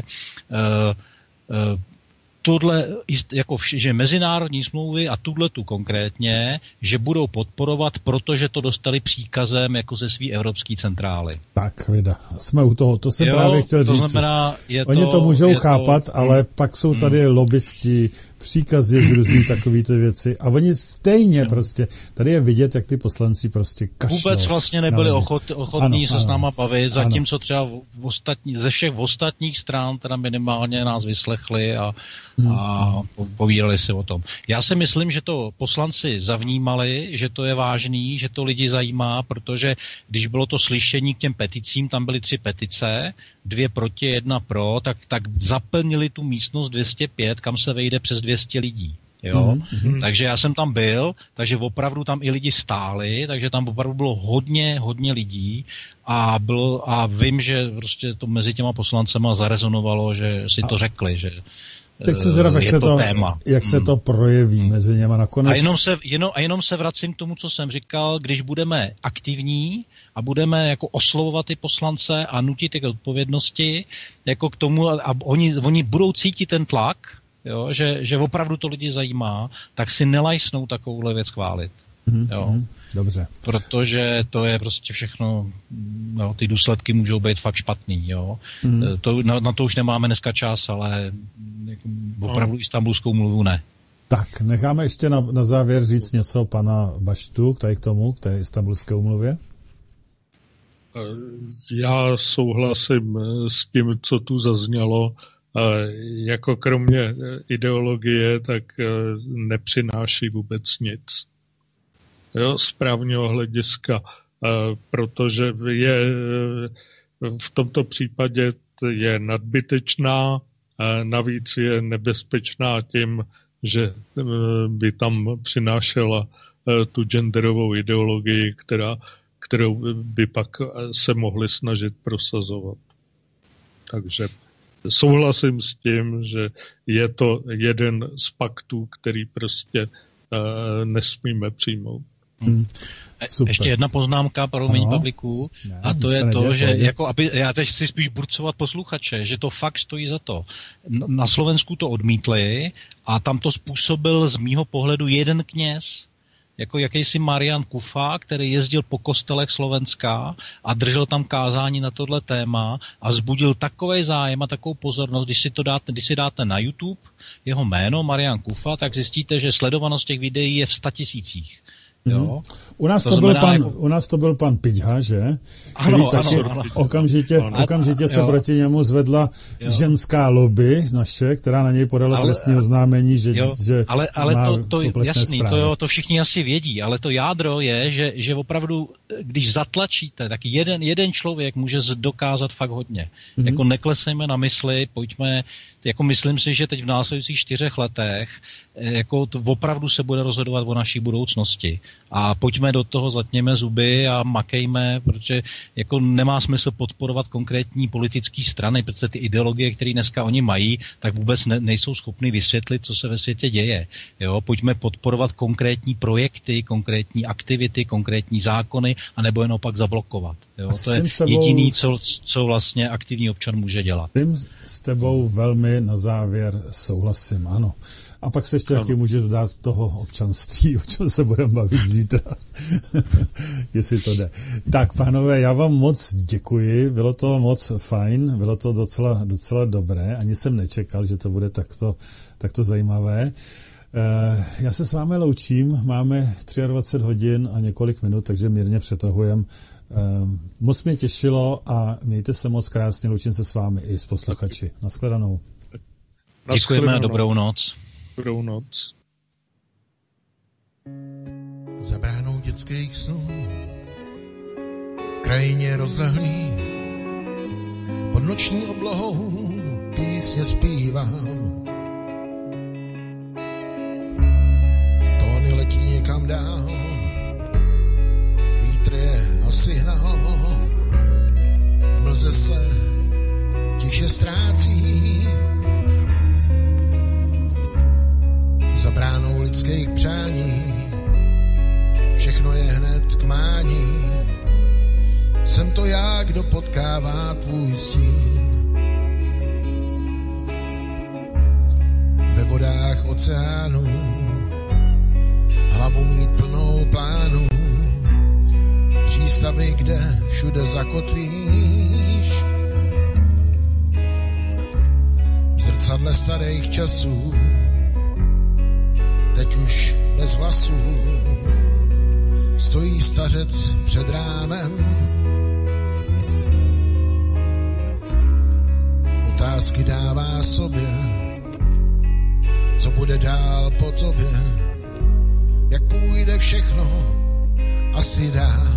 tohle, jako že mezinárodní smlouvy a tu konkrétně, že budou podporovat, protože to dostali příkazem jako ze své evropské centrály. Tak, vida, jsme u toho, to jsem právě chtěl říct. Znamená, oni to můžou chápat, ale pak jsou tady lobbysti, příkazy z různých takovýto věci a oni stejně prostě, tady je vidět, jak ty poslanci prostě kašlou. Vůbec vlastně nebyli ochotní se s náma bavit, zatímco třeba ze všech ostatních stran teda minimálně nás vyslechli a povídali si o tom. Já si myslím, že to poslanci zavnímali, že to je vážný, že to lidi zajímá, protože když bylo to slyšení k těm peticím, tam byly 3 petice, 2 proti, 1 pro, tak zaplnili tu místnost 205, kam se vejde přes 200 lidí. Jo? Takže já jsem tam byl, takže opravdu tam i lidi stáli, takže tam opravdu bylo hodně lidí a vím, že prostě to mezi těma poslancema zarezonovalo, že si to řekli, že teď se zdrav, jak se to projeví mezi něma nakonec. A jenom se vracím k tomu, co jsem říkal, když budeme aktivní a budeme jako oslovovat ty poslance a nutit k odpovědnosti, jako k tomu, a oni budou cítit ten tlak, jo, že opravdu to lidi zajímá, tak si nelajsnou takovouhle věc chválit. Jo. Dobře. Protože to je prostě všechno, no, ty důsledky můžou být fakt špatný, jo. Na to už nemáme dneska čas, ale jako, opravdu Istanbulskou úmluvu ne. Tak, necháme ještě na závěr říct něco pana Baštu k té Istanbulské úmluvě. Já souhlasím s tím, co tu zaznělo. Jako kromě ideologie, tak nepřináší vůbec nic. Jo, z právního hlediska, protože je v tomto případě je nadbytečná, navíc je nebezpečná tím, že by tam přinášela tu genderovou ideologii, kterou by pak se mohli snažit prosazovat. Takže souhlasím s tím, že je to jeden z paktů, který prostě nesmíme přijmout. Ještě jedna poznámka, promiň Pavlíku, a to je to, že jako já teď chci spíš burcovat posluchače, že to fakt stojí za to. Na Slovensku to odmítli a tam to způsobil z mýho pohledu jeden kněz, jako jakýsi Marian Kufa, který jezdil po kostelech Slovenska a držel tam kázání na tohle téma a vzbudil takový zájem a takovou pozornost, když si dáte na YouTube jeho jméno Marian Kufa, tak zjistíte, že sledovanost těch videí je v 100 000. Jo? U nás to byl pan Piďha, že? Ano. Okamžitě se proti němu zvedla ženská lobby naše, která na něj podala trestní oznámení, že ale to jasný, to všichni asi vědí, ale to jádro je, že opravdu, když zatlačíte, tak jeden člověk může dokázat fakt hodně. Jako neklesejme na mysli, pojďme, jako myslím si, že teď v následujících 4 letech jako to opravdu se bude rozhodovat o naší budoucnosti. A pojďme do toho, zatněme zuby a makejme, protože jako nemá smysl podporovat konkrétní politické strany, protože ty ideologie, které dneska oni mají, tak vůbec nejsou schopny vysvětlit, co se ve světě děje. Jo? Pojďme podporovat konkrétní projekty, konkrétní aktivity, konkrétní zákony, anebo jen opak zablokovat. Jo? To je jediný, co vlastně aktivní občan může dělat. Tím s tebou velmi na závěr souhlasím, ano. A pak se ještě taky může dát toho občanství, o čem se budeme bavit zítra, jestli to jde. Tak, pánové, já vám moc děkuji, bylo to moc fajn, bylo to docela dobré, ani jsem nečekal, že to bude takto zajímavé. Já se s vámi loučím, máme 23 hodin a několik minut, takže mírně přetahujeme. Moc mě těšilo a mějte se moc krásně, loučím se s vámi i s posluchači. Naschledanou. Děkujeme a dobrou noc. Dobrou noc. Za bránou dětských snů v krajině rozlehlý pod noční oblohou písně zpívám. Tóny letí někam dál, vítr je asi hnal, v mlze se tiše ztrácí. Za bránou lidských přání všechno je hned k mání. Jsem to já, kdo potkává tvůj stín. Ve vodách oceánu hlavu mít plnou plánů, přístavy, kde všude zakotvíš. V zrcadle starých časů teď už bez vlasů stojí stařec před rámem. Otázky dává sobě, co bude dál po tobě, jak půjde všechno asi dál.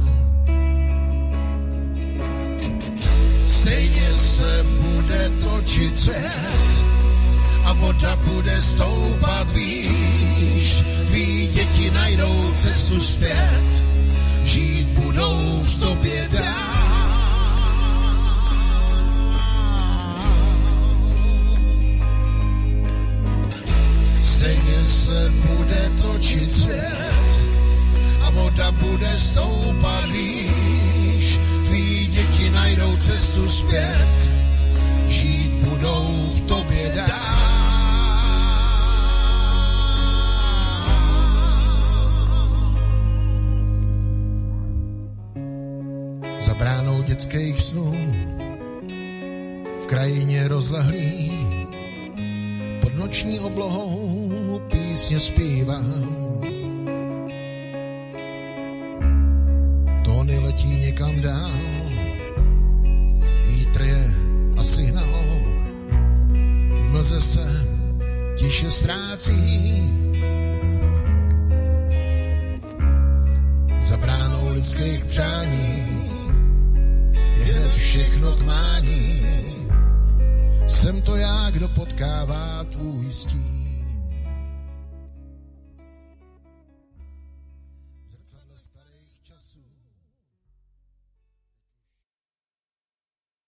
Stejně se bude točit svět a voda bude stoupat výš. Tví děti najdou cestu zpět, žít budou v tobě dál. Stejně se bude točit svět a voda bude stoupat výš. Tví děti najdou cestu zpět, žít budou v tobě dál. Za bránou dětských snů v krajině rozlehlý pod noční oblohou písně zpívám. Tóny letí někam dál, vítr je asi hnal, v mlze se tiše ztrácí. Za bránou lidských přání je všechno k mání. Jsem to já, kdo potkává tvůj stín.